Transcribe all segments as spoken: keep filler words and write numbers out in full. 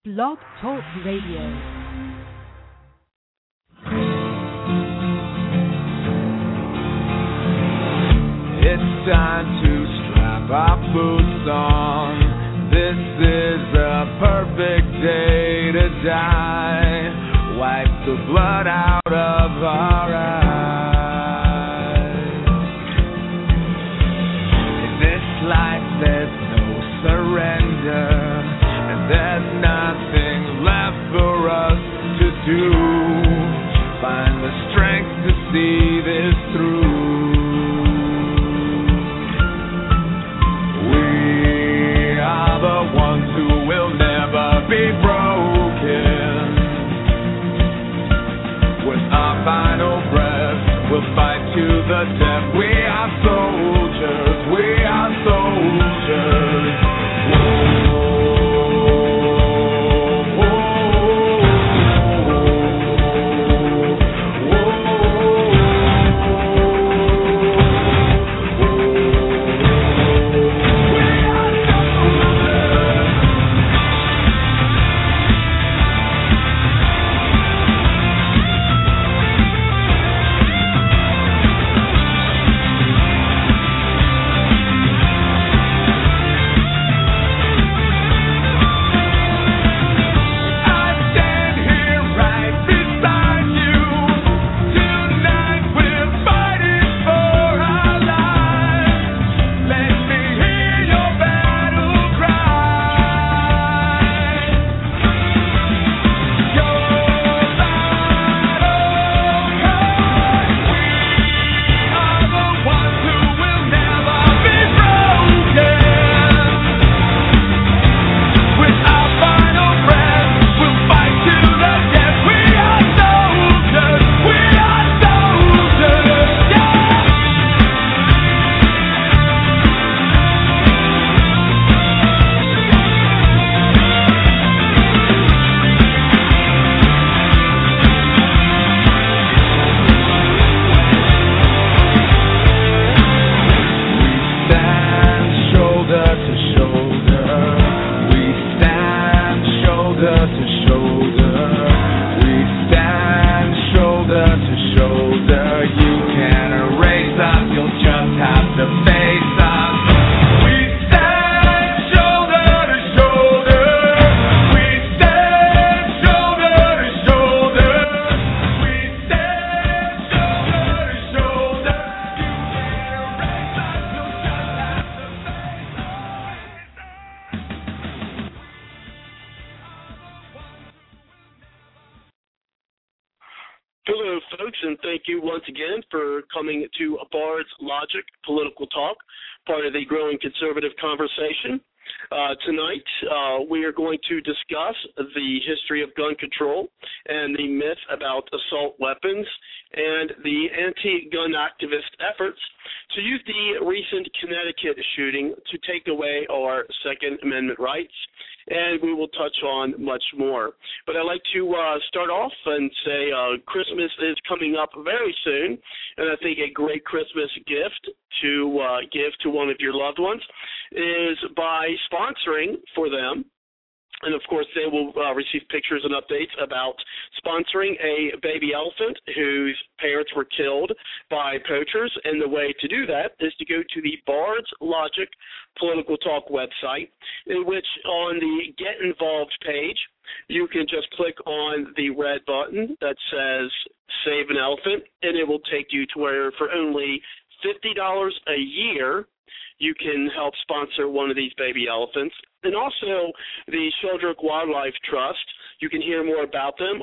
Blog Talk Radio. It's time to strap our boots on. This is a perfect day to die. Wipe the blood out of our eyes. In this life there's no surrender, and there's nothing left for us to do. Find the strength to see this through. Ones who will never be broken. With our final breath, we'll fight to the death. We are soldiers, we are soldiers. Whoa. Hello, folks, and thank you once again for coming to Bard's Logic Political Talk, part of the growing conservative conversation. Uh, tonight, uh, we are going to discuss the history of gun control and the myth about assault weapons and the anti-gun activist efforts to use the recent Connecticut shooting to take away our Second Amendment rights. And we will touch on much more. But I'd like to uh, start off and say uh, Christmas is coming up very soon, and I think a great Christmas gift to uh, give to one of your loved ones is by sponsoring for them. And, of course, they will uh, receive pictures and updates about sponsoring a baby elephant whose parents were killed by poachers. And the way to do that is to go to the Bard's Logic Political Talk website, in which on the Get Involved page, you can just click on the red button that says Save an Elephant, and it will take you to where for only fifty dollars a year, you can help sponsor one of these baby elephants. And also the Sheldrick Wildlife Trust, you can hear more about them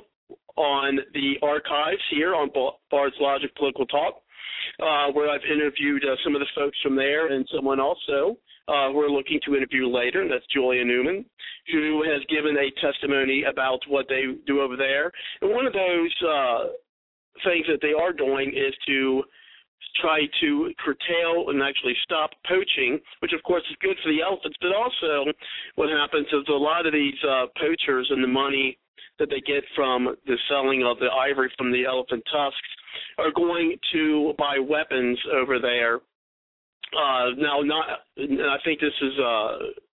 on the archives here on Bard's Logic Political Talk, uh, where I've interviewed uh, some of the folks from there and someone also uh, who we're looking to interview later, and that's Julia Newman, who has given a testimony about what they do over there. And one of those uh, things that they are doing is to try to curtail and actually stop poaching, which of course is good for the elephants, but also what happens is a lot of these uh, poachers and the money that they get from the selling of the ivory from the elephant tusks are going to buy weapons over there. Uh, now, not, I think this is uh,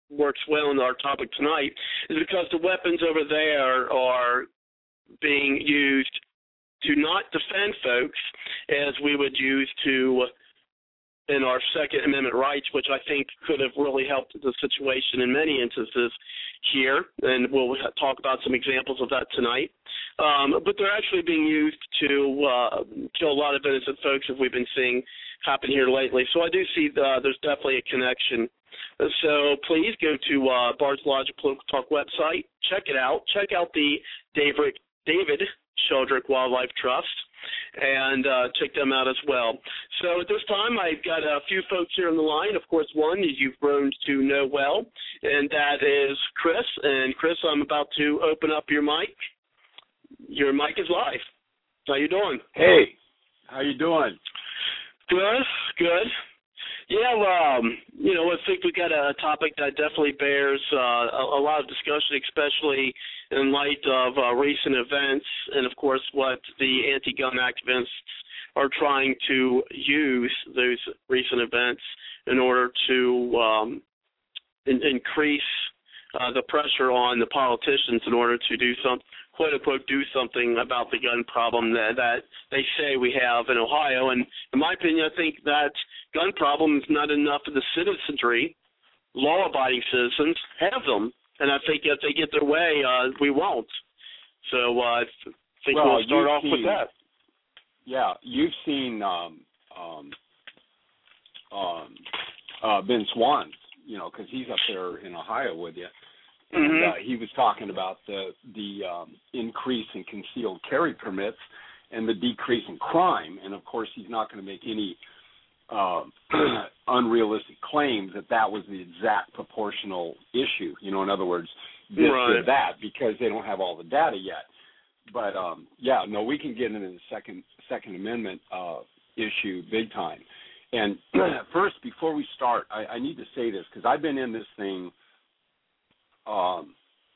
works well in our topic tonight, is because the weapons over there are being used to not defend folks as we would use to in our Second Amendment rights, which I think could have really helped the situation in many instances here, and we'll talk about some examples of that tonight. Um, but they're actually being used to uh, kill a lot of innocent folks, as we've been seeing happen here lately. So I do see uh, there's definitely a connection. So please go to uh, Bard's Logic Political Talk website, check it out, check out the David, David Sheldrick Wildlife Trust, and uh, check them out as well. So at this time, I've got a few folks here on the line. Of course, one is you've grown to know well, and that is Chris. And Chris, I'm about to open up your mic. Your mic is live. How you doing? Hey, how you doing? Good, good. Yeah, well, um, you know, I think we got a topic that definitely bears uh, a, a lot of discussion, especially in light of uh, recent events and, of course, what the anti-gun activists are trying to use those recent events in order to um, in, increase uh, the pressure on the politicians in order to do some, quote-unquote, do something about the gun problem that, that they say we have in Ohio. And in my opinion, I think that gun problem is not enough of the citizenry, law-abiding citizens, have them. And I think if they get their way, uh, we won't. So uh, I think well, we'll start off seen, with that. Yeah, you've seen um, um, um, uh, Ben Swans, you know, because he's up there in Ohio with you. And Mm-hmm. uh, he was talking about the the um, increase in concealed carry permits and the decrease in crime. And, of course, he's not going to make any uh, unrealistic claims that that was the exact proportional issue. You know, in other words, this right. or that, because they don't have all the data yet. But, um, yeah, no, we can get into the Second, second Amendment uh, issue big time. And first, before we start, I, I need to say this, because I've been in this thing Um,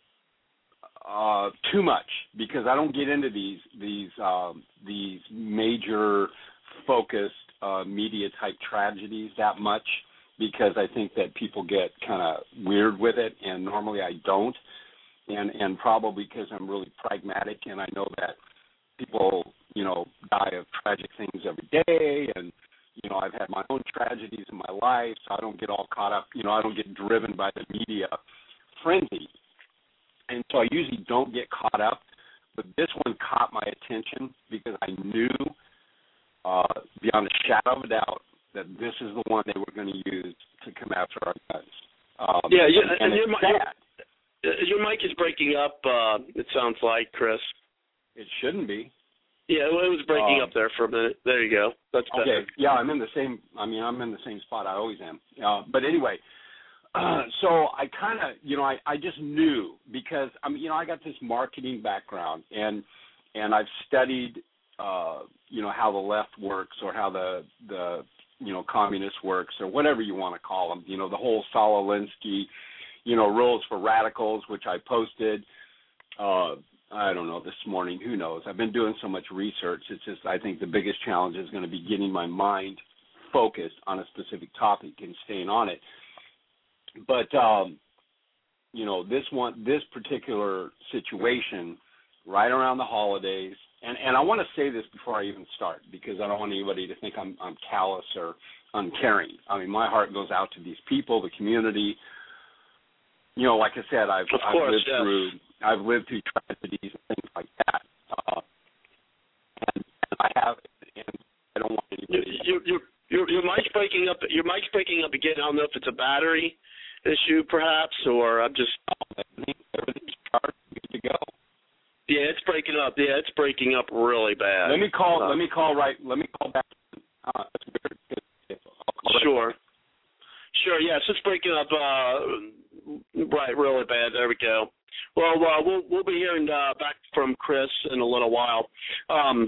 uh, too much, because I don't get into these these um, these major focused uh, media type tragedies that much, because I think that people get kind of weird with it, and normally I don't, and and probably because I'm really pragmatic, and I know that people you know die of tragic things every day, and you know I've had my own tragedies in my life, so I don't get all caught up. You know I don't get driven by the media frenzy, and so I usually don't get caught up, but this one caught my attention because I knew uh, beyond a shadow of a doubt that this is the one they were going to use to come after our guns. Um, yeah, yeah, and, and, and it's your, sad. Your, your mic is breaking up, uh, it sounds like, Chris. It shouldn't be. Yeah, well, it was breaking um, up there for a minute. There you go. That's better. Okay, yeah, I'm in the same, I mean, I'm in the same spot I always am. Uh, but anyway, Uh, so I kind of, you know, I, I just knew because, I mean, you know, I got this marketing background and and I've studied, uh, you know, how the left works or how the, the, you know, communist works or whatever you want to call them. You know, the whole Saul Alinsky, you know, rules for radicals, which I posted, uh, I don't know, this morning. Who knows? I've been doing so much research. It's just I think the biggest challenge is going to be getting my mind focused on a specific topic and staying on it. But, um, you know, this one, this particular situation right around the holidays, and, and I want to say this before I even start because I don't want anybody to think I'm, I'm callous or uncaring. I mean, my heart goes out to these people, the community. You know, like I said, I've, of I've course, lived yes. through, I've lived through tragedies and things like that. Uh, and, and I have, and I don't want anybody. Your, your, your, your mic's breaking up. Your mic's breaking up again. I don't know if it's a battery issue, perhaps, or I'm just. Everything's charged, good to go. Yeah, it's breaking up. Yeah, it's breaking up really bad. Let me call. Uh, let me call. Right. Let me call back. Uh, that's weird. I'll call sure. right Sure. Yes, it's breaking up. Uh, right, really bad. There we go. Well, uh, we'll we'll be hearing uh, back from Chris in a little while. Um,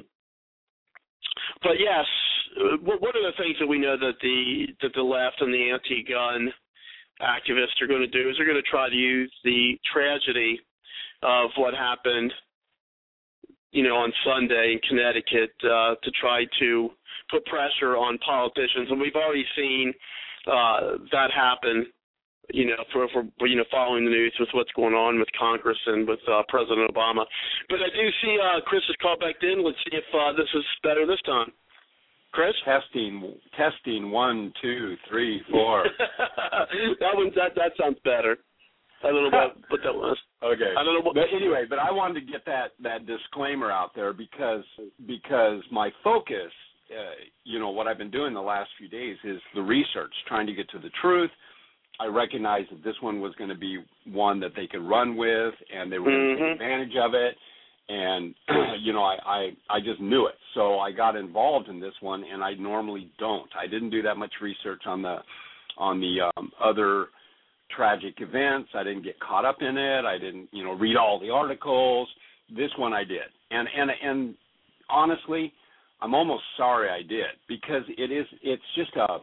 but yes, one of the things that we know that the that the left and the anti-gun activists are going to do is they're going to try to use the tragedy of what happened, you know, on Sunday in Connecticut uh, to try to put pressure on politicians. And we've already seen uh, that happen you know, for, for, you know, following the news with what's going on with Congress and with uh, President Obama. But I do see uh, Chris has called back in. Let's see if uh, this is better this time. Chris? Testing, testing, one, two, three, four. that one, that that sounds better. I don't know what, what that was. Okay. I don't know what, but anyway, but I wanted to get that, that disclaimer out there because because my focus, uh, you know, what I've been doing the last few days is the research, trying to get to the truth. I recognized that this one was going to be one that they could run with, and they were going mm-hmm. to take advantage of it. And, you know, I, I, I just knew it. So I got involved in this one, and I normally don't. I didn't do that much research on the on the um, other tragic events. I didn't get caught up in it. I didn't, you know, read all the articles. This one I did. And and and honestly, I'm almost sorry I did, because it is it's just a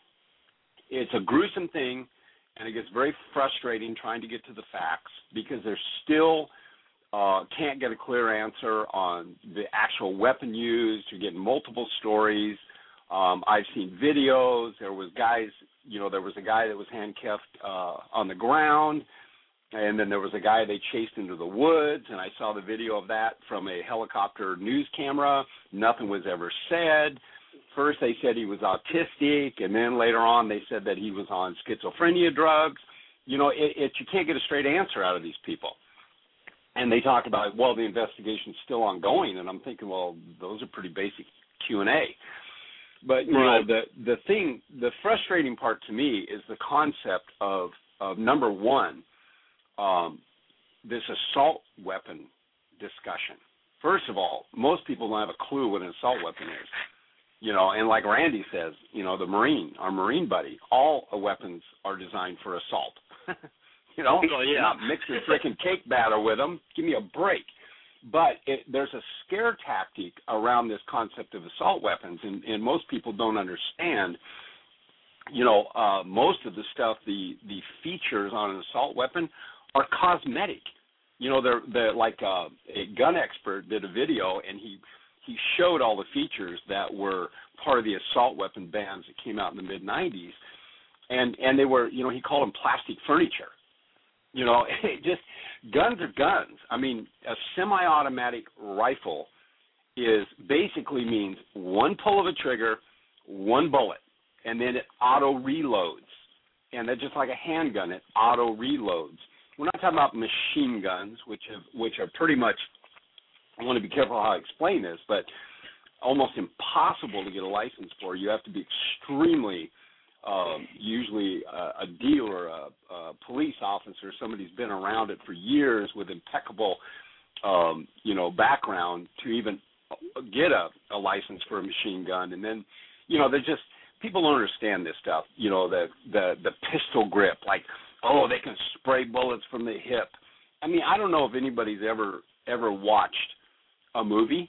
it's a gruesome thing, and it gets very frustrating trying to get to the facts, because there's still uh, can't get a clear answer on the actual weapon used. You're getting multiple stories. Um, I've seen videos. There was guys, you know, there was a guy that was handcuffed uh, on the ground, and then there was a guy they chased into the woods, and I saw the video of that from a helicopter news camera. Nothing was ever said. First they said he was autistic, and then later on they said that he was on schizophrenia drugs. You know, it, it you can't get a straight answer out of these people. And they talk about, well, the investigation's still ongoing, and I'm thinking, well, those are pretty basic Q and A. But, you right. know, the, the thing, the frustrating part to me is the concept of, of number one, um, this assault weapon discussion. First of all, most people don't have a clue what an assault weapon is. You know, and like Randy says, you know, the Marine, our Marine buddy, all weapons are designed for assault. You know, oh, yeah. not mixing freaking cake batter with them. Give me a break. But it, there's a scare tactic around this concept of assault weapons, and, and most people don't understand. You know, uh, most of the stuff, the the features on an assault weapon are cosmetic. You know, they're they're like uh, a gun expert did a video, and he he showed all the features that were part of the assault weapon bans that came out in the mid nineties, and and they were, you know, he called them plastic furniture. You know, it just guns are guns. I mean, a semi-automatic rifle is basically means one pull of a trigger, one bullet, and then it auto reloads. And that's just like a handgun; it auto reloads. We're not talking about machine guns, which have which are pretty much. I want to be careful how I explain this, but almost impossible to get a license for. You have to be extremely. Um, usually uh, a dealer, a, a police officer, somebody who's been around it for years with impeccable, um, you know, background to even get a, a license for a machine gun. And then, you know, they just people don't understand this stuff. You know, the the the pistol grip, like, oh, they can spray bullets from the hip. I mean, I don't know if anybody's ever ever watched a movie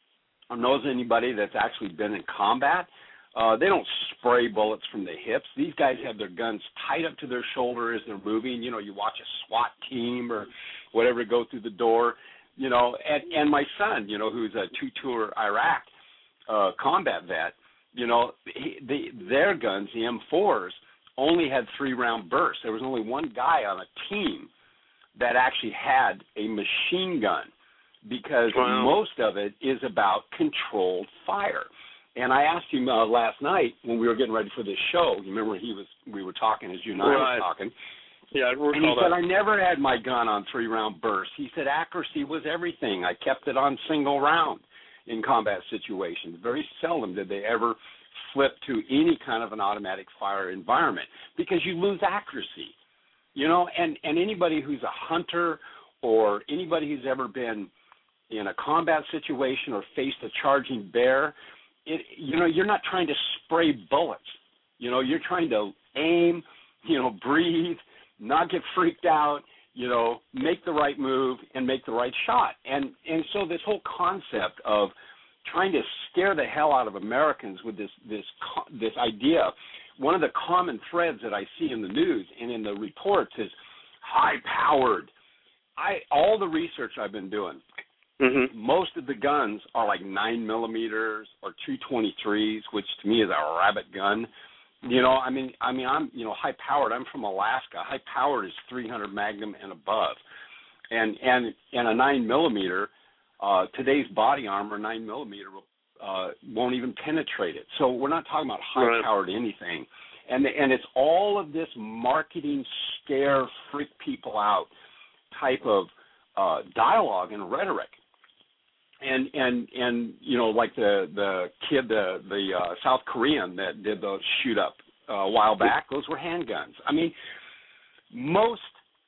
or knows anybody that's actually been in combat. Uh, they don't spray bullets from the hips. These guys have their guns tied up to their shoulder as they're moving. You know, you watch a SWAT team or whatever go through the door, you know. And, and my son, you know, who's a two-tour Iraq uh, combat vet, you know, he, the, their guns, the M fours, only had three-round bursts. There was only one guy on a team that actually had a machine gun because wow. most of it is about controlled fire. And I asked him uh, last night when we were getting ready for this show. You remember he was we were talking as you and I right. were talking. Yeah, I recall and he that. said, I never had my gun on three-round bursts. He said accuracy was everything. I kept it on single round in combat situations. Very seldom did they ever flip to any kind of an automatic fire environment because you lose accuracy. You know, and, and anybody who's a hunter or anybody who's ever been in a combat situation or faced a charging bear, It, you know, you're not trying to spray bullets. You know, you're trying to aim, you know, breathe, not get freaked out, you know, make the right move and make the right shot. And and so this whole concept of trying to scare the hell out of Americans with this this this idea, one of the common threads that I see in the news and in the reports is high-powered. I all the research I've been doing. Mm-hmm. Most of the guns are like nine millimeters or two twenty-threes, which to me is a rabbit gun. You know, I mean, I mean, I'm, you know, high powered. I'm from Alaska. High powered is three hundred Magnum and above, and and and a nine millimeter. Uh, today's body armor, nine millimeter, uh, won't even penetrate it. So we're not talking about high powered right. anything, and and it's all of this marketing scare, freak people out type of uh, dialogue and rhetoric. And and and you know, like the the kid, the the uh, South Korean that did the shoot up uh, a while back, those were handguns. I mean, most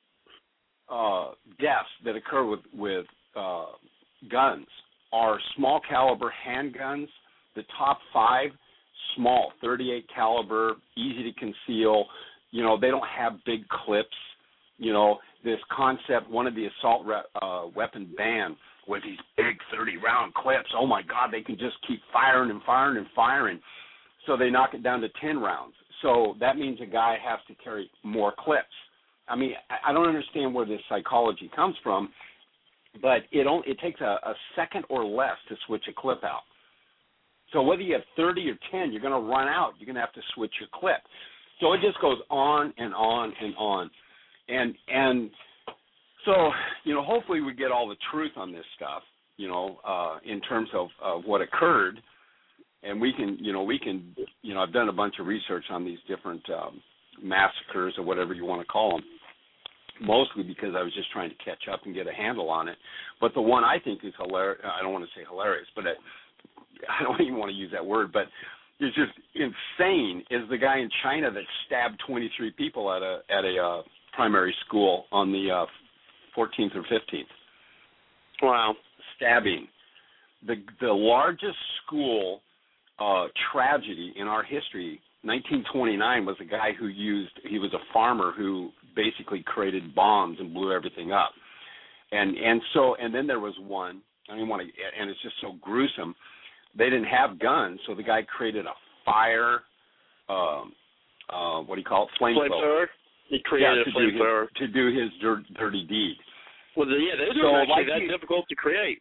uh, deaths that occur with with uh, guns are small caliber handguns. The top five, small, thirty-eight caliber, easy to conceal. You know, they don't have big clips. You know, this concept, one of the assault re- uh, weapon ban. With these big thirty-round clips, oh, my God, they can just keep firing and firing and firing. So they knock it down to ten rounds. So that means a guy has to carry more clips. I mean, I don't understand where this psychology comes from, but it only, it takes a, a second or less to switch a clip out. So whether you have thirty or ten, you're going to run out. You're going to have to switch your clip. So it just goes on and on and on. And and... So, you know, hopefully we get all the truth on this stuff, you know, uh, in terms of, of what occurred. And we can, you know, we can, you know, I've done a bunch of research on these different um, massacres or whatever you want to call them, mostly because I was just trying to catch up and get a handle on it. But the one I think is hilarious, I don't want to say hilarious, but it, I don't even want to use that word, but it's just insane, is the guy in China that stabbed twenty-three people at a, at a uh, primary school on the uh, fourteenth or fifteenth. Wow. Stabbing. The the largest school uh, tragedy in our history, nineteen twenty-nine, was a guy who used, he was a farmer who basically created bombs and blew everything up. And and so, and then there was one, I don't even want to, and it's just so gruesome, they didn't have guns, so the guy created a fire, um, uh, what do you call it, flamethrower. Flamethrower? He created yeah, a flamethrower. To do his dir- dirty deed. Well, yeah, those so, are actually like that he, difficult to create.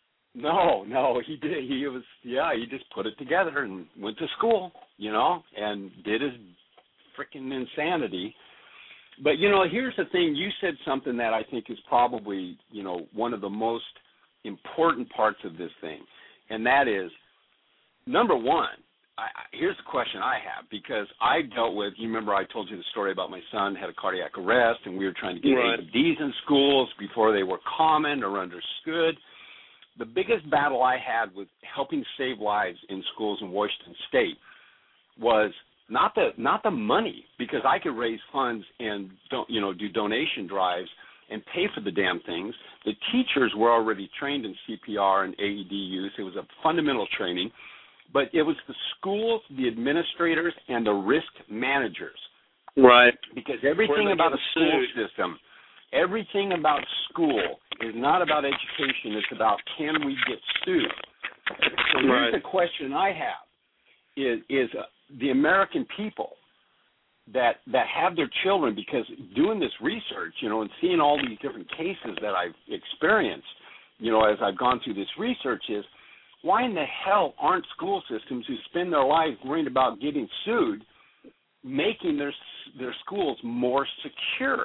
No, no, he did. He was, yeah, he just put it together and went to school, you know, and did his freaking insanity. But, you know, here's the thing. You said something that I think is probably, you know, one of the most important parts of this thing, and that is, number one, I, here's the question I have, because I dealt with, you remember I told you the story about my son had a cardiac arrest, and we were trying to get right. A E Ds in schools before they were common or understood. The biggest battle I had with helping save lives in schools in Washington State was not the not the money, because I could raise funds and don't, you know, do donation drives and pay for the damn things. The teachers were already trained in C P R and A E D use. It was a fundamental training. But it was the schools, the administrators, and the risk managers. Right. Because everything about a school system, everything about school is not about education. It's about, can we get sued? So here's right. the question I have, is, is uh, the American people that that have their children, because doing this research, you know, and seeing all these different cases that I've experienced, you know, as I've gone through this research is, why in the hell aren't school systems who spend their lives worried about getting sued making their their schools more secure?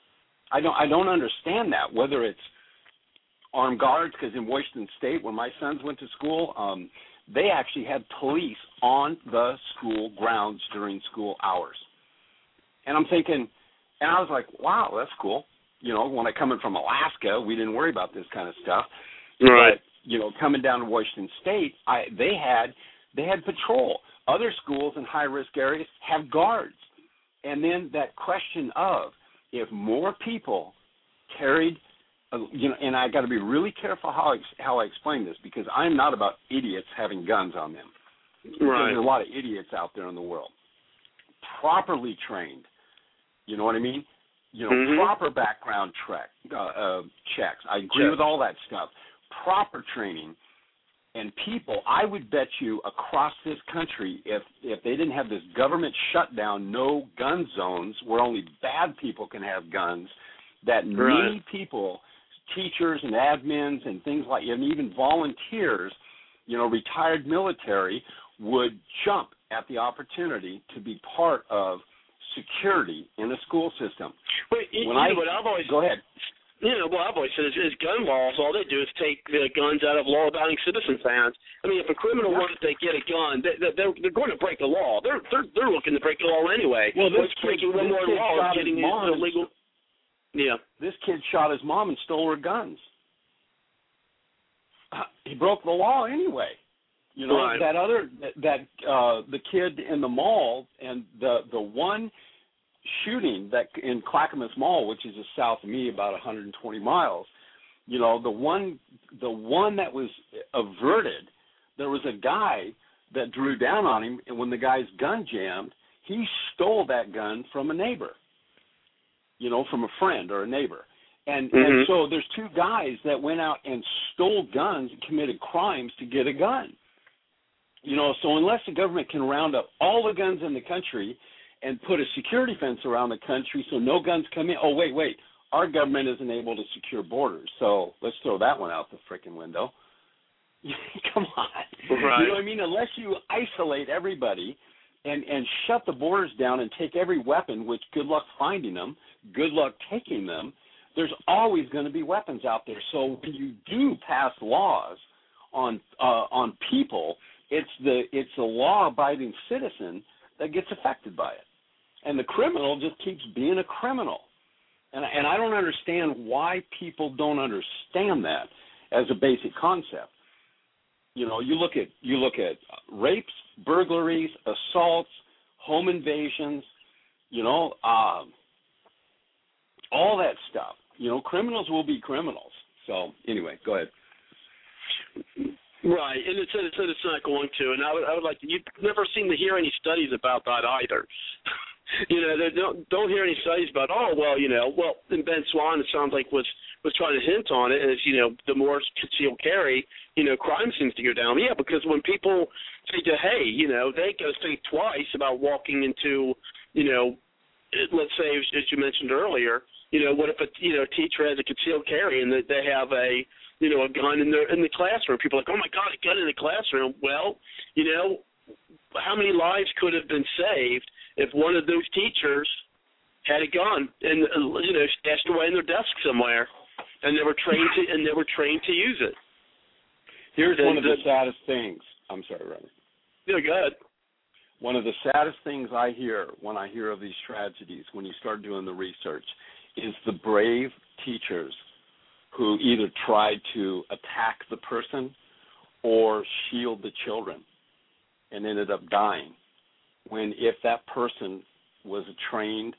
I don't I don't understand that. Whether it's armed guards, because in Washington State, where my sons went to school, um, they actually had police on the school grounds during school hours. And I'm thinking, and I was like, wow, that's cool. You know, when I come in from Alaska, we didn't worry about this kind of stuff. Right. But, you know, coming down to Washington State, I, they had they had patrol. Other schools in high-risk areas have guards. And then that question of, if more people carried, uh, you know, and I got to be really careful how I, how I explain this, because I'm not about idiots having guns on them. Right. There's a lot of idiots out there in the world. Properly trained, you know what I mean? You know, mm-hmm. proper background track, uh, uh, checks. I agree Check. with all that stuff. Proper training, and people, I would bet you across this country, if if they didn't have this government shutdown, no gun zones where only bad people can have guns, that right. many people, teachers and admins and things like, and even volunteers, you know, retired military, would jump at the opportunity to be part of security in the school system. But you, when you I, know what I've always go ahead. You know, what I've always said is, is gun laws, all they do is take the guns out of law-abiding citizens' hands. I mean, if a criminal Yeah. wants to get a gun, they, they, they're, they're going to break the law. They're they're they're looking to break the law anyway. Well, this What's kid, breaking one this more kid law shot is getting his mom and illegal. Yeah. This kid shot his mom and stole her guns. Uh, he broke the law anyway. You know, Right. that other that uh, the kid in the mall and the the one shooting that in Clackamas Mall, which is just south of me, about one hundred twenty miles. You know, the one the one that was averted, there was a guy that drew down on him, and when the guy's gun jammed, he stole that gun from a neighbor. You know, from a friend or a neighbor. And, mm-hmm. and so there's two guys that went out and stole guns and committed crimes to get a gun. You know, so unless the government can round up all the guns in the country and put a security fence around the country so no guns come in. Oh, wait, wait. Our government isn't able to secure borders, so let's throw that one out the frickin' window. Come on. Right. You know what I mean? Unless you isolate everybody and, and shut the borders down and take every weapon, which good luck finding them, good luck taking them, there's always going to be weapons out there. So when you do pass laws on uh, on people, it's the it's the law-abiding citizen that gets affected by it. And the criminal just keeps being a criminal. And, and I don't understand why people don't understand that as a basic concept. You know, you look at you look at rapes, burglaries, assaults, home invasions, you know, um, all that stuff. You know, criminals will be criminals. So anyway, go ahead. Right, and it said it said it's not going to, and I would I would like to. You've never seem to hear any studies about that either. You know, they don't don't hear any studies about. Oh well, you know, well, and Ben Swan, it sounds like was was trying to hint on it. Is you know, the more concealed carry, you know, crime seems to go down. Yeah, because when people say to, hey, you know, they got to think twice about walking into, you know, let's say as you mentioned earlier, you know, what if a you know teacher has a concealed carry and that they have a you know, a gun in the in the classroom. People are like, oh, my God, a gun in the classroom. Well, you know, how many lives could have been saved if one of those teachers had a gun and, you know, stashed away in their desk somewhere, and they were trained to and they were trained to use it. Here's and one of the, the saddest things. I'm sorry, Robert. Yeah, go ahead. One of the saddest things I hear when I hear of these tragedies, when you start doing the research, is the brave teachers who either tried to attack the person or shield the children and ended up dying. When if that person was trained,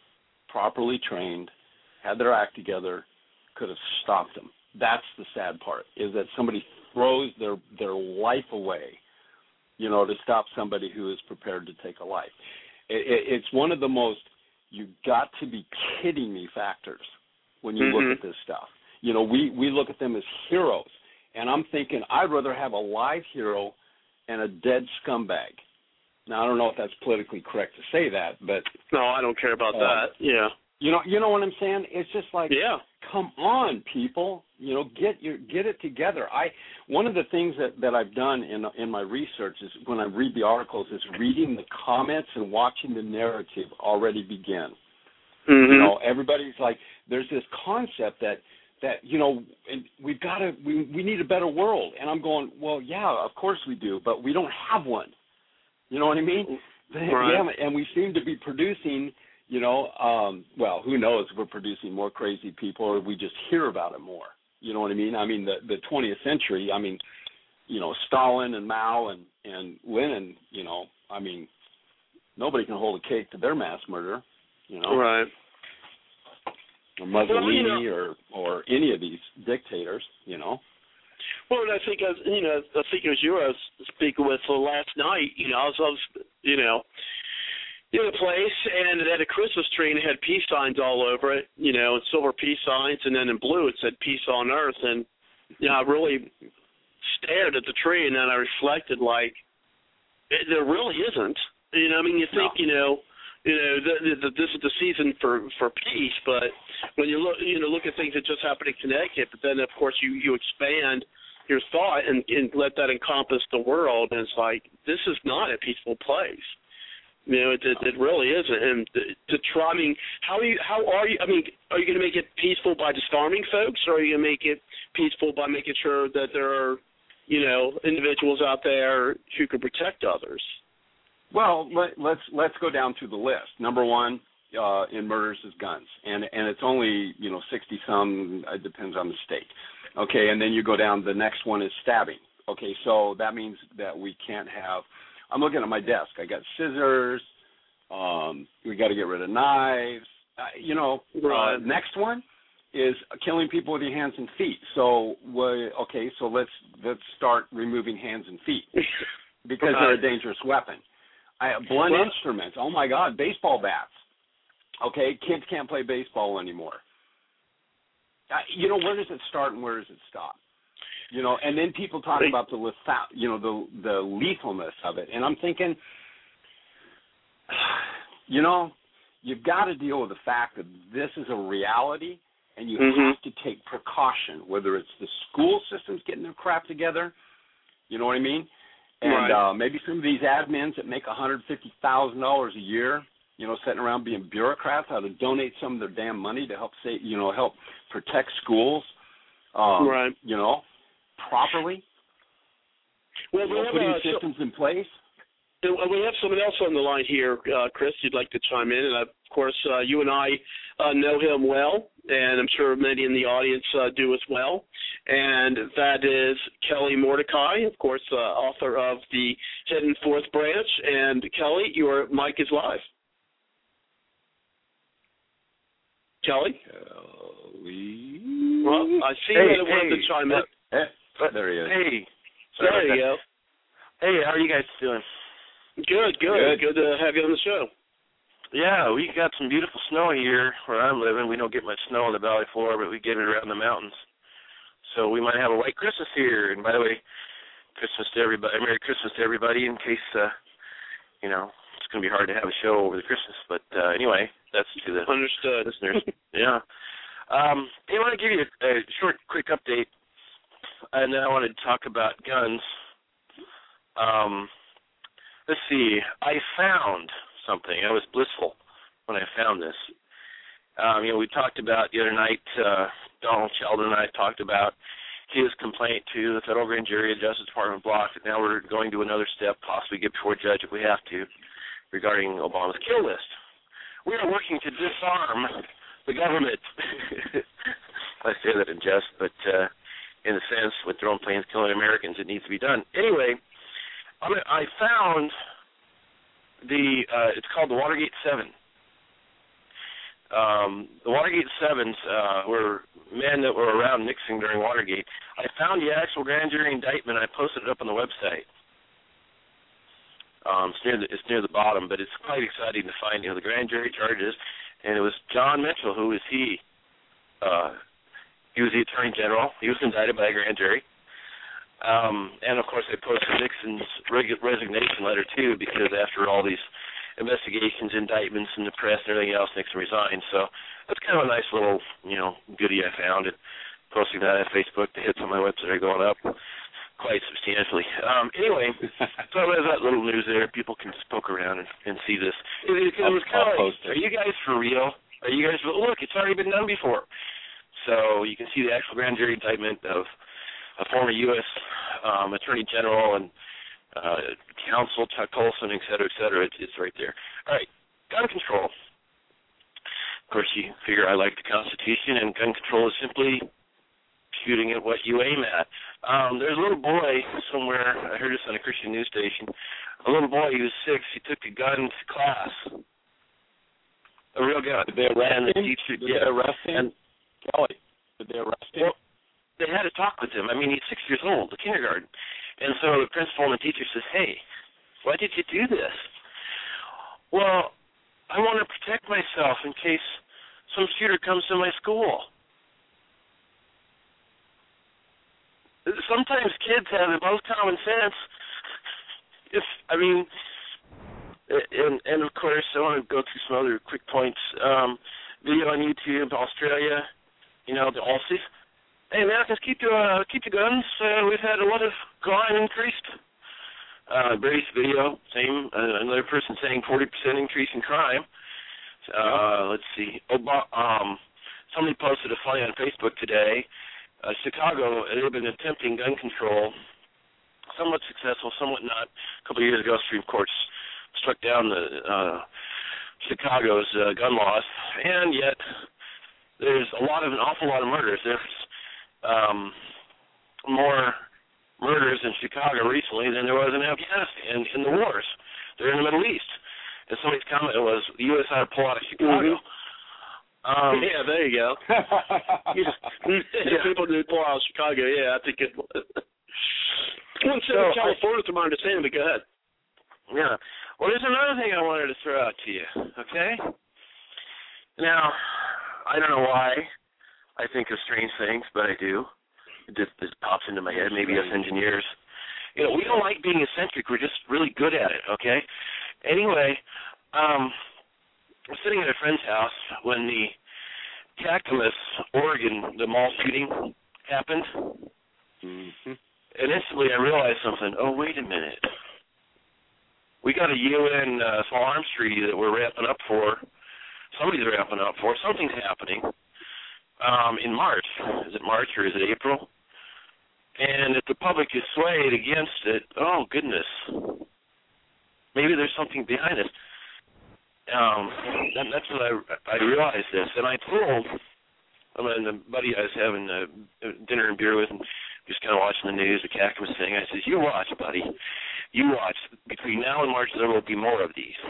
properly trained, had their act together, could have stopped them. That's the sad part, is that somebody throws their, their life away, you know, to stop somebody who is prepared to take a life. It, it, it's one of the most, you got to be kidding me factors when you mm-hmm. look at this stuff. You know, we, we look at them as heroes. And I'm thinking I'd rather have a live hero and a dead scumbag. Now, I don't know if that's politically correct to say that, but... No, I don't care about uh, that. Yeah. You know you know what I'm saying? It's just like, yeah. Come on, people. You know, get your get it together. I One of the things that, that I've done in in my research is when I read the articles is reading the comments and watching the narrative already begin. Mm-hmm. You know, everybody's like, there's this concept that... that, you know, and we've got to, we, we need a better world. And I'm going, well, yeah, of course we do, but we don't have one. You know what I mean? Right. Yeah, and we seem to be producing, you know, um, well, who knows if we're producing more crazy people or we just hear about it more. You know what I mean? I mean, the, the twentieth century, I mean, you know, Stalin and Mao and, and Lenin, you know, I mean, nobody can hold a cake to their mass murder, you know. Right. Or Mussolini well, you know, or, or any of these dictators, you know. Well, and I think, as you know, I think it was you I was speaking with last night. You know, I was, I was, you know, in a place, and it had a Christmas tree, and it had peace signs all over it, you know, and silver peace signs, and then in blue it said peace on earth. And, you know, I really stared at the tree, and then I reflected, like, it, there really isn't. You know, I mean, you think, no. you know, you know, the, the, this is the season for, for peace, but when you look, you know, look at things that just happened in Connecticut, but then, of course, you, you expand your thought and, and let that encompass the world. And it's like, this is not a peaceful place. You know, it, it, it really isn't. And to, to try, I mean, how are you, how are you, I mean, are you going to make it peaceful by disarming folks, or are you going to make it peaceful by making sure that there are, you know, individuals out there who can protect others? Well, let, let's let's go down through the list. Number one uh, in murders is guns, and and it's only, you know, sixty some. It depends on the state. Okay, and then you go down. The next one is stabbing. Okay, so that means that we can't have. I'm looking at my desk. I got scissors. Um, we got to get rid of knives. Uh, you know, right. uh, next one is killing people with your hands and feet. So, uh, okay, so let's let's start removing hands and feet because right. they're a dangerous weapon. I, blunt well, instruments. Oh my God, baseball bats. Okay, kids can't play baseball anymore. Uh, you know, where does it start and where does it stop? You know, and then people talk about the lethal, you know, the the lethalness of it, and I'm thinking, you know, you've got to deal with the fact that this is a reality, and you mm-hmm. have to take precaution. Whether it's the school systems getting their crap together, you know what I mean, and right. uh, maybe some of these admins that make one hundred fifty thousand dollars a year, you know, sitting around being bureaucrats, how to donate some of their damn money to help say, you know, help protect schools, um, right? You know. Properly? Well, we you know, have putting uh, systems in place? We have someone else on the line here, uh, Chris, you'd like to chime in. And, of course, uh, you and I uh, know him well, and I'm sure many in the audience uh, do as well. And that is Kelly Mordecai, of course, uh, author of The Hidden Fourth Branch. And, Kelly, your mic is live. Kelly? Kelly? Well, I see hey, that it wanted hey, to chime in. Uh, Oh, there he is. Hey. There you go. Hey, how are you guys doing? Good, good. Good. Good to have you on the show. Yeah, we got some beautiful snow here where I'm living. We don't get much snow on the valley floor, but we get it around the mountains. So we might have a white Christmas here. And by the way, Christmas to everybody. Merry Christmas to everybody. In case uh, you know, it's going to be hard to have a show over the Christmas. But uh, anyway, that's to the Understood. listeners. Yeah. Um, I want to give you a, a short, quick update. And then I wanted to talk about guns. Um, let's see. I found something. I was blissful when I found this. Um, you know, we talked about the other night, uh, Donald Sheldon and I talked about his complaint to the federal grand jury and Justice Department blocked it. Now we're going to another step, possibly get before a judge if we have to, regarding Obama's kill list. We are working to disarm the government. I say that in jest, but... Uh, in a sense, with drone planes killing Americans, it needs to be done. Anyway, I found the, uh, it's called the Watergate seven. Um, the Watergate sevens uh, were men that were around Nixon during Watergate. I found the actual grand jury indictment. I posted it up on the website. Um, it's, near the, it's near the bottom, but it's quite exciting to find, you know, the grand jury charges, and it was John Mitchell, who is he? Uh, He was the Attorney General. He was indicted by a grand jury. Um, and, of course, they posted Nixon's reg- resignation letter, too, because after all these investigations, indictments, and the press and everything else, Nixon resigned. So that's kind of a nice little, you know, goodie I found. And posting that on Facebook, the hits on my website are going up quite substantially. Um, anyway, so there's that little news there. People can just poke around and, and see this. It, it, it was kind of like, are you guys for real? Are you guys, look, it's already been done before. So you can see the actual grand jury indictment of a former U S Um, Attorney General and uh, Counsel Chuck Colson, et cetera, et cetera. It's, it's right there. All right, gun control. Of course, you figure I like the Constitution, and gun control is simply shooting at what you aim at. Um, there's a little boy somewhere, I heard this on a Christian news station, a little boy, he was six, he took a gun to class, a real gun. Did they arrest and the him? teacher, Did yeah, they arrest him? And, Kelly, did they arrest him? Well, they had to talk with him. I mean, he's six years old, the kindergarten. And so the principal and the teacher says, hey, why did you do this? Well, I want to protect myself in case some shooter comes to my school. Sometimes kids have the most common sense. If, I mean, and, and of course, I want to go through some other quick points. Um, video on YouTube, Australia, you know, the Aussies, Hey, Americans, keep your uh, keep your guns. Uh, we've had a lot of crime increased. Uh, Brady's video, same. Uh, another person saying forty percent increase in crime. Uh, let's see. Ob- um, somebody posted a funny on Facebook today. Uh, Chicago had been attempting gun control, somewhat successful, somewhat not. A couple of years ago, Supreme Court struck down the uh, Chicago's uh, gun laws, and yet there's a lot of an awful lot of murders. There's um, more murders in Chicago recently than there was in Afghanistan in the wars. They're in the Middle East. And somebody's comment was, the U S ought to pull out of Chicago. Mm-hmm. Um, yeah, there you go. yeah. People do pull out of Chicago, yeah, I think it was. One said so, California, to my understanding, but go ahead. Yeah. Well, there's another thing I wanted to throw out to you, okay? Now, I don't know why I think of strange things, but I do. It just it pops into my head. Maybe us engineers, you know, we don't like being eccentric. We're just really good at it. Okay. Anyway, um, I was sitting at a friend's house when the Cactus, Oregon, the mall shooting happened, mm-hmm. and instantly I realized something. Oh, wait a minute. We got a U N uh, small arms treaty that we're ramping up for. Somebody's ramping up for. Something's happening um, in March. Is it March or is it April? And if the public is swayed against it, oh, goodness, maybe there's something behind it. Um, that, that's when I, I realized this. And I told I mean, the buddy I was having uh, dinner and beer with, and just kind of watching the news, the Cactus thing, I says, you watch, buddy. You watch. Between now and March, there will be more of these.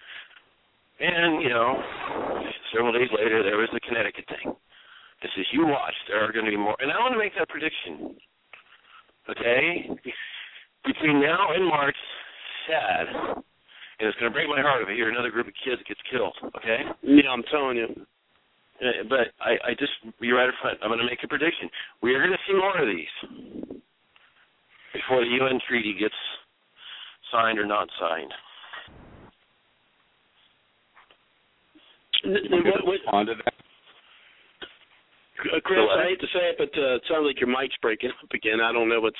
And, you know, several days later, there was the Connecticut thing. It says, you watch. There are going to be more. And I want to make that prediction. Okay? Between now and March, sad, and it's going to break my heart if I hear another group of kids gets killed, okay? Yeah, I'm telling you. Uh, but I, I just, you're right in front. I'm going to make a prediction. We are going to see more of these before the U N treaty gets signed or not signed. What, what, on to that. Uh, Chris, I hate to say it, but uh, it sounds like your mic's breaking up again. I don't know what's...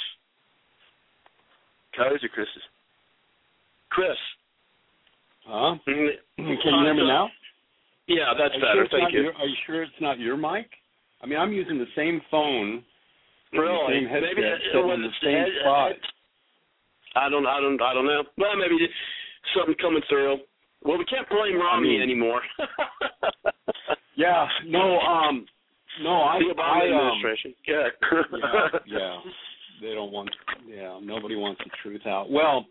Kyle's or Chris's? Chris. Huh? Mm-hmm. Can you hear me now? Yeah, that's are better. Sure Thank you. Your, are you sure it's not your mic? I mean, I'm using the same phone, really? the same headset, maybe that, sitting well, in the it's same head, spot. I don't, I don't, I don't know. Well, maybe something coming through. Well, we can't blame Romney I mean, anymore. yeah. No. Um. No. I. The Obama I, administration. Um, yeah. Yeah. They don't want. Yeah. Nobody wants the truth out. Well.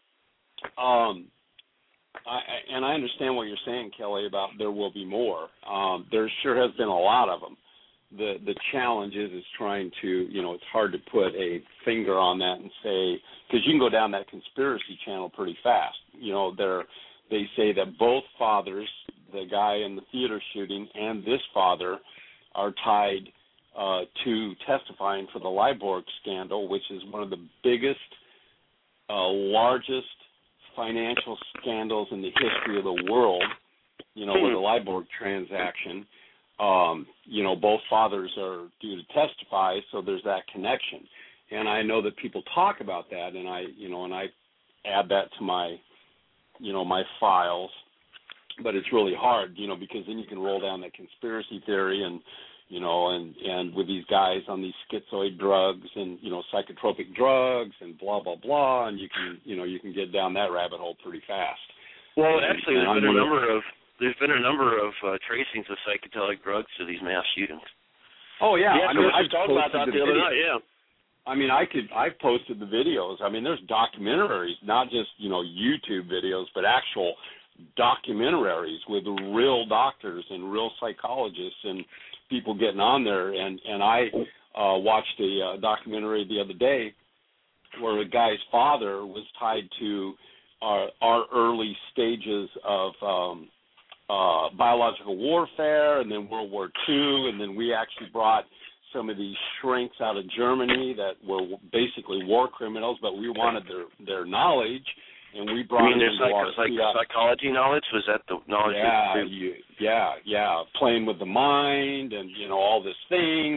Um. I, and I understand what you're saying, Kelly, about there will be more. Um, there sure has been a lot of them. The the challenge is, is trying to, you know, it's hard to put a finger on that and say, because you can go down that conspiracy channel pretty fast. You know, they're, they say that both fathers, the guy in the theater shooting and this father, are tied uh, to testifying for the Liborg scandal, which is one of the biggest, uh, largest financial scandals in the history of the world, you know, with the Liborg transaction. Um, you know, both fathers are due to testify, so there's that connection. And I know that people talk about that, and I, you know, and I add that to my, you know, my files. But it's really hard, you know, because then you can roll down that conspiracy theory and, you know, and, and with these guys on these schizoid drugs and, you know, psychotropic drugs and blah, blah, blah, and you can, you know, you can get down that rabbit hole pretty fast. Well, and, actually, and there's I'm been a gonna, number of there's been a number of uh, tracings of psychedelic drugs to these mass shootings. Oh yeah, yeah I mean, I I talked about that the, the other night. Yeah. I mean, I could I posted the videos. I mean, there's documentaries, not just, you know, YouTube videos, but actual documentaries with real doctors and real psychologists and people getting on there. And and I uh, watched a uh, documentary the other day where a guy's father was tied to our, our early stages of um, uh, biological warfare, and then World War Two, and then we actually brought some of these shrinks out of Germany that were basically war criminals, but we wanted their their knowledge. And we brought you mean their into psych- our psych- psychology knowledge? Was that the knowledge? Yeah, that you, yeah, yeah. Playing with the mind, and you know all this thing, and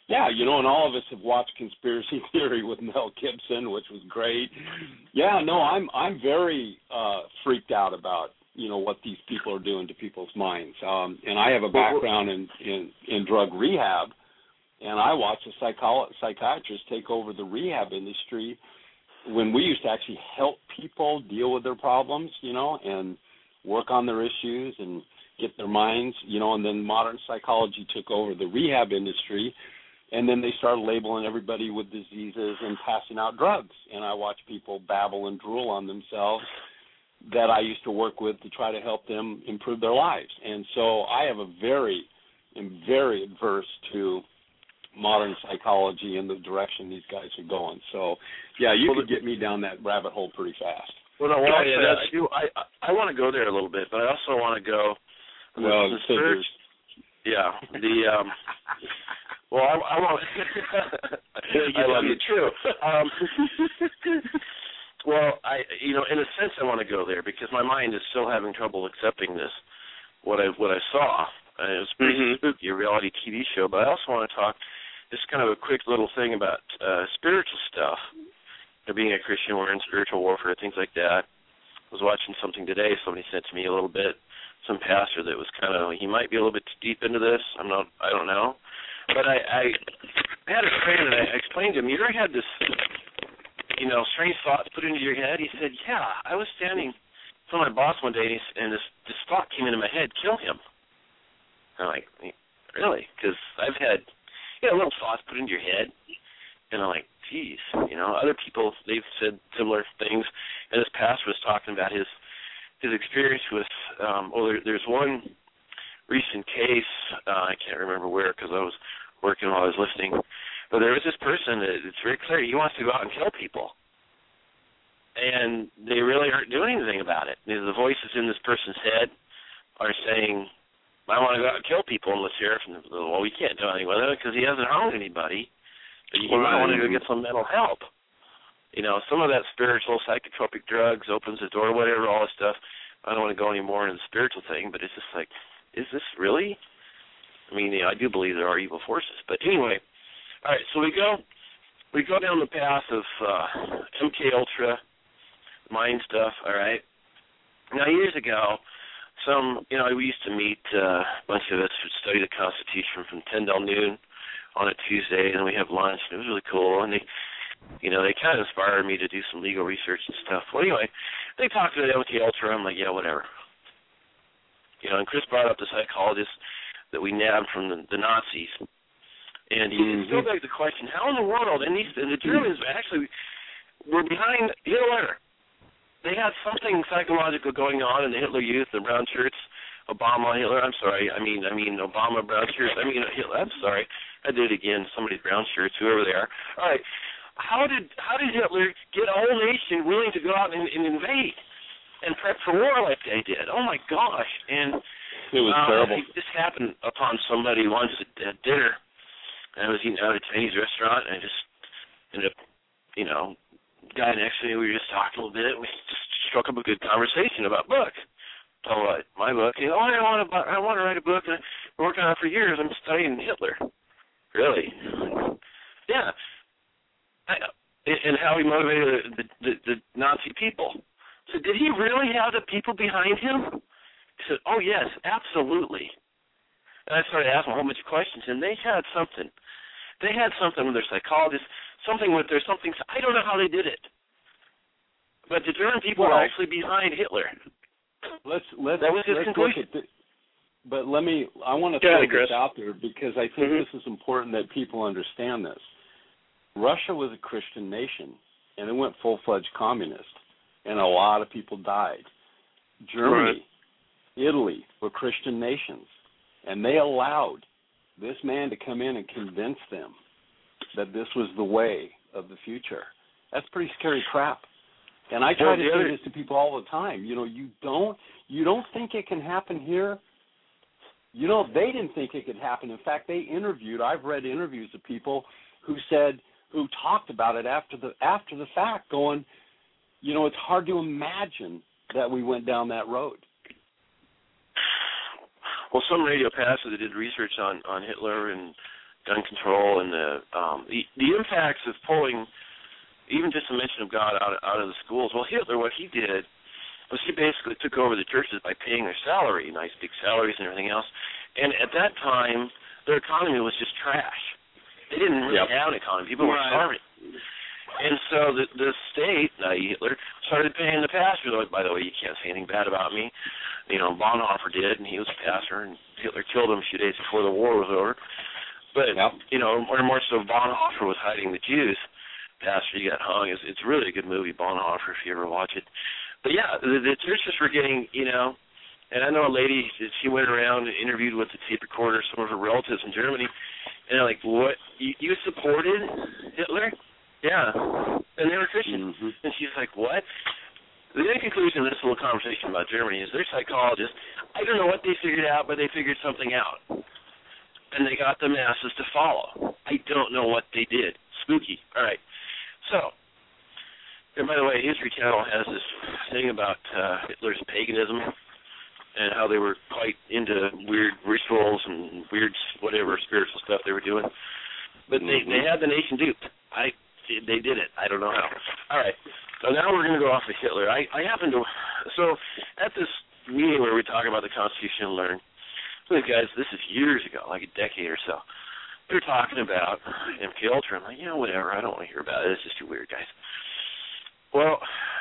yeah, you know, and all of us have watched Conspiracy Theory with Mel Gibson, which was great. Yeah, no, I'm I'm very uh, freaked out about, you know, what these people are doing to people's minds. Um, and I have a background in, in, in drug rehab, and I watched a psycholo- psychiatrist take over the rehab industry when we used to actually help people deal with their problems, you know, and work on their issues and get their minds, you know, and then modern psychology took over the rehab industry, and then they started labeling everybody with diseases and passing out drugs. And I watched people babble and drool on themselves that I used to work with to try to help them improve their lives. And so I have a very, am very adverse to modern psychology and the direction these guys are going. So, yeah, you well, could get me down that rabbit hole pretty fast. Well, no, well, I, yeah, I do. I I want to go there a little bit, but I also want to go. Well, the, the spirit, yeah, the um. Well, I, I want. I love you too. Um, well, I you know, in a sense, I want to go there because my mind is still having trouble accepting this. What I what I saw. Uh, it was pretty mm-hmm. spooky, a reality T V show. But I also want to talk just kind of a quick little thing about uh, spiritual stuff. You know, being a Christian, we're in spiritual warfare, things like that. I was watching something today. Somebody sent to me a little bit. Some pastor that was kind of, he might be a little bit too deep into this. I'm not, I don't know. But I, I, I had a friend, and I explained to him, you ever had this, you know, strange thoughts put into your head? He said, yeah, I was standing in front of my boss one day, and, he, and this, this thought came into my head, kill him. And I'm like, really? Because I've had, you know, little thoughts put into your head, and I'm like, geez, you know, other people, they've said similar things, and this pastor was talking about his his experience with, um, well, there, there's one recent case, uh, I can't remember where because I was working while I was listening, but there was this person that it's very clear he wants to go out and kill people, and they really aren't doing anything about it. The voices in this person's head are saying, I want to go out and kill people, and the sheriff, and well, we can't do anything with it because he hasn't harmed anybody, but you might want to go get some mental help. You know, some of that spiritual, psychotropic drugs opens the door, whatever, all this stuff. I don't want to go any more into the spiritual thing, but it's just like, is this really? I mean, yeah, I do believe there are evil forces. But anyway, all right, so we go we go down the path of uh, M K Ultra, mind stuff, all right? Now, years ago, some, you know, we used to meet, uh, a bunch of us who study the Constitution from ten till noon on a Tuesday, and we have lunch, and it was really cool, and they, you know, they kind of inspired me to do some legal research and stuff. Well, anyway, they talked to the M K Ultra. I'm like, yeah, whatever. You know, and Chris brought up the psychologist that we nabbed from the, the Nazis. And he mm-hmm. still begs the question, how in the world, and, these, and the Germans actually were behind Hitler. They had something psychological going on in the Hitler Youth, the brown shirts, Obama, Hitler, I'm sorry, I mean, I mean, Obama, brown shirts, I mean, Hitler, I'm sorry, I did it again, somebody's brown shirts, whoever they are. All right. How did how did Hitler get a whole nation willing to go out and, and invade and prep for war like they did? Oh my gosh! And it was uh, terrible. This happened upon somebody once at, at dinner. And I was eating out at a Chinese restaurant, and I just ended up, you know, guy next to me. We were just talking a little bit. We just struck up a good conversation about books. Talking about my book. You know, oh, I want to I want to write a book. And I've been working on it for years. I'm studying Hitler. Really? Yeah. And how he motivated the, the, the Nazi people. So did he really have the people behind him? He said, oh, yes, absolutely. And I started asking a whole bunch of questions, and they had something. They had something with their psychologists, something with their something. I don't know how they did it. But the German people well, were actually behind Hitler. Let's, let's, that was his let's conclusion. Look at the, but let me, I want to throw this out there because I think mm-hmm. this is important that people understand this. Russia was a Christian nation, and it went full-fledged communist, and a lot of people died. Germany, right. Italy were Christian nations, and they allowed this man to come in and convince them that this was the way of the future. That's pretty scary crap. And I try well, to say other... this to people all the time. You know, you don't you don't think it can happen here. You know, they didn't think it could happen. In fact, they interviewed. I've read interviews of people who said. Who talked about it after the after the fact, going, you know, it's hard to imagine that we went down that road. Well, some radio pastor that did research on, on Hitler and gun control and the um, the, the impacts of pulling even just a mention of God out, out of the schools. Well, Hitler, what he did was he basically took over the churches by paying their salary, nice big salaries and everything else. And at that time, their economy was just trash. They didn't really yep. have an economy. People were right. starving. And so the, the state, uh, Hitler, started paying the pastors. By the way, you can't say anything bad about me. You know, Bonhoeffer did, and he was a pastor, and Hitler killed him a few days before the war was over. But, yep. you know, more, more so Bonhoeffer was hiding the Jews. Pastor, he got hung. It's, it's really a good movie, Bonhoeffer, if you ever watch it. But, yeah, the, the churches were getting, you know, and I know a lady, she went around and interviewed with the tape recorder some of her relatives in Germany, and they're like, what, you, you supported Hitler? Yeah. And they were Christians. Mm-hmm. And she's like, what? The end conclusion of this little conversation about Germany is they're psychologists. I don't know what they figured out, but they figured something out. And they got the masses to follow. I don't know what they did. Spooky. All right. So, and by the way, History Channel has this thing about uh, Hitler's paganism and how they were quite into weird rituals and weird whatever spiritual stuff they were doing. But they, mm-hmm. they had the nation duped. I They did it. I don't know how. All right. So now we're going to go off of Hitler. I, I happen to – so at this meeting where we talk about the Constitution and Learn, these guys, this is years ago, like a decade or so. They're talking about M K Ultra. I'm like, yeah, whatever. I don't want to hear about it. It's just too weird, guys. Well,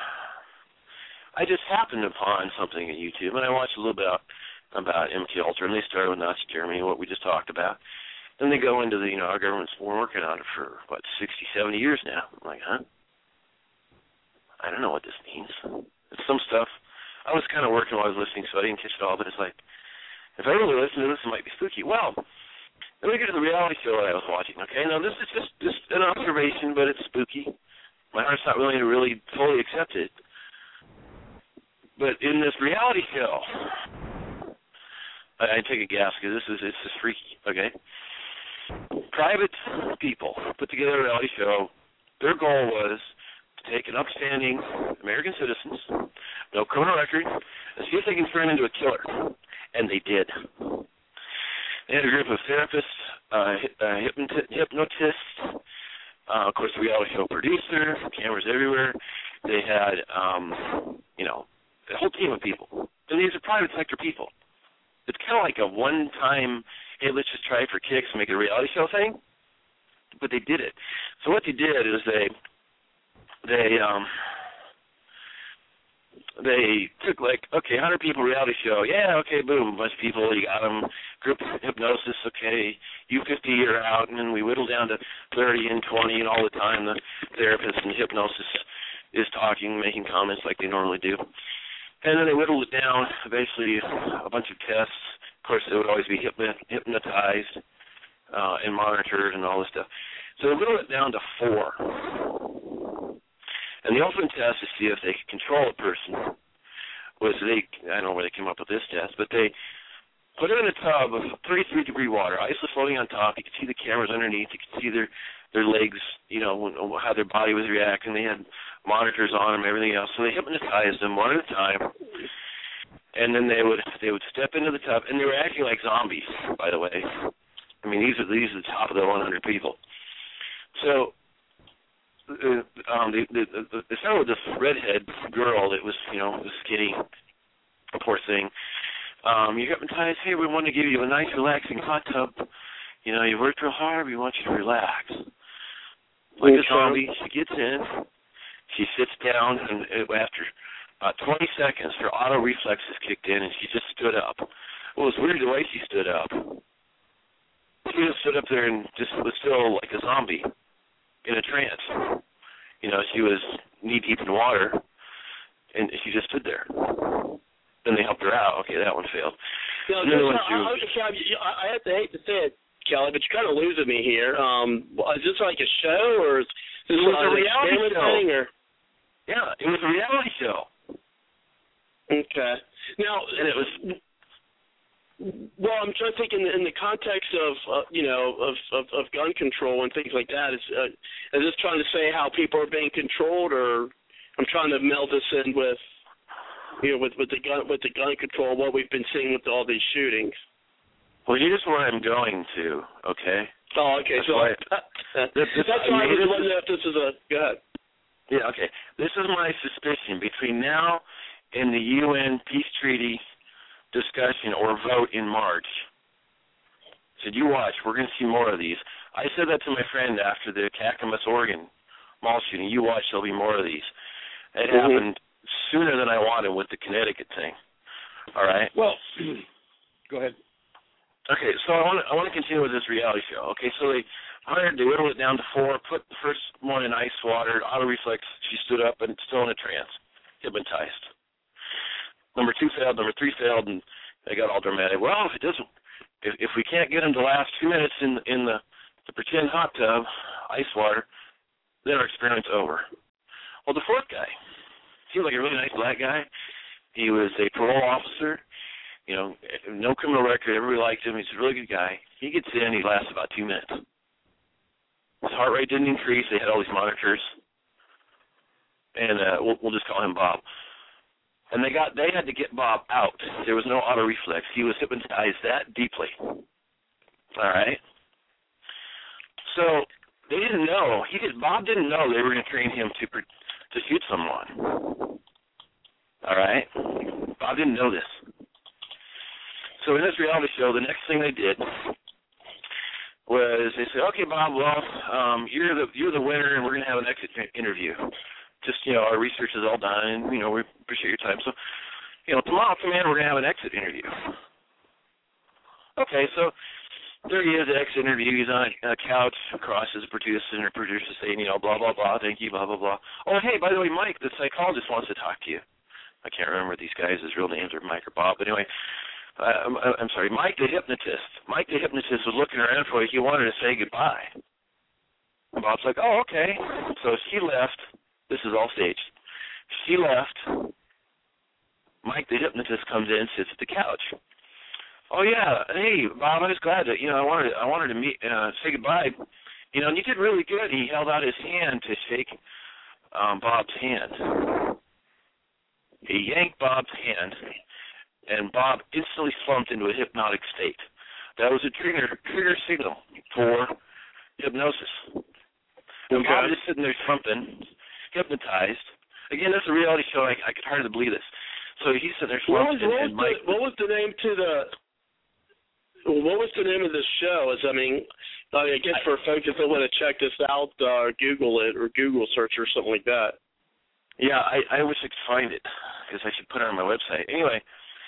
I just happened upon something on YouTube, and I watched a little bit about, about M K Ultra, and they started with Nazi Germany, what we just talked about. Then they go into the, you know, our government's been working on it for, what, sixty, seventy years now. I'm like, huh? I don't know what this means. It's some stuff. I was kind of working while I was listening, so I didn't catch it all, but it's like, if I really listen to this, it might be spooky. Well, let me get to the reality show that I was watching, okay? Now, this is just, just an observation, but it's spooky. My heart's not willing to really fully accept it. But in this reality show, I, I take a guess, because this is, it's just freaky, okay? Private people put together a reality show. Their goal was to take an upstanding American citizen, no criminal record, and see if they can turn him into a killer. And they did. They had a group of therapists, uh, uh, hypnot- hypnotists, uh, of course, the reality show producer, cameras everywhere. They had, um, you know, a whole team of people. And these are private sector people. It's kind of like a one-time, hey, let's just try it for kicks and make it a reality show thing. But they did it. So what they did is they, they, um, they took like, okay, one hundred people reality show. Yeah, okay, boom, a bunch of people, you got them. Group hypnosis, okay, you fifty, you're out. And then we whittle down to thirty and twenty, and all the time the therapist in hypnosis is talking, making comments like they normally do. And then they whittled it down, basically a bunch of tests. Of course, they would always be hypnotized uh, and monitored and all this stuff. So they whittled it down to four. And the ultimate test is to see if they could control a person. Was they, I don't know where they came up with this test, but they put them in a tub of thirty-three degree water, ice was floating on top. You could see the cameras underneath. You could see their, their legs, you know, how their body was reacting. They had monitors on them, everything else. So they hypnotized them one at a time. And then they would they would step into the tub, and they were acting like zombies, by the way. I mean, these are these are the top of the one hundred people. So Uh, um, the, the, the, they started with this redhead girl that was, you know, was skinny, poor thing. Um, you hypnotized, hey, we want to give you a nice, relaxing hot tub. You know, you worked real hard, we want you to relax. Like a zombie, she gets in, she sits down, and after about twenty seconds, her auto reflexes kicked in, and she just stood up. Well, it was weird the way she stood up. She just stood up there and just was still like a zombie. In a trance. You know, she was knee-deep in water, and she just stood there. Then they helped her out. Okay, that one failed. No, just, I, I, I, I have to hate to say it, Kelly, but you're kind of losing me here. Um, is this like a show, or is this it was a reality show? Thing, or? Yeah, it was a reality show. Okay. Now, and it was... Well, I'm trying to think in the, in the context of, uh, you know, of, of, of gun control and things like that. Is, uh, is this trying to say how people are being controlled, or I'm trying to meld this in with, you know, with, with the gun with the gun control, what we've been seeing with all these shootings? Well, here's where I'm going to, okay? Oh, okay. That's so why, that's this, this, why I was this wondering is, if this is a. Go ahead. Yeah, okay. This is my suspicion. Between now and the U N peace treaty discussion or vote in March, I said, you watch, we're going to see more of these. I said that to my friend after the Clackamas, Oregon mall shooting. You watch, there'll be more of these. It mm-hmm. happened sooner than I wanted with the Connecticut thing. All right? Well, go ahead. Okay, so I want to I want to continue with this reality show. Okay, so they hired, they whittled it down to four, put the first one in ice water, auto reflex, she stood up and still in a trance, hypnotized. Number two failed, number three failed, and they got all dramatic. Well, if it doesn't, if, if we can't get them to last two minutes in in the, the pretend hot tub, ice water, then our experiment's over. Well, the fourth guy seemed like a really nice black guy. He was a parole officer. You know, no criminal record. Everybody liked him. He's a really good guy. He gets in. He lasts about two minutes. His heart rate didn't increase. They had all these monitors, and uh, we'll, we'll just call him Bob. And they got they had to get Bob out. There was no auto reflex. He was hypnotized that deeply. All right. So they didn't know. He did. Bob didn't know they were going to train him to to shoot someone. All right. Bob didn't know this. So in this reality show, the next thing they did was they said, "Okay, Bob, well, um, you're the you're the winner, and we're going to have an exit interview. Just, you know, our research is all done, and, you know, we appreciate your time. So, you know, tomorrow, come in, we're going to have an exit interview." Okay, so there he is, the exit interview. He's on a, a couch across his producer, and her producer saying, you know, blah, blah, blah, thank you, blah, blah, blah. Oh, hey, by the way, Mike, the psychologist, wants to talk to you. I can't remember these guys' real names are Mike or Bob, but anyway. Uh, I'm, I'm sorry, Mike the hypnotist. Mike the hypnotist was looking around for you. He wanted to say goodbye. And Bob's like, oh, okay. So she left. This is all staged. She left. Mike the hypnotist comes in, sits at the couch. Oh yeah, hey Bob, I was glad that you know I wanted I wanted to meet uh, say goodbye. You know, and you did really good. He held out his hand to shake um, Bob's hand. He yanked Bob's hand. And Bob instantly slumped into a hypnotic state. That was a trigger trigger signal for hypnosis. And okay. Bob is just sitting there slumping, hypnotized. Again, this is a reality show. I, I could hardly believe this. So he's sitting there slumped. What was, what, and, and was Mike, the, what was the name to the? What was the name of the show? Is I mean, I guess for folks if they want to check this out, uh, Google it or Google search or something like that. Yeah, I, I wish I could find it because I should put it on my website. Anyway.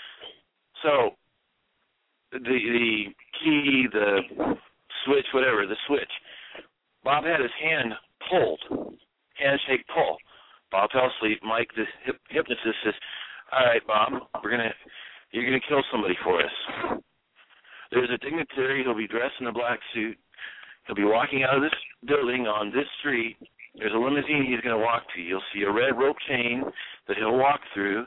So, the the key, the switch, whatever, the switch, Bob had his hand pulled, handshake pull. Bob fell asleep. Mike, the hip, hypnotist, says, all right, Bob, we're gonna, you're going to kill somebody for us. There's a dignitary. He'll be dressed in a black suit. He'll be walking out of this building on this street. There's a limousine he's going to walk to. You'll see a red rope chain that he'll walk through.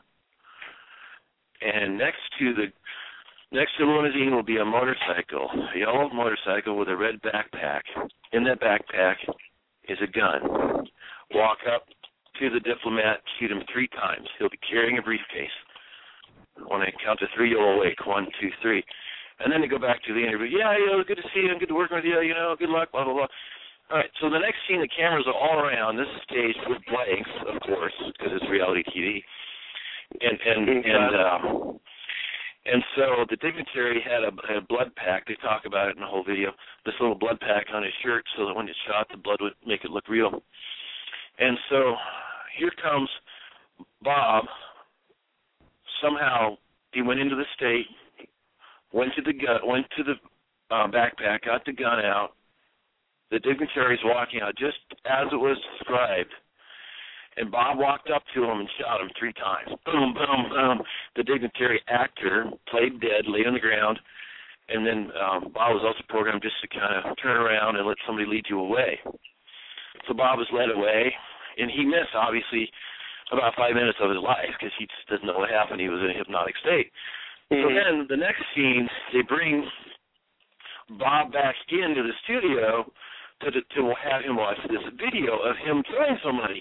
And next to the next to the limousine will be a motorcycle, a yellow motorcycle with a red backpack. In that backpack is a gun. Walk up to the diplomat, shoot him three times. He'll be carrying a briefcase. When I count to three, you'll awake. One, two, three. And then they go back to the interview. Yeah, you know, good to see you. Good to work with you. You know, good luck, blah, blah, blah. All right, so the next scene, the cameras are all around. This is staged with blanks, of course, because it's reality T V. And and and uh, and so the dignitary had a, a blood pack. They talk about it in the whole video. This little blood pack on his shirt, so that when it's shot, the blood would make it look real. And so here comes Bob. Somehow he went into the state, went to the gun, went to the uh, backpack, got the gun out. The dignitary's walking out just as it was described. And Bob walked up to him and shot him three times. Boom, boom, boom. The dignitary actor played dead, lay on the ground, and then um, Bob was also programmed just to kind of turn around and let somebody lead you away. So Bob was led away, and he missed, obviously, about five minutes of his life because he just doesn't know what happened. He was in a hypnotic state. Mm-hmm. So then the next scene, they bring Bob back into the studio to, to have him watch this video of him killing somebody.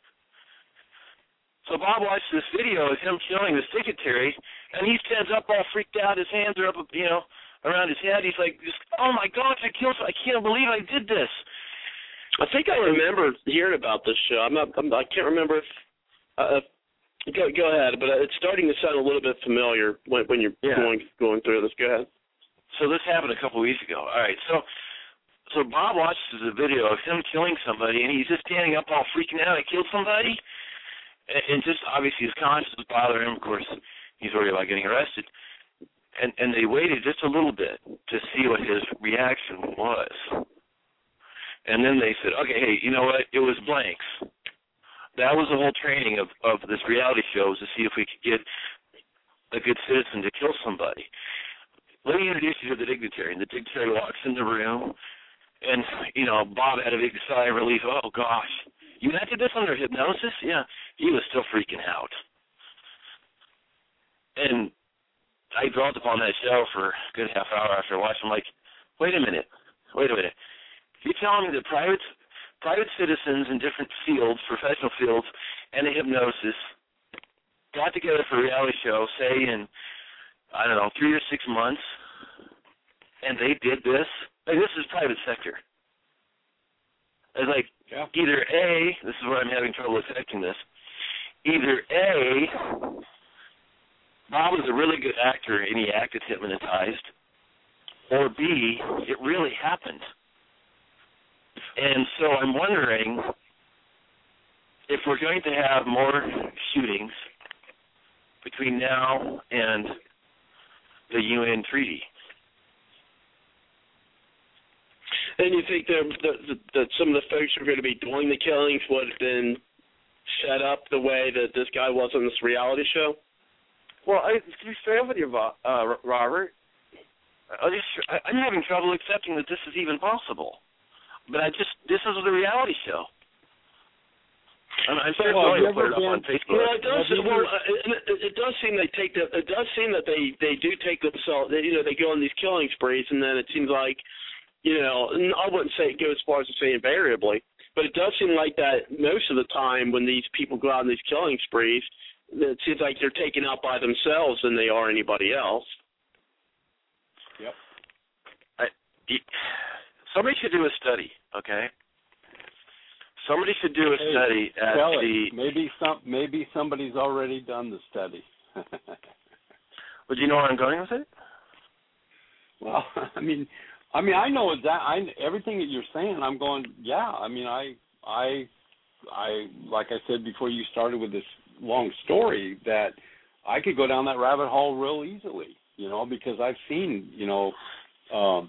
So Bob watched this video of him killing this dignitary, and he stands up all freaked out. His hands are up, you know, around his head. He's like, just, oh my gosh, I killed! I can't believe I did this. I think I remember hearing about this show. I'm not. I'm, I can't remember if. Uh, go go ahead, but it's starting to sound a little bit familiar when, when you're yeah. going going through this. Go ahead. So this happened a couple weeks ago. All right, so so Bob watches a video of him killing somebody, and he's just standing up all freaking out. I killed somebody, and, and just obviously his conscience was bothering him. Of course, he's worried about getting arrested. And and they waited just a little bit to see what his reaction was. And then they said, okay, hey, you know what? It was blanks. That was the whole training of, of this reality show, was to see if we could get a good citizen to kill somebody. Let me introduce you to the dignitary. And the dignitary walks in the room, and, you know, Bob had a big sigh of relief. Oh, gosh. You did this under hypnosis? Yeah. He was still freaking out. And I dwelt upon that show for a good half hour after watching. I'm like, wait a minute. Wait a minute. You're telling me that private private citizens in different fields, professional fields, and a hypnosis got together for a reality show, say in, I don't know, three or six months, and they did this? Like, this is private sector. It's like, yeah. Either A, this is where I'm having trouble accepting this, either A, Bob was a really good actor and he acted hypnotized, or B, it really happened. And so I'm wondering if we're going to have more shootings between now and the U N treaty. And you think that, that, that some of the folks who are going to be doing the killings would have been set up the way that this guy was on this reality show? Well, I, to be fair with you, uh, Robert, I just, I'm having trouble accepting that this is even possible. But I just, this is the reality show. I'm, I'm sure well, Zoe put it up on Facebook. Well, it does. Well, it, it does seem they take the. It does seem that they, they do take themselves. You know, they go on these killing sprees, and then it seems like, you know, I wouldn't say it goes as far as to say invariably, but it does seem like that most of the time when these people go out on these killing sprees, it seems like they're taken out by themselves than they are anybody else. Yep. I, somebody should do a study, okay? Somebody should do a hey, study at the. It. Maybe some. Maybe somebody's already done the study. But do you know where I'm going with it? Well, I mean, I mean, I know that. I everything that you're saying. I'm going. Yeah. I mean, I, I, I. Like I said before, you started with this long story that I could go down that rabbit hole real easily. You know, because I've seen. You know. Um,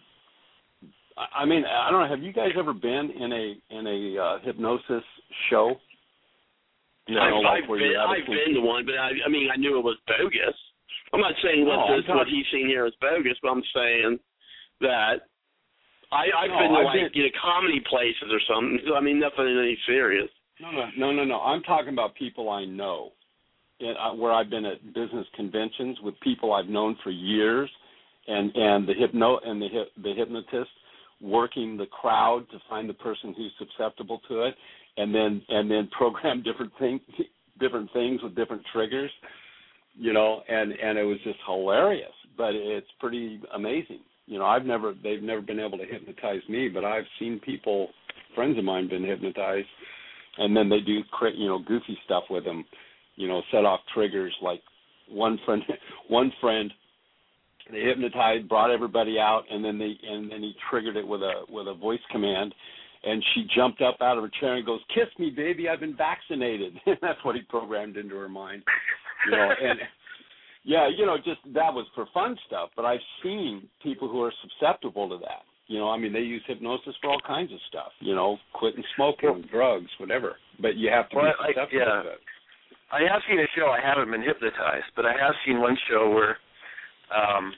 I mean, I don't know. Have you guys ever been in a in a uh, hypnosis show? No, I've, like I've, been, I've been to one, but I, I mean, I knew it was bogus. I'm not saying what no, this, what he's seen here is bogus, but I'm saying that I, I've no, been to I've like been, you know comedy places or something. I mean, nothing any serious. No, no, no, no, no. I'm talking about people I know, in, uh, where I've been at business conventions with people I've known for years, and and the hypno and the the hypnotist working the crowd to find the person who's susceptible to it, and then and then program different things, different things with different triggers, you know, and, and it was just hilarious. But it's pretty amazing. You know, I've never they've never been able to hypnotize me, but I've seen people, friends of mine, been hypnotized, and then they do you know goofy stuff with them, you know, set off triggers. Like one friend, one friend. They hypnotized, brought everybody out, and then they and then he triggered it with a with a voice command, and she jumped up out of her chair and goes, "Kiss me, baby, I've been vaccinated." That's what he programmed into her mind, you know. And yeah, you know, just that was for fun stuff. But I've seen people who are susceptible to that. You know, I mean, they use hypnosis for all kinds of stuff. You know, quitting smoking, well, drugs, whatever. But you have to well, be susceptible I, yeah. to it. I have seen a show. I haven't been hypnotized, but I have seen one show where. Um,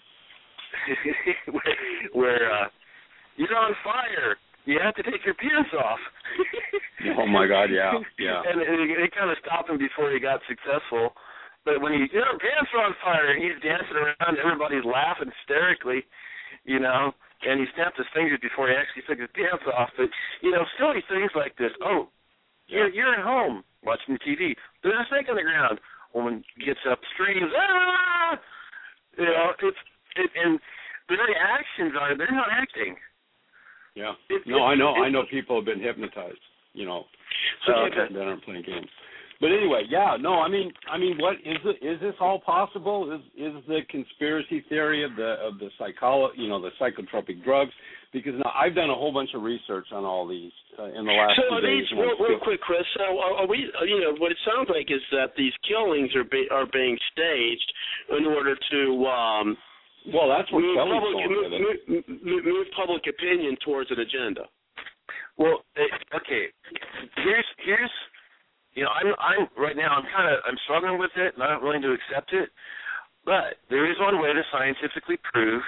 where, where uh, you're on fire. You have to take your pants off. Oh my God, yeah, yeah. And it, it kind of stopped him before he got successful. But when he, your pants are on fire, and he's dancing around, everybody's laughing hysterically, you know. And he snapped his fingers before he actually took his pants off. But you know, silly things like this. Oh, you're you're at home watching T V. There's a snake on the ground. Woman gets up, screams, ah! You know, it's it, and very actions are, they're not acting. Yeah. It, no, it, I know. it, I know people have been hypnotized. You know, Oh, okay. that aren't playing games. But anyway, yeah. No, I mean, I mean, what is it? Is this all possible? Is is the conspiracy theory of the of the psycholo- you know, the psychotropic drugs? Because now I've done a whole bunch of research on all these uh, in the last so few are days. these real, real quick, Chris? So are, are we? You know, what it sounds like is that these killings are be, are being staged in order to. Um, Well, that's what move Kelly's public, going move, with it. move, move public opinion towards an agenda. Well, it, okay. Here's here's you know I'm I'm right now I'm kind of I'm struggling with it, not willing to accept it. But there is one way to scientifically prove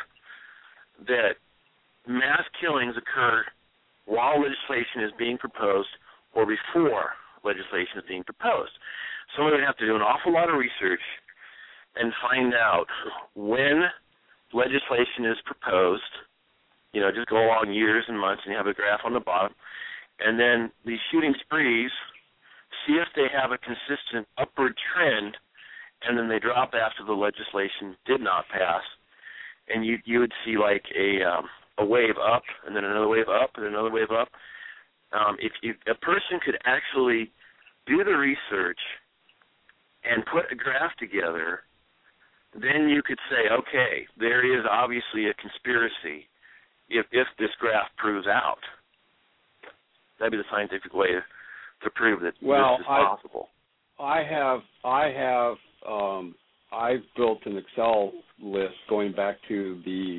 that mass killings occur while legislation is being proposed or before legislation is being proposed. Someone would have to do an awful lot of research and find out when legislation is proposed, you know, just go along years and months and you have a graph on the bottom, and then these shooting sprees, see if they have a consistent upward trend, and then they drop after the legislation did not pass, and you you would see like a um, a wave up, and then another wave up, and another wave up. Um, if, if a person could actually do the research and put a graph together, then you could say, okay, there is obviously a conspiracy if if this graph proves out. That'd be the scientific way to, to prove that well, this is I, possible. I have, I have, um, I've built an Excel list going back to the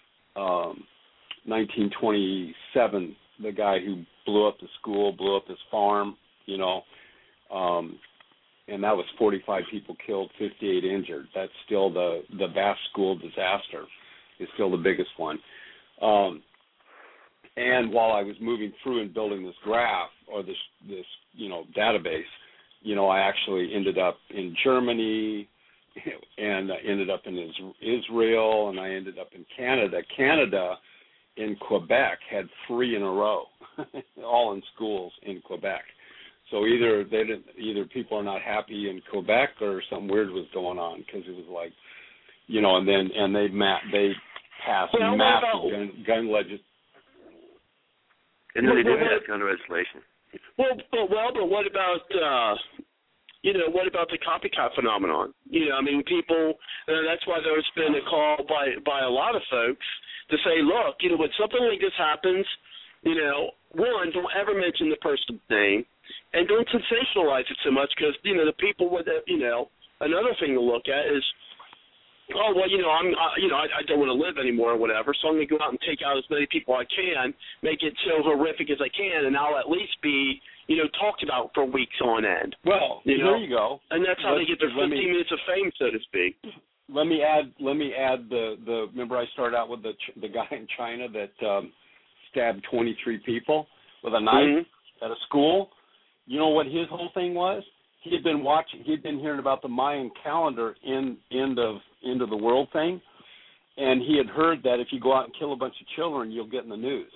um, nineteen twenty-seven, the guy who blew up the school, blew up his farm, you know, um, and that was forty-five people killed, fifty-eight injured. That's still the, the Bath School disaster is still the biggest one. Um, and while I was moving through and building this graph or this, this, you know, database, you know, I actually ended up in Germany and I ended up in Israel and I ended up in Canada. Canada in Quebec had three in a row, all in schools in Quebec. So either they didn't, either people are not happy in Quebec or something weird was going on because it was like, you know, and then and they ma- they passed well, massive well, gun, gun legislation. And then they well, do well, have gun legislation. Well, but well, but what about uh, you know what about the copycat phenomenon? You know, I mean, people. Uh, that's why there's been a call by by a lot of folks to say, look, you know, when something like this happens, you know, one, don't ever mention the person's name, and don't sensationalize it so much because you know the people with it. You know, another thing to look at is. Oh well, you know I'm, uh, you know I, I don't want to live anymore or whatever, so I'm going to go out and take out as many people I can, make it so horrific as I can, and I'll at least be, you know, talked about for weeks on end. Well, you there know? you go. And that's how Let's, they get their fifteen me, minutes of fame, so to speak. Let me add. Let me add the the. Remember, I started out with the the guy in China that um, stabbed twenty-three people with a knife mm-hmm. at a school. You know what his whole thing was? He had been watching. He had been hearing about the Mayan calendar in end of end of the world thing, and he had heard that if you go out and kill a bunch of children, you'll get in the news.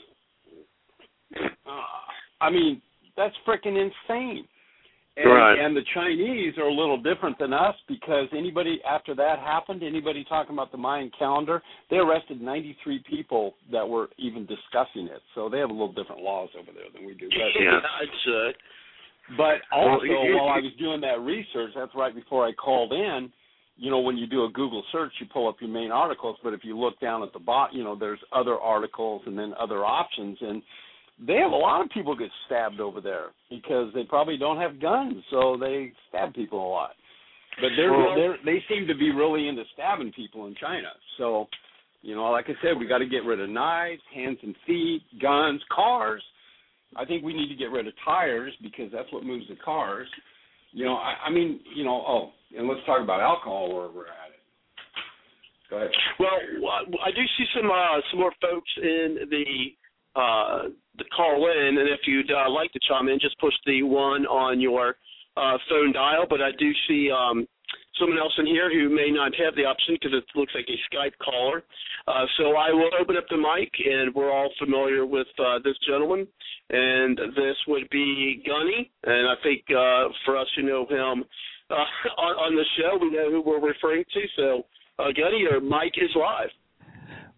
Uh, I mean, that's freaking insane. And, right. and the Chinese are a little different than us because anybody after that happened, anybody talking about the Mayan calendar, they arrested ninety-three people that were even discussing it. So they have a little different laws over there than we do. But, yeah, I'd say. But also, well, you, while I was doing that research, that's right before I called in, you know, when you do a Google search, you pull up your main articles, but if you look down at the bottom, you know, there's other articles and then other options, and they have a lot of people get stabbed over there because they probably don't have guns, so they stab people a lot. But they're, well, they're, they seem to be really into stabbing people in China. So, you know, like I said, we got to get rid of knives, hands and feet, guns, cars. I think we need to get rid of tires because that's what moves the cars. You know, I, I mean, you know, oh, and let's talk about alcohol where we're at it. Go ahead. Well, I do see some uh, some more folks in the uh, the call in, and if you'd uh, like to chime in, just push the one on your uh, phone dial. But I do see um, someone else in here who may not have the option because it looks like a Skype caller. Uh, so I will open up the mic, and we're all familiar with uh, this gentleman. And this would be Gunny, and I think uh, for us who know him uh, on, on the show, we know who we're referring to. So, uh, Gunny, your mic is live.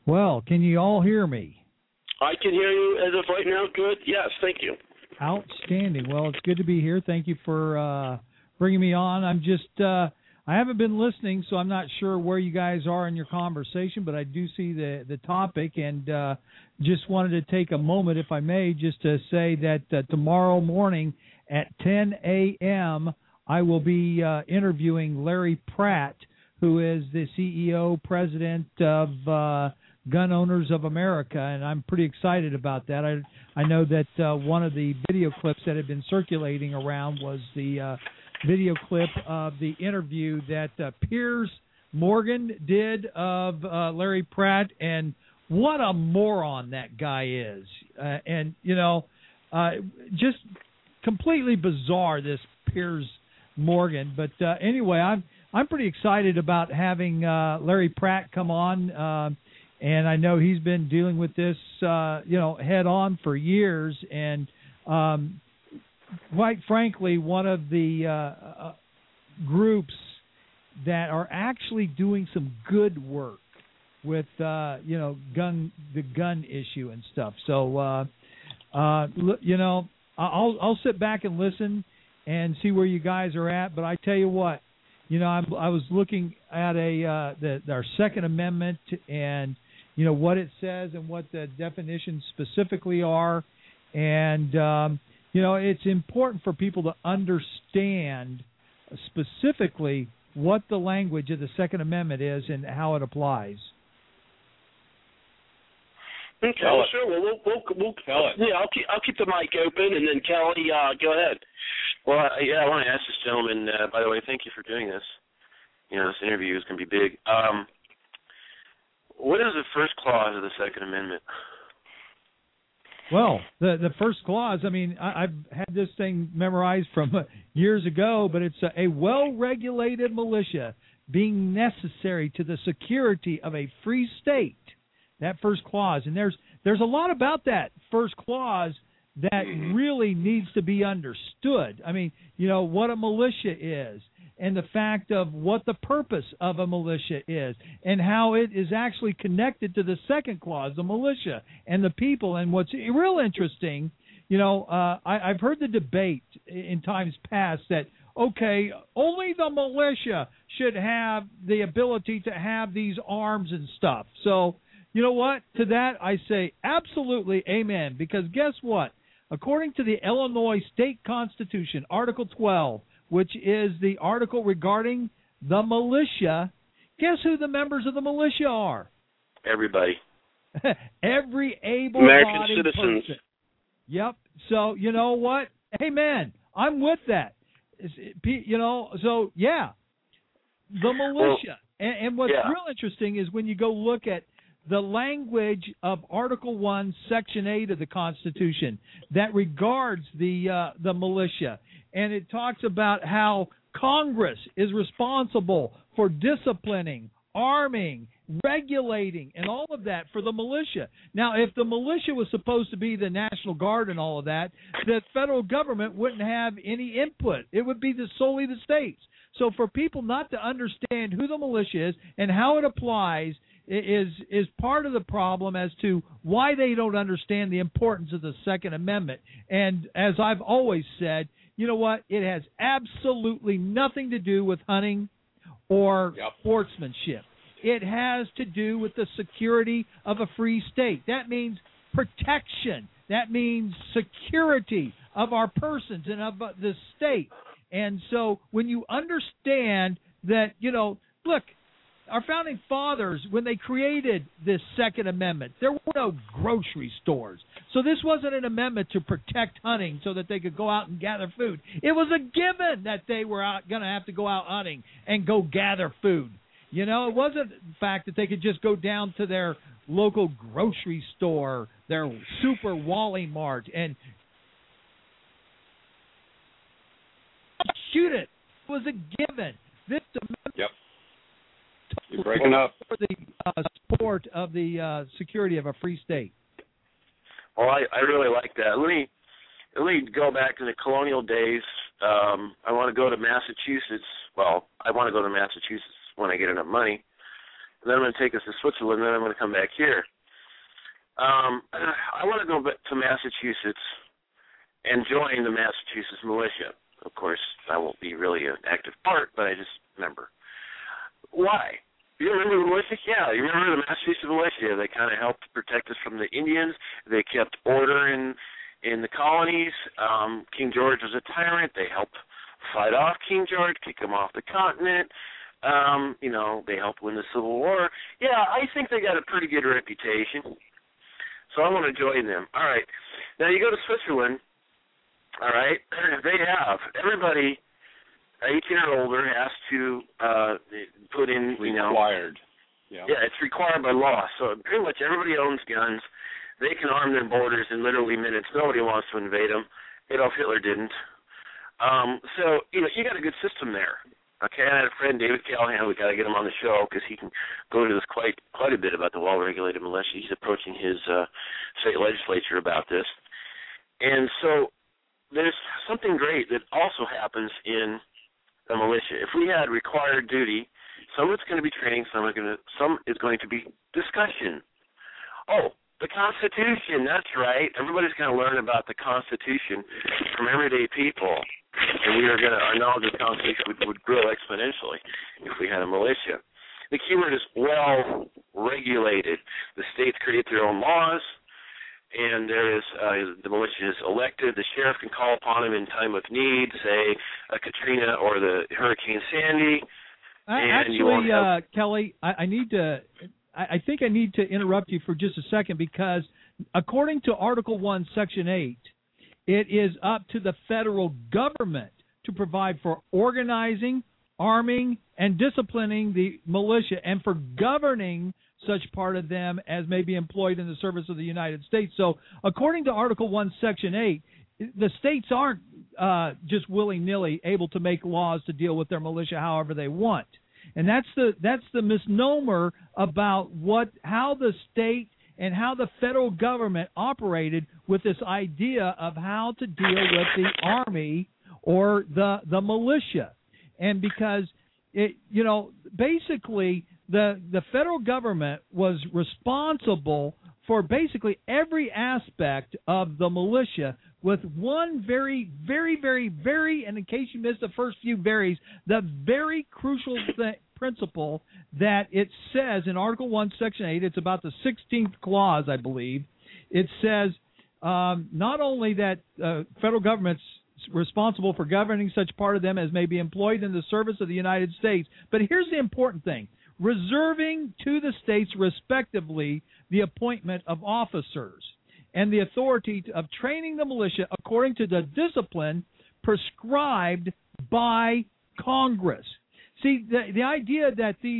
Well, can you all hear me? I can hear you as of right now. Good. Yes, thank you. Outstanding. Well, it's good to be here. Thank you for uh, bringing me on. I'm just, uh, I haven't been listening, so I'm not sure where you guys are in your conversation, but I do see the, the topic, and uh, just wanted to take a moment, if I may, just to say that uh, tomorrow morning at ten a.m., I will be uh, interviewing Larry Pratt, who is the C E O, president of uh, Gun Owners of America, and I'm pretty excited about that. I I know that uh, one of the video clips that had been circulating around was the uh, video clip of the interview that uh, Piers Morgan did of uh, Larry Pratt, and what a moron that guy is. Uh, and, you know, uh, just completely bizarre, this Piers Morgan. But uh, anyway, I'm I'm pretty excited about having uh, Larry Pratt come on, uh, and I know he's been dealing with this, uh, you know, head on for years. And um, quite frankly, one of the uh, uh, groups that are actually doing some good work with, uh, you know, gun the gun issue and stuff. So, uh, uh, you know, I'll I'll sit back and listen and see where you guys are at. But I tell you what, you know, I'm, I was looking at a uh, the, our Second Amendment and, you know, what it says and what the definitions specifically are. And, um, you know, it's important for people to understand specifically what the language of the Second Amendment is and how it applies. Okay, well, sure. Well, we'll, we'll, we'll yeah, I'll keep, I'll keep the mic open, and then Kelly, uh, go ahead. Well, I, yeah, I want to ask this gentleman. Uh, by the way, thank you for doing this. You know, this interview is going to be big. Um, what is the first clause of the Second Amendment? Well, the the first clause, I mean, I, I've had this thing memorized from uh, years ago, but it's a, a well-regulated militia being necessary to the security of a free state. That first clause. And there's there's a lot about that first clause that really needs to be understood. I mean, you know, what a militia is, and the fact of what the purpose of a militia is, and how it is actually connected to the second clause, the militia and the people. And what's real interesting, you know, uh, I, I've heard the debate in times past that, okay, only the militia should have the ability to have these arms and stuff. So, you know what? To that I say absolutely amen, because guess what? According to the Illinois State Constitution, Article twelve, which is the article regarding the militia, guess who the members of the militia are? Everybody. American Every able-bodied citizens. person. Yep. So, you know what? Amen. I'm with that. You know, so, yeah, the militia. Well, and, and what's yeah. real interesting is when you go look at the language of Article one, Section eight of the Constitution that regards the uh, the militia. And it talks about how Congress is responsible for disciplining, arming, regulating, and all of that for the militia. Now, if the militia was supposed to be the National Guard and all of that, the federal government wouldn't have any input. It would be the, solely the states. So for people not to understand who the militia is and how it applies is is part of the problem as to why they don't understand the importance of the Second Amendment. And as I've always said, you know what? It has absolutely nothing to do with hunting or yep. sportsmanship. It has to do with the security of a free state. That means protection. That means security of our persons and of the state. And so when you understand that, you know, look, our founding fathers, when they created this Second Amendment, there were no grocery stores. So this wasn't an amendment to protect hunting so that they could go out and gather food. It was a given that they were going to have to go out hunting and go gather food. You know, it wasn't the fact that they could just go down to their local grocery store, their Super Wally Mart, and shoot it. It was a given. This amendment Yep. You're breaking up. For the uh, support of the uh, security of a free state. Well, I, I really like that. Let me let me go back to the colonial days. Um, I want to go to Massachusetts. Well, I want to go to Massachusetts when I get enough money. and then I'm going to take us to Switzerland, and then I'm going to come back here. Um, I want to go back to Massachusetts and join the Massachusetts militia. Of course, I won't be really an active part, but I just remember. Why? You remember the militia? Yeah, you remember the Massachusetts militia. They kind of helped protect us from the Indians. They kept order in in the colonies. Um, King George was a tyrant. They helped fight off King George, kick him off the continent. Um, you know, they helped win the Civil War. Yeah, I think they got a pretty good reputation. So I want to join them. All right. Now you go to Switzerland. All right. They have everybody eighteen or older has to uh, put in, you know. Required. Yeah. Yeah, it's required by law. So pretty much everybody owns guns. They can arm their borders in literally minutes. Nobody wants to invade them. Adolf Hitler didn't. Um, so, you know, you got a good system there. Okay, I had a friend, David Callahan. We got to get him on the show because he can go into this quite quite a bit about the well-regulated militia. He's approaching his uh, state legislature about this. And so there's something great that also happens in the militia. If we had required duty, some of it's going to be training, some is going to some is going to be discussion. Oh, the Constitution, that's right. Everybody's going to learn about the Constitution from everyday people, and we are going to, our knowledge of the Constitution would, would grow exponentially if we had a militia. The key word is well-regulated. The states create their own laws, and there is uh, the militia is elected. The sheriff can call upon them in time of need, say a Katrina or the Hurricane Sandy. Uh, and actually, you won't have... uh, Kelly, I, I need to... I think I need to interrupt you for just a second because according to Article one, Section eight, it is up to the federal government to provide for organizing, arming, and disciplining the militia and for governing such part of them as may be employed in the service of the United States. So according to Article one, Section eight, the states aren't uh, just willy-nilly able to make laws to deal with their militia however they want. And that's the that's the misnomer about what how the state and how the federal government operated with this idea of how to deal with the army or the the militia. And because it you know basically the the federal government was responsible for basically every aspect of the militia, with one very, very, very, very, and in case you missed the first few varies, the very crucial th- principle that it says in Article one, Section eight, it's about the sixteenth clause, I believe. It says um, not only that uh, federal government's responsible for governing such part of them as may be employed in the service of the United States, but here's the important thing: reserving to the states respectively the appointment of officers and the authority of training the militia according to the discipline prescribed by Congress. See, the, the idea that these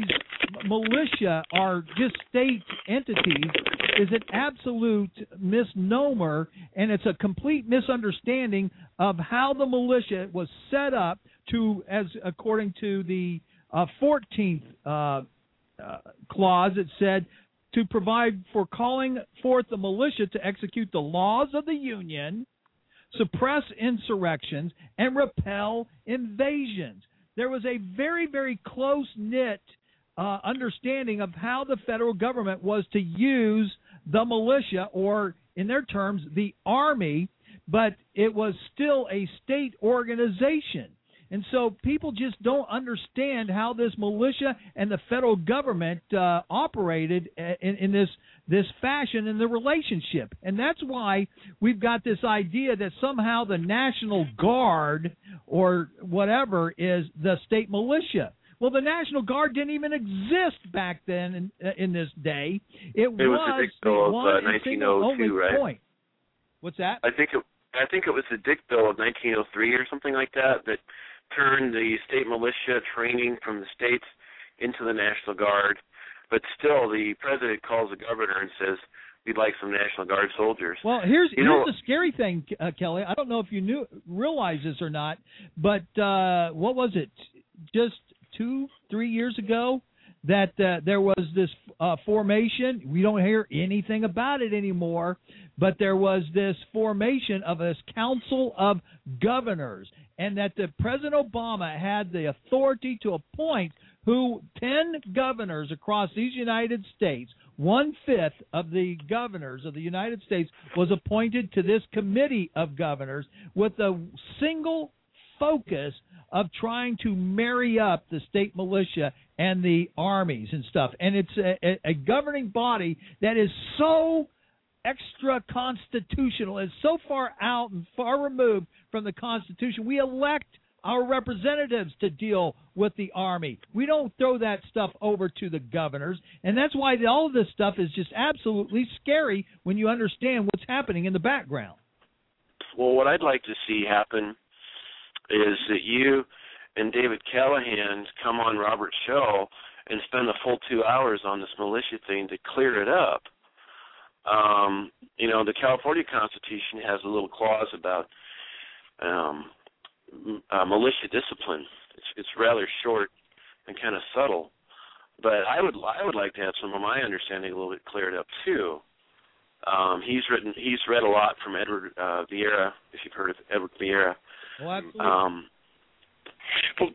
militia are just state entities is an absolute misnomer, and it's a complete misunderstanding of how the militia was set up to, as according to the uh, fourteenth uh, uh, clause, it said, to provide for calling forth the militia to execute the laws of the Union, suppress insurrections, and repel invasions. There was a very, very close-knit uh, understanding of how the federal government was to use the militia, or in their terms, the Army, but it was still a state organization. And so people just don't understand how this militia and the federal government uh, operated in, in this this fashion in the relationship. And that's why we've got this idea that somehow the National Guard or whatever is the state militia. Well, the National Guard didn't even exist back then in, in this day. It, it was, was the Dick Bill of uh, nineteen oh two, right? Point. What's that? I think it, I think it was the Dick Bill of nineteen oh three or something like that that turned the state militia training from the states into the National Guard. But still, the president calls the governor and says, we'd like some National Guard soldiers. Well, here's you here's know, the scary thing, uh, Kelly. I don't know if you knew realize this or not, but uh, what was it, just two, three years ago, that uh, there was this uh, formation. We don't hear anything about it anymore, but there was this formation of this Council of Governors, and that the President Obama had the authority to appoint who ten governors across these United States, one-fifth of the governors of the United States was appointed to this committee of governors with a single focus of trying to marry up the state militia and the armies and stuff. And it's a, a governing body that is so extra-constitutional, is so far out and far removed from the Constitution. We elect our representatives to deal with the Army. We don't throw that stuff over to the governors, and that's why all of this stuff is just absolutely scary when you understand what's happening in the background. Well, what I'd like to see happen is that you and David Callahan come on Robert's show and spend the full two hours on this militia thing to clear it up. Um, you know, the California Constitution has a little clause about um, uh, militia discipline. It's, it's rather short and kind of subtle, but I would I would like to have some of my understanding a little bit cleared up too. Um, he's written he's read a lot from Edward uh, Vieira, if you've heard of Edward Vieira. Well, absolutely. Um, well,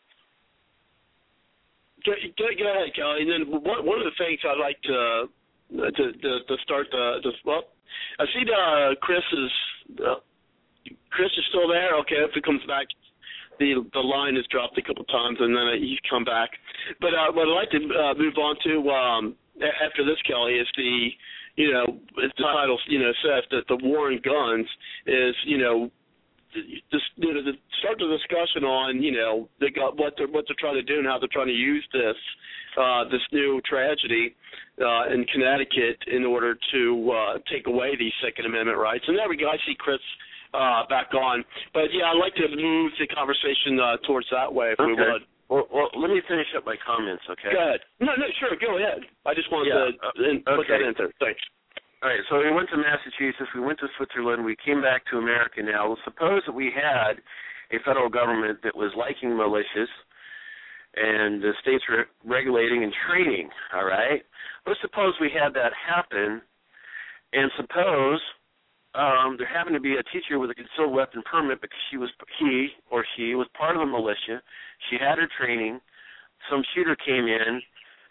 go, go, go ahead, Kelly. And then one, one of the things I'd like to to to, to start the, the well, I see uh, Chris is uh, Chris is still there. Okay, if it comes back, the the line has dropped a couple times, and then he's come back. But uh, what I'd like to uh, move on to um, after this, Kelly, is the you know as the title you know says that the war on guns is you know. Just, you know, to start the discussion on, you know, they got what they're what they're trying to do and how they're trying to use this uh, this new tragedy uh, in Connecticut in order to uh, take away these Second Amendment rights. And there we go. I see Chris uh, back on. But yeah, I'd like to move the conversation uh, towards that way, if okay. we would. Well, well, let me finish up my comments, okay? Go ahead. No, no, sure, go ahead. I just wanted yeah, to uh, in, put okay. that in there. Thanks. All right, so we went to Massachusetts, we went to Switzerland, we came back to America now. Well, suppose that we had a federal government that was liking militias and the states were regulating and training, all right? Let's suppose we had that happen, and suppose um, there happened to be a teacher with a concealed weapon permit because she was he or she was part of a militia, she had her training, some shooter came in,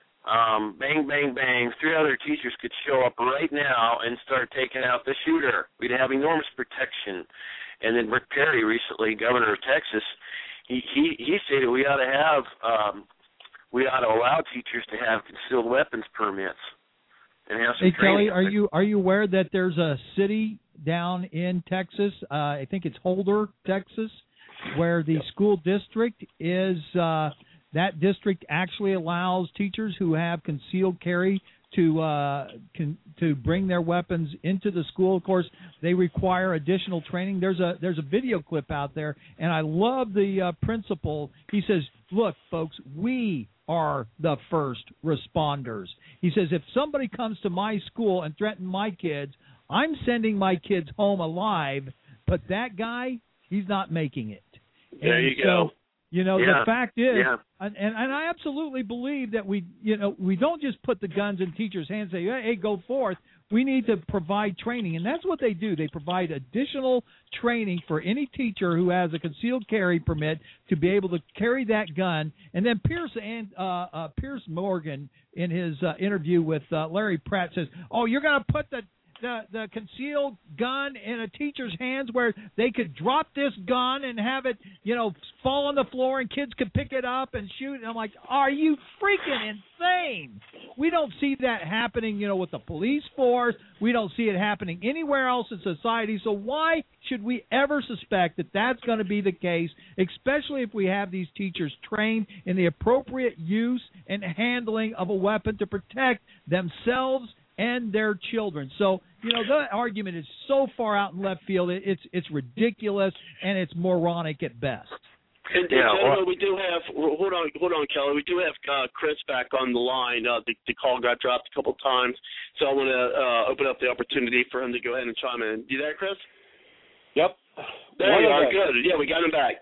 Um, bang, bang, bang, three other teachers could show up right now and start taking out the shooter. We'd have enormous protection. And then Rick Perry recently, governor of Texas, he, he, he stated we ought to have, um, we ought to allow teachers to have concealed weapons permits and have some hey, training. Kelly, are you, are you aware that there's a city down in Texas, uh, I think it's Holder, Texas, where the yep. school district is uh, – that district actually allows teachers who have concealed carry to uh, can, to bring their weapons into the school. Of course, they require additional training. There's a there's a video clip out there, and I love the uh, principal. He says, "Look, folks, we are the first responders." He says, "If somebody comes to my school and threatens my kids, I'm sending my kids home alive. But that guy, he's not making it." There and you so, go. You know, yeah. the fact is, yeah. and, and I absolutely believe that we, you know, we don't just put the guns in teachers' hands and say, hey, go forth. We need to provide training, and that's what they do. They provide additional training for any teacher who has a concealed carry permit to be able to carry that gun. And then Pierce and uh, uh, Pierce Morgan, in his uh, interview with uh, Larry Pratt, says, oh, you're going to put the The, the concealed gun in a teacher's hands where they could drop this gun and have it, you know, fall on the floor and kids could pick it up and shoot. And I'm like, are you freaking insane? We don't see that happening, you know, with the police force. We don't see it happening anywhere else in society. So why should we ever suspect that that's going to be the case, especially if we have these teachers trained in the appropriate use and handling of a weapon to protect themselves and their children? So, you know, the argument is so far out in left field, it, it's it's ridiculous and it's moronic at best. And, yeah, and gentlemen, well, we do have hold on, hold on, Kelly. We do have uh, Chris back on the line. Uh, the, the call got dropped a couple times, so I want to uh, open up the opportunity for him to go ahead and chime in. You there, Chris? Yep. There one you are. The, good. Yeah, we got him back.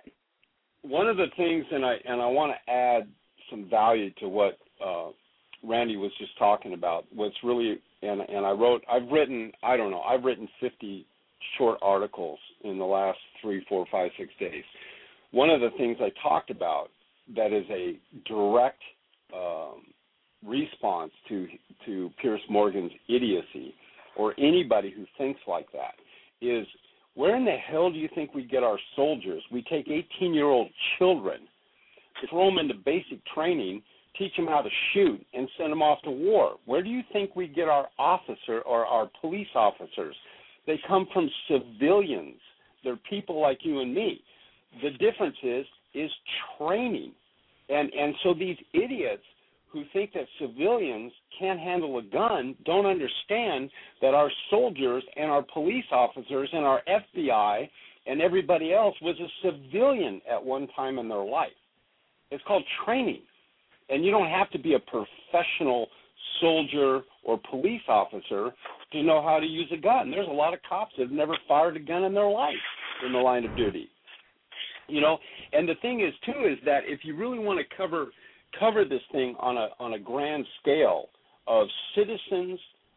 One of the things, and I and I want to add some value to what uh, Randy was just talking about. What's really and and I wrote, I've written, I don't know, I've written fifty short articles in the last three, four, five, six days. One of the things I talked about that is a direct um, response to to Piers Morgan's idiocy, or anybody who thinks like that, is where in the hell do you think we get our soldiers? We take eighteen-year-old children, throw them into basic training, teach them how to shoot, and send them off to war. Where do you think we get our officer or our police officers? They come from civilians. They're people like you and me. The difference is is training. And and so these idiots who think that civilians can't handle a gun don't understand that our soldiers and our police officers and our F B I and everybody else was a civilian at one time in their life. It's called training. And you don't have to be a professional soldier or police officer to know how to use a gun. There's a lot of cops that have never fired a gun in their life in the line of duty. You know, and the thing is, too, is that if you really want to cover cover this thing on a on a grand scale of citizens,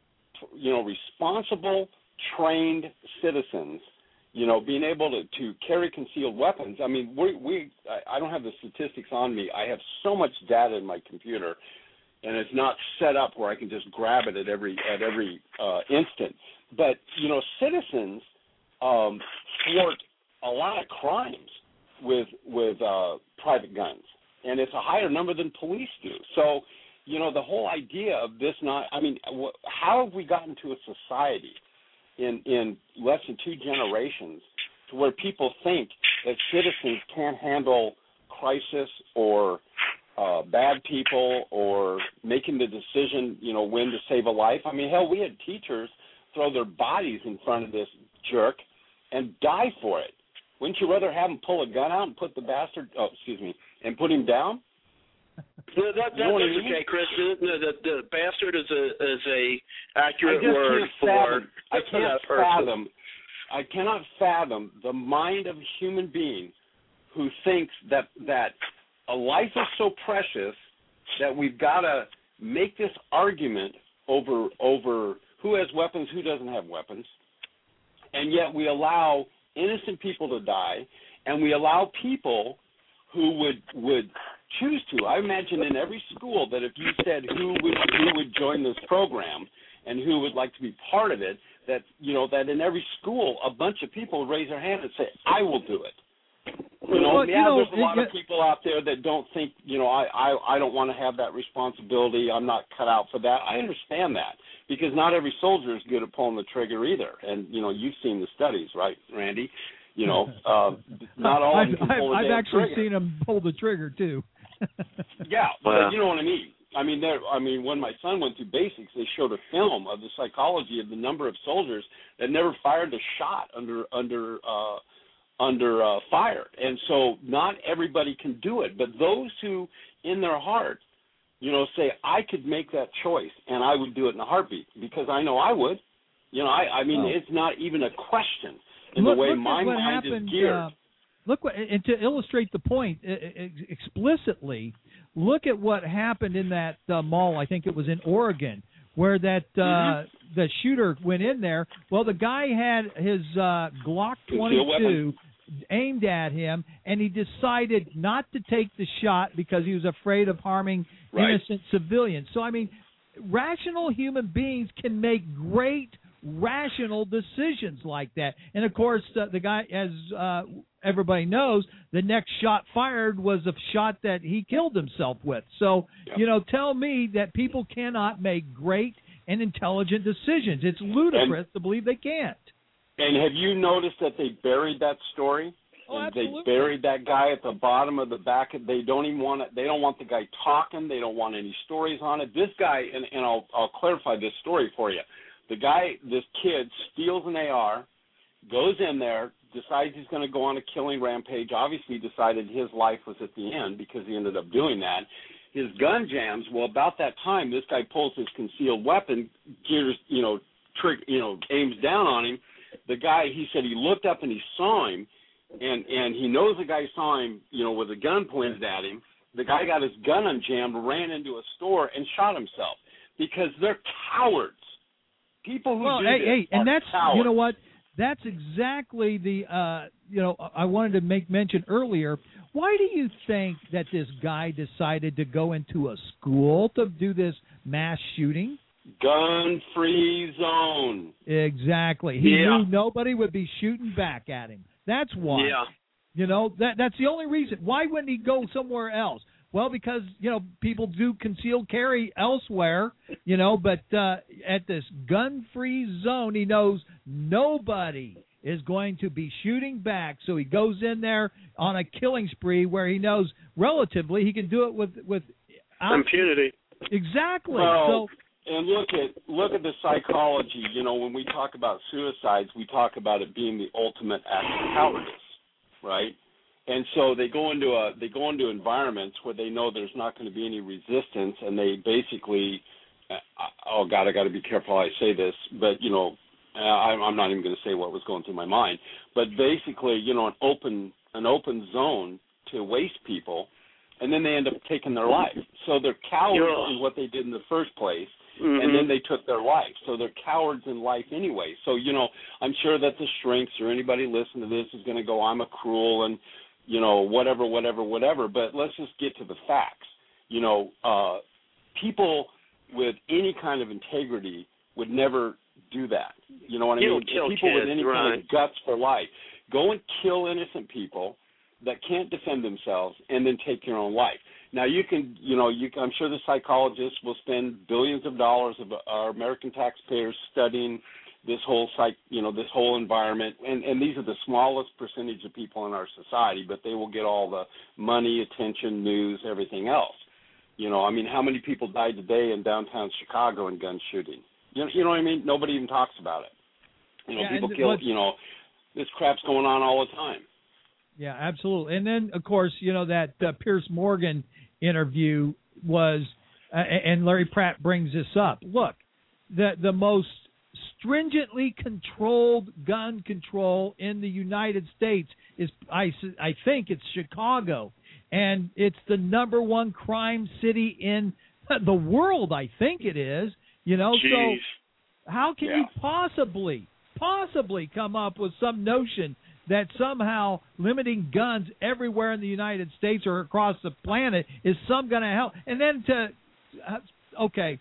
you know, responsible, trained citizens, you know, being able to, to carry concealed weapons. I mean, we, we I don't have the statistics on me. I have so much data in my computer, and it's not set up where I can just grab it at every at every uh, instant. But, you know, citizens um, thwart a lot of crimes with with uh, private guns. And it's a higher number than police do. So, you know, the whole idea of this not, I mean, how have we gotten to a society in, in less than two generations to where people think that citizens can't handle crisis or uh, bad people or making the decision, you know, when to save a life? I mean, hell, we had teachers throw their bodies in front of this jerk and die for it. Wouldn't you rather have him pull a gun out and put the bastard, oh, excuse me, and put him down? No, that, that, you know that's I mean? okay, Chris. The, the, the bastard is a is a accurate I just word can't for, fathom, I for can't that person. fathom. I cannot fathom the mind of a human being who thinks that that a life is so precious that we've got to make this argument over over who has weapons, who doesn't have weapons, and yet we allow innocent people to die, and we allow people who would would choose to. I imagine in every school that if you said who would who would join this program and who would like to be part of it, that you know that in every school a bunch of people would raise their hand and say, "I will do it." You know, well, yeah, you know, there's a lot it, of people out there that don't think, you know, I, I I don't want to have that responsibility. I'm not cut out for that. I understand that because not every soldier is good at pulling the trigger either. And you know, you've seen the studies, right, Randy? You know, uh, not all of them can pull the I've damn actually trigger. seen them pull the trigger too. Yeah, Well, but you know what I mean. I mean, there. I mean, when my son went through basics, they showed a film of the psychology of the number of soldiers that never fired a shot under under uh, under uh, fire, and so not everybody can do it. But those who, in their heart, you know, say I could make that choice and I would do it in a heartbeat because I know I would. You know, I, I mean, oh. it's not even a question in look, the way look my at what mind happened, is geared. Uh, look, what, and to illustrate the point uh, explicitly, look at what happened in that uh, mall. I think it was in Oregon, where that uh, mm-hmm. the shooter went in there. Well, the guy had his uh, Glock twenty-two aimed at him, and he decided not to take the shot because he was afraid of harming right. innocent civilians. So, I mean, rational human beings can make great rational decisions like that. And, of course, uh, the guy, as uh, everybody knows, the next shot fired was a shot that he killed himself with. So, yep. you know, tell me that people cannot make great and intelligent decisions. It's ludicrous and, to believe they can't. And have you noticed that they buried that story? Oh, and absolutely. They buried that guy at the bottom of the back. They don't even want it. They don't want the guy talking. They don't want any stories on it. This guy, and, and I'll, I'll clarify this story for you. The guy, this kid, steals an A R, goes in there, decides he's going to go on a killing rampage. Obviously decided his life was at the end because he ended up doing that. His gun jams. Well, about that time, this guy pulls his concealed weapon, gears, you know, trick, you know, aims down on him. The guy, he said he looked up and he saw him, and, and he knows the guy saw him, you know, with a gun pointed at him. The guy got his gun unjammed, ran into a store, and shot himself because they're cowards. People who well, do hey, this hey, and are that's cowards. You know what? That's exactly the uh, you know, I wanted to make mention earlier. Why do you think that this guy decided to go into a school to do this mass shooting? Gun-free zone. Exactly. He Yeah. knew nobody would be shooting back at him. That's why. Yeah. You know, that that's the only reason. Why wouldn't he go somewhere else? Well, because, you know, people do concealed carry elsewhere, you know, but uh, at this gun-free zone, he knows nobody is going to be shooting back. So he goes in there on a killing spree where he knows relatively he can do it with with impunity. Exactly. Well, so and look at look at the psychology. You know, when we talk about suicides, we talk about it being the ultimate act of cowardice, right? And so they go into a they go into environments where they know there's not going to be any resistance, and they basically, uh, oh God, I got to be careful how I say this, but you know, uh, I'm, I'm not even going to say what was going through my mind. But basically, you know, an open an open zone to waste people, and then they end up taking their life. So they're cowards Yeah. in what they did in the first place. Mm-hmm. And then they took their life. So they're cowards in life anyway. So, you know, I'm sure that the shrinks or anybody listening to this is going to go, I'm a cruel and, you know, whatever, whatever, whatever. But let's just get to the facts. You know, uh, people with any kind of integrity would never do that. You know what I You mean? don't kill People kids, with any right. kind of guts for life. Go and kill innocent people that can't defend themselves and then take your own life. Now, you can, you know, you, I'm sure the psychologists will spend billions of dollars of our American taxpayers studying this whole psych, you know, this whole environment, and, and these are the smallest percentage of people in our society, but they will get all the money, attention, news, everything else. You know, I mean, how many people died today in downtown Chicago in gun shooting? You know, you know what I mean? Nobody even talks about it. You know, Yeah, people and kill, what- you know, this crap's going on all the time. Yeah, absolutely. And then, of course, you know, that uh, Piers Morgan interview was, uh, and Larry Pratt brings this up. Look, the the most stringently controlled gun control in the United States is, I, I think it's Chicago. And it's the number one crime city in the world, I think it is. You know, Jeez. so how can Yeah. you possibly, possibly come up with some notion that somehow limiting guns everywhere in the United States or across the planet is some going to help? And then to, uh, okay,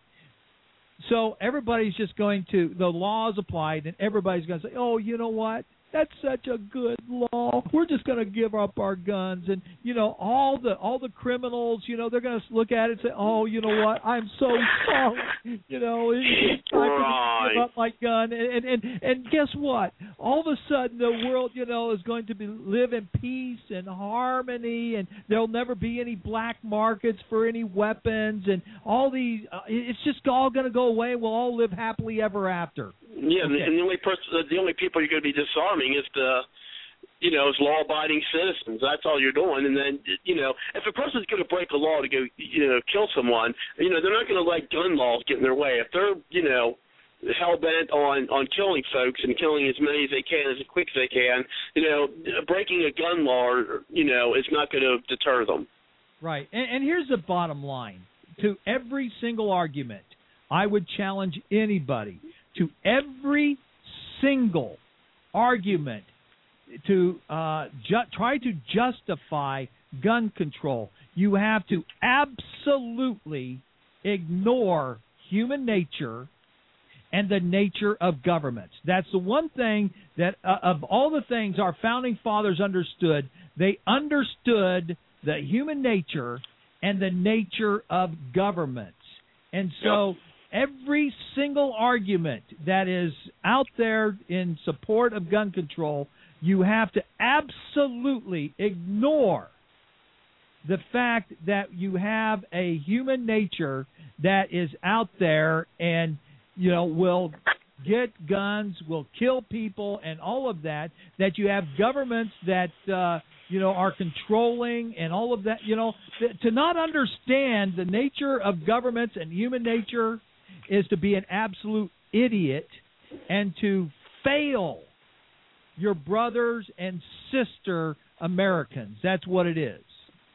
so everybody's just going to, the laws applied, and everybody's going to say, oh, you know what? That's such a good law. We're just going to give up our guns, and you know all the all the criminals. You know they're going to look at it and say, "Oh, you know what? I'm so sorry. You know it's time for me to give up my gun." And, and and and guess what? All of a sudden, the world, you know, is going to be live in peace and harmony, and there'll never be any black markets for any weapons, and all these. Uh, it's just all going to go away. We'll all live happily ever after. Yeah, Okay. and the only person, the only people you're going to be disarming is the, you know, is law-abiding citizens. That's all you're doing. And then, you know, if a person's going to break a law to go, you know, kill someone, you know, they're not going to let gun laws get in their way. If they're, you know, hell-bent on, on killing folks and killing as many as they can as quick as they can, you know, breaking a gun law, you know, is not going to deter them. Right. And, and here's the bottom line. To every single argument, I would challenge anybody to every single argument to uh, ju- try to justify gun control. You have to absolutely ignore human nature and the nature of governments. That's the one thing that, uh, of all the things our founding fathers understood, they understood the human nature and the nature of governments. And so Yep. every single argument that is out there in support of gun control, you have to absolutely ignore the fact that you have a human nature that is out there and, you know, will get guns, will kill people, and all of that, that you have governments that, uh, you know, are controlling and all of that. You know, th- to not understand the nature of governments and human nature is to be an absolute idiot and to fail your brothers and sister Americans. That's what it is.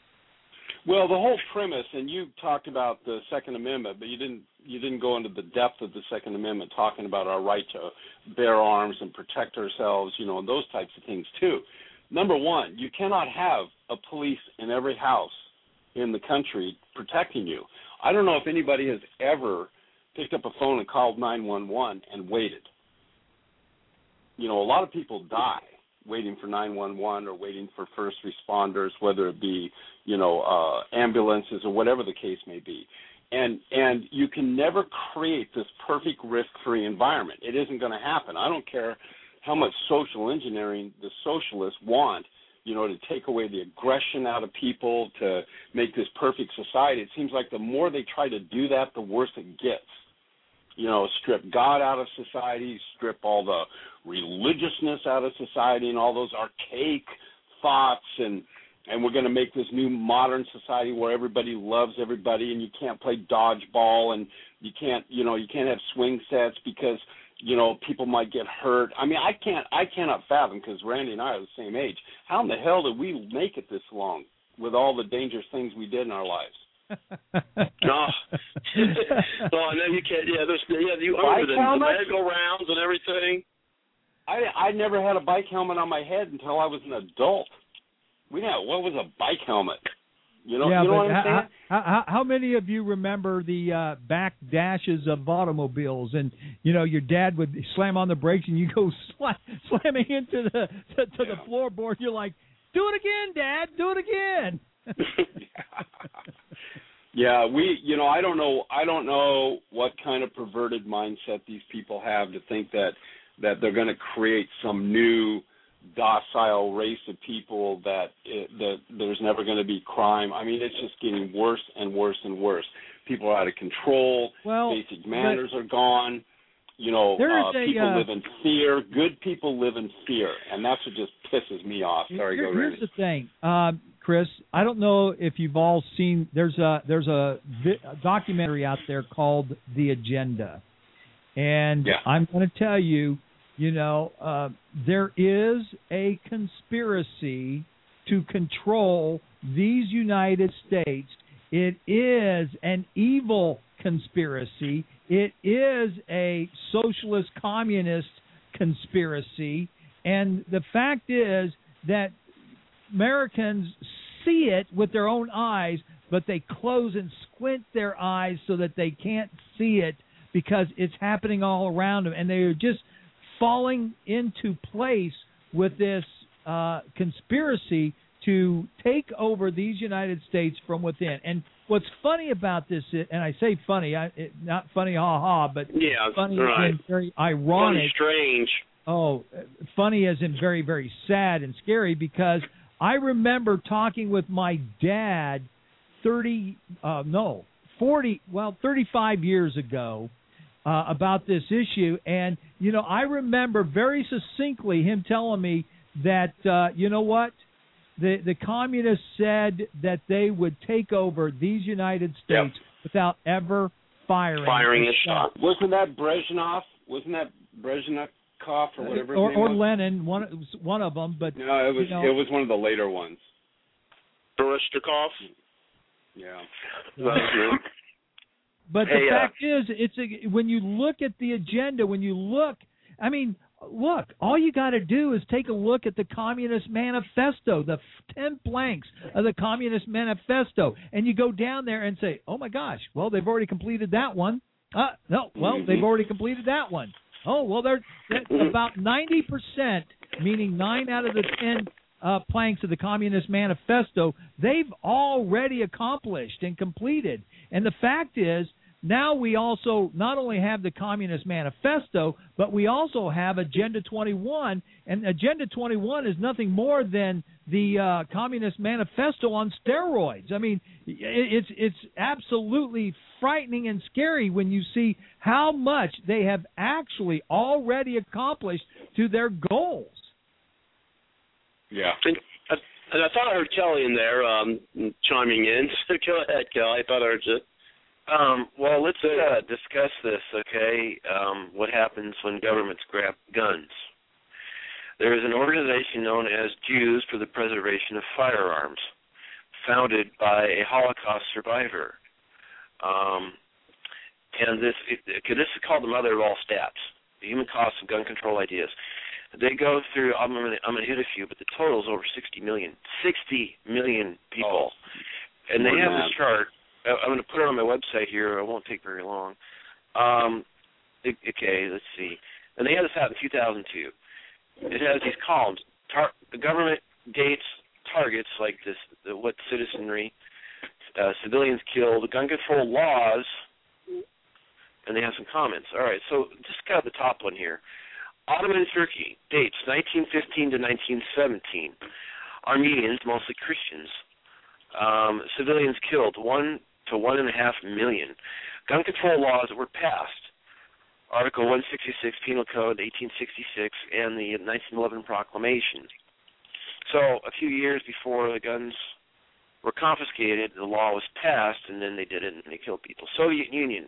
Well, the whole premise, and you talked about the Second Amendment, but you didn't you didn't go into the depth of the Second Amendment, talking about our right to bear arms and protect ourselves, you know, and those types of things too. number one, you cannot have a police in every house in the country protecting you. I don't know if anybody has ever picked up a phone and called nine one one and waited. You know, a lot of people die waiting for nine one one or waiting for first responders, whether it be, you know, uh, ambulances or whatever the case may be. And and you can never create this perfect risk-free environment. It isn't going to happen. I don't care how much social engineering the socialists want, you know, to take away the aggression out of people, to make this perfect society. It seems like the more they try to do that, the worse it gets. You know, strip God out of society, strip all the religiousness out of society and all those archaic thoughts, and and we're going to make this new modern society where everybody loves everybody, and you can't play dodgeball, and you can't, you know, you can't have swing sets because, you know, people might get hurt. I mean, I can't, I cannot fathom, because Randy and I are the same age. How in the hell did we make it this long with all the dangerous things we did in our lives? no, no, I know you can't. Yeah, there's yeah, you over the, the merry-go-rounds and everything. I I never had a bike helmet on my head until I was an adult. We know what was a bike helmet. You know, yeah, you know but what I'm saying? How, how, how many of you remember the uh, back dashes of automobiles, and you know your dad would slam on the brakes and you go slam, slamming into the to, to yeah. the floorboard? You're like, do it again, Dad, do it again. Yeah, we, you know, I don't know, I don't know what kind of perverted mindset these people have to think that that they're going to create some new docile race of people that it, that there's never going to be crime. I mean, it's just getting worse and worse and worse. People are out of control. Well, basic manners are gone. You know, uh, a, people uh, live in fear. Good people live in fear, and that's what just pisses me off. Sorry, here, go Here's Randy. the thing, um, Chris. I don't know if you've all seen. There's a there's a, vi- a documentary out there called The Agenda, and yeah. I'm going to tell you, you know, uh, there is a conspiracy to control these United States. It is an evil conspiracy. It is a socialist communist conspiracy. And the fact is that Americans see it with their own eyes, but they close and squint their eyes so that they can't see it because it's happening all around them. And they're just falling into place with this uh, conspiracy to take over these United States from within. And what's funny about this, is, and I say funny, I, it, not funny ha-ha, but yeah, funny right. and very ironic. Funny, strange. Oh, funny as in very, very sad and scary, because I remember talking with my dad thirty, uh, no, forty, well, thirty-five years ago uh, about this issue. And, you know, I remember very succinctly him telling me that, uh, you know what, the, the communists said that they would take over these United States yep. without ever firing, firing a shot. Wasn't that Brezhnev? Wasn't that Brezhnev? Or whatever his or, name or was? Lenin, one one of them, but no, it was you know, it was one of the later ones. Barishnikov. Yeah. But hey, the uh, fact is, it's a, when you look at the agenda, when you look, I mean, look, all you got to do is take a look at the Communist Manifesto, the ten blanks of the Communist Manifesto, and you go down there and say, oh my gosh, well they've already completed that one. Uh, no, well mm-hmm. they've already completed that one. Oh, well, they're, they're about ninety percent, meaning nine out of the ten uh, planks of the Communist Manifesto, they've already accomplished and completed. And the fact is, now we also not only have the Communist Manifesto, but we also have Agenda twenty-one. And Agenda twenty-one is nothing more than the uh, Communist Manifesto on steroids. I mean, it's it's absolutely frightening and scary when you see how much they have actually already accomplished to their goals. Yeah. And I, and I thought I heard Kelly in there um, chiming in. So go ahead, Kelly. I thought I heard you. Um, well, let's uh, discuss this, okay, um, what happens when governments grab guns. There is an organization known as Jews for the Preservation of Firearms, founded by a Holocaust survivor. Um, and this, it, this is called the mother of all stats, the human cost of gun control ideas. They go through. I'm going to I'm going to hit a few, but the total is over sixty million. sixty million people, oh, and they have this chart. I'm going to put it on my website here. It won't take very long. Um, okay, let's see. And they had this out in two thousand two. It has these columns. Tar- the government dates targets like this, the, what citizenry, uh, civilians killed, the gun control laws, and they have some comments. All right, so just got the top one here. Ottoman Turkey, dates nineteen fifteen to nineteen seventeen. Armenians, mostly Christians. Um, civilians killed, one to one and a half million. Gun control laws that were passed. Article one sixty-six, Penal Code, eighteen sixty-six, and the nineteen eleven Proclamation. So a few years before the guns were confiscated, the law was passed, and then they did it, and they killed people. Soviet Union.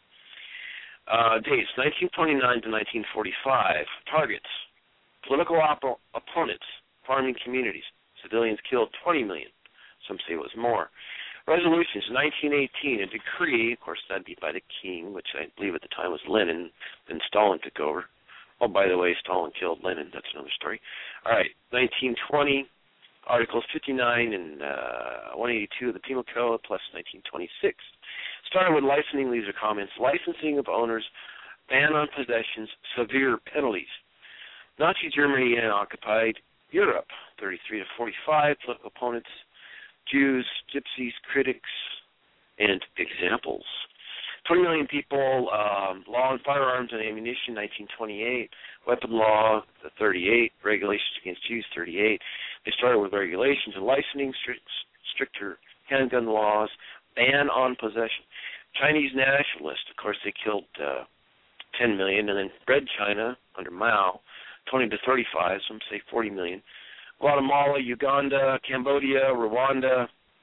Uh, dates, nineteen twenty-nine to nineteen forty-five. Targets, political op- opponents, farming communities. Civilians killed, twenty million. Some say it was more. Resolutions, nineteen eighteen, a decree, of course that'd be by the king, which I believe at the time was Lenin, then Stalin took over. Oh, by the way, Stalin killed Lenin, that's another story. All right, nineteen twenty, Articles fifty-nine and uh, one eighty-two of the Penal Code, plus nineteen twenty-six. Starting with licensing, these are comments. Licensing of owners, ban on possessions, severe penalties. Nazi Germany and occupied Europe, thirty-three to forty-five, political opponents, Jews, gypsies, critics, and examples. twenty million people, um, law on firearms and ammunition, nineteen twenty-eight, weapon law, thirty-eight, regulations against Jews, thirty-eight. They started with regulations and licensing, strict, stricter handgun laws, ban on possession. Chinese nationalists, of course, they killed uh, ten million, and then Red China under Mao, twenty to thirty-five, some say forty million. Guatemala, Uganda, Cambodia, Rwanda.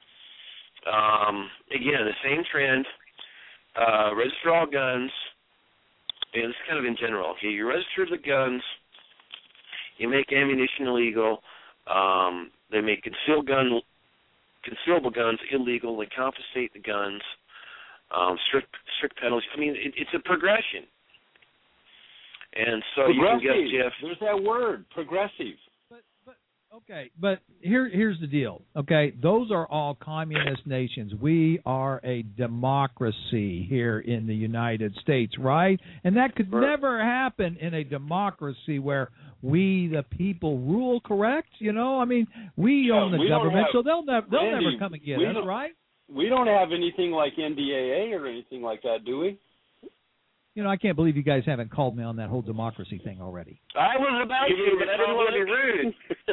Um, again, the same trend. Uh, register all guns. And it's kind of in general. Okay, you register the guns. You make ammunition illegal. Um, they make concealed gun, concealable guns illegal. They confiscate the guns. Um, strict strict penalties. I mean, it, it's a progression. And so you can get Jeff. There's that word, progressive. Okay, but here here's the deal. Okay, those are all communist nations. We are a democracy here in the United States, right? And that could right. never happen in a democracy where we, the people, rule. Correct? You know, I mean, we yeah, own the we government, have, so they'll never they'll Randy, never come and get us, right? We don't have anything like N D A A or anything like that, do we? You know, I can't believe you guys haven't called me on that whole democracy thing already. I was about to, but I didn't want to be rude.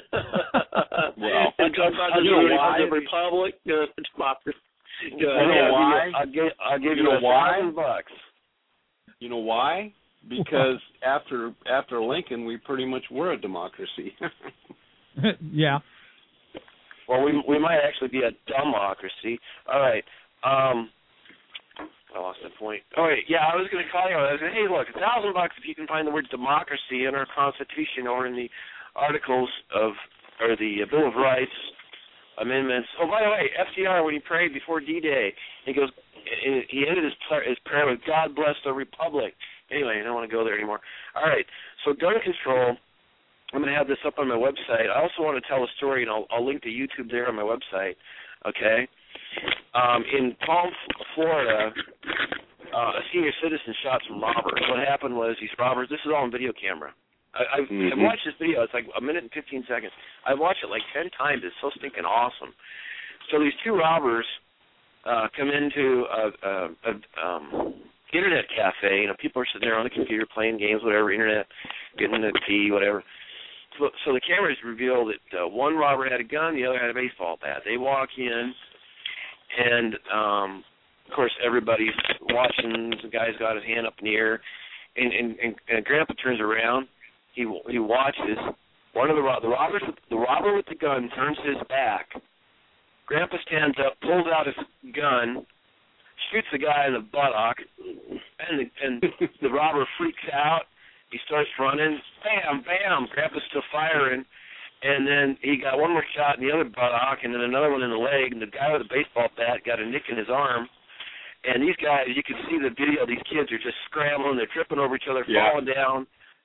Well, and talk about the you know why? the republic, uh, democracy. Uh, you know why? I'll give, I'll give you, you know a why? thousand bucks. You know why? Because after after Lincoln, we pretty much were a democracy. Yeah. Well, we we might actually be a democracy. All right. Um, I lost that point. All right. Yeah, I was going to call you. I was going to, hey, look, a thousand bucks if you can find the word democracy in our Constitution or in the articles of, or the Bill of Rights amendments. Oh, by the way, F D R, when he prayed before D-Day, he goes, he ended his prayer, his prayer with, God bless the Republic. Anyway, I don't want to go there anymore. All right. So gun control, I'm going to have this up on my website. I also want to tell a story, and I'll, I'll link to YouTube there on my website, okay? Um, in Palm, Florida, uh, a senior citizen shot some robbers. What happened was these robbers, this is all on video camera. I, I've, mm-hmm. I've watched this video. It's like a minute and fifteen seconds. I've watched it like ten times. It's so stinking awesome. So these two robbers uh, come into a, a, a um, internet cafe. You know, people are sitting there on the computer playing games, whatever, internet, getting a tea, whatever. So, so the cameras reveal that uh, one robber had a gun, the other had a baseball bat. They walk in. And, um, of course, everybody's watching. The guy's got his hand up in the air. And, and, and, and Grandpa turns around. He he watches. One of the, the robbers, the robber with the gun turns his back. Grandpa stands up, pulls out his gun, shoots the guy in the buttock, and the, and the robber freaks out. He starts running. Bam, bam. Grandpa's still firing. And then he got one more shot in the other buttock and then another one in the leg. And the guy with the baseball bat got a nick in his arm. And these guys, you can see the video, these kids are just scrambling. They're tripping over each other, yeah. Uh, falling down.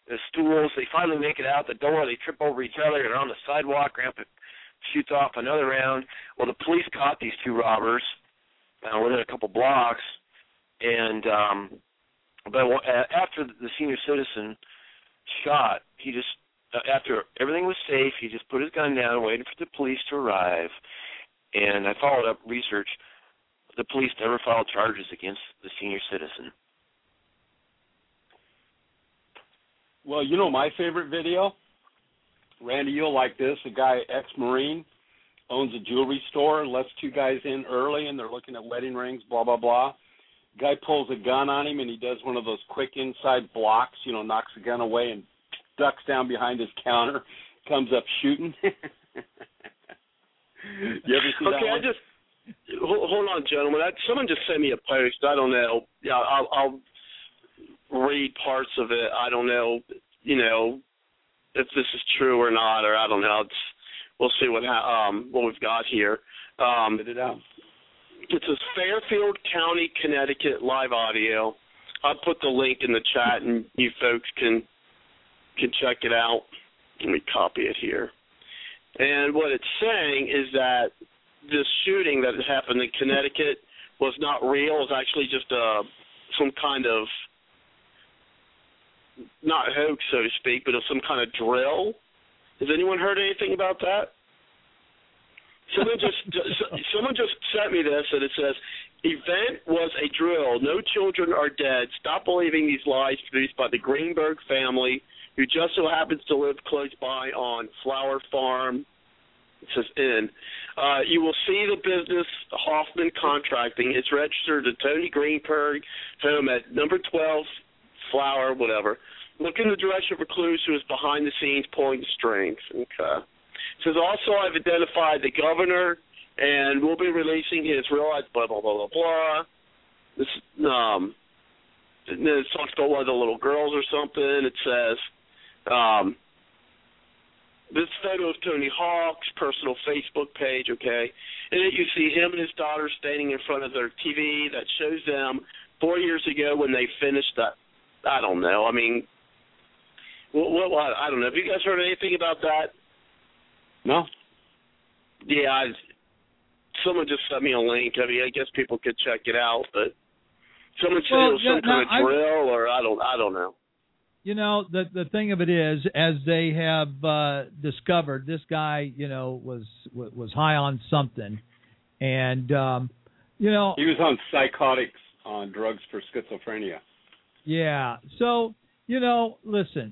the stools. They finally make it out the door. They trip over each other. They're on the sidewalk. Grandpa shoots off another round. Well, the police caught these two robbers uh, within a couple blocks. And um, but after the senior citizen shot, he just, uh, after everything was safe, he just put his gun down and waited for the police to arrive. And I followed up research. The police never filed charges against the senior citizen. Well, you know my favorite video? Randy, you'll like this. A guy, ex-Marine, owns a jewelry store, lets two guys in early, and they're looking at wedding rings, blah, blah, blah. Guy pulls a gun on him, and he does one of those quick inside blocks, you know, knocks the gun away and ducks down behind his counter, comes up shooting. You ever see okay, that one? I just hold, hold on, gentlemen. I, someone just sent me a post. I don't know. Yeah, I'll, I'll read parts of it. I don't know, you know, if this is true or not, or I don't know. It's, we'll see what ha- um what we've got here. Um, Spit it out. It says Fairfield County, Connecticut live audio. I'll put the link in the chat, and you folks can can check it out. Let me copy it here. And what it's saying is that this shooting that happened in Connecticut was not real. It was actually just a, some kind of, not hoax, so to speak, but of some kind of drill. Has anyone heard anything about that? Someone just someone just sent me this, and it says, event was a drill. No children are dead. Stop believing these lies produced by the Greenberg family, who just so happens to live close by on Flower Farm. It says in. Uh, you will see the business Hoffman Contracting. It's registered to Tony Greenberg, home at number twelve, Flower, whatever. Look in the direction of recluse who is behind the scenes pulling the strings. Okay. It says, also, I've identified the governor, and we'll be releasing his real life, blah, blah, blah, blah, blah. This, um, and then it talks about one of the little girls or something. It says, um, this photo of Tony Hawk's personal Facebook page, okay, and then you see him and his daughter standing in front of their T V that shows them four years ago when they finished that. I don't know. I mean, what, what, what, I don't know. Have you guys heard anything about that? No. Yeah, I, someone just sent me a link. I mean, I guess people could check it out, but someone said well, it was yeah, some kind no, of drill, or I don't, I don't know. You know, the the thing of it is, as they have uh, discovered, this guy, you know, was was high on something, and um, you know, he was on psychotics, on drugs for schizophrenia. Yeah. So, you know, listen.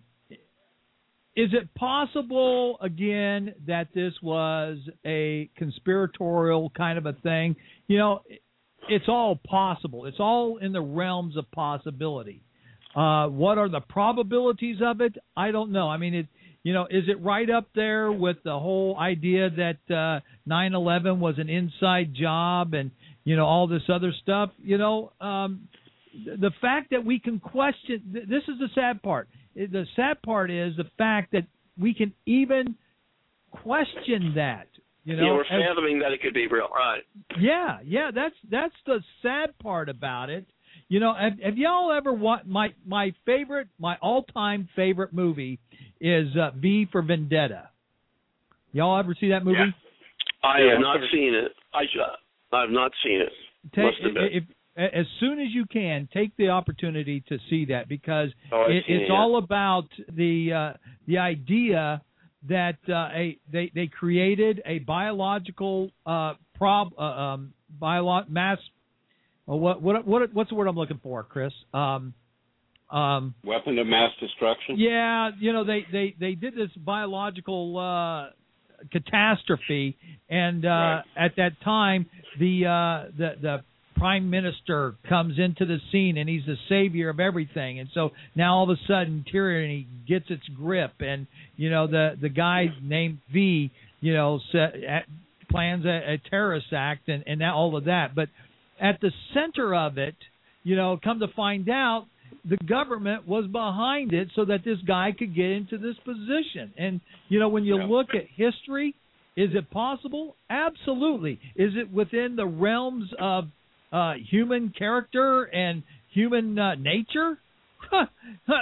Is it possible, again, that this was a conspiratorial kind of a thing? You know, it's all possible. It's all in the realms of possibility. Uh, what are the probabilities of it? I don't know. I mean, it, you know, is it right up there with the whole idea that uh, nine eleven was an inside job and, you know, all this other stuff? You know, um, the fact that we can question, this is the sad part. The sad part is the fact that we can even question that. You know, yeah, we're fathoming that it could be real, right? Yeah, yeah, that's that's the sad part about it. You know, have, have y'all ever watched my my favorite, my all time favorite movie is uh, V for Vendetta. Y'all ever see that movie? Yeah. I yeah, have not seen it. I I have not seen it. Take, Must have been. If, as soon as you can, take the opportunity to see that, because oh, it, seen it's it, all yeah. about the uh, the idea that uh, a they they created a biological uh, prob uh, um, biolo- mass. Well, what what what what's the word I'm looking for, Chris? Um, um, Weapon of mass destruction. Yeah, you know they they, they did this biological uh, catastrophe, and uh, right. at that time the uh, the the Prime Minister comes into the scene, and he's the savior of everything. And so now all of a sudden tyranny gets its grip, and you know the the guy named V, you know, set, plans a, a terrorist act, and and that, all of that. But at the center of it, you know, come to find out, the government was behind it so that this guy could get into this position. And you know, when you yeah. look at history, is it possible? Absolutely. Is it within the realms of Uh, human character and human uh, nature?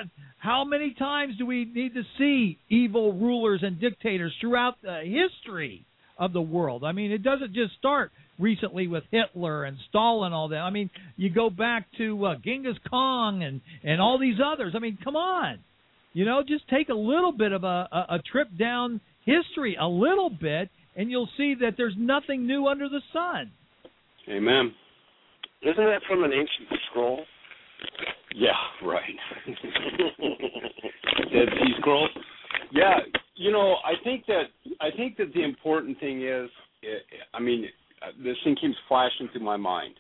How many times do we need to see evil rulers and dictators throughout the history of the world? I mean, it doesn't just start recently with Hitler and Stalin and all that. I mean, you go back to uh, Genghis Khan and, and all these others. I mean, come on. You know, just take a little bit of a, a, a trip down history, a little bit, and you'll see that there's nothing new under the sun. Amen. Isn't that from an ancient scroll? Yeah, right. Dead Sea Scrolls. Yeah, you know, I think that I think that the important thing is, I mean, this thing keeps flashing through my mind.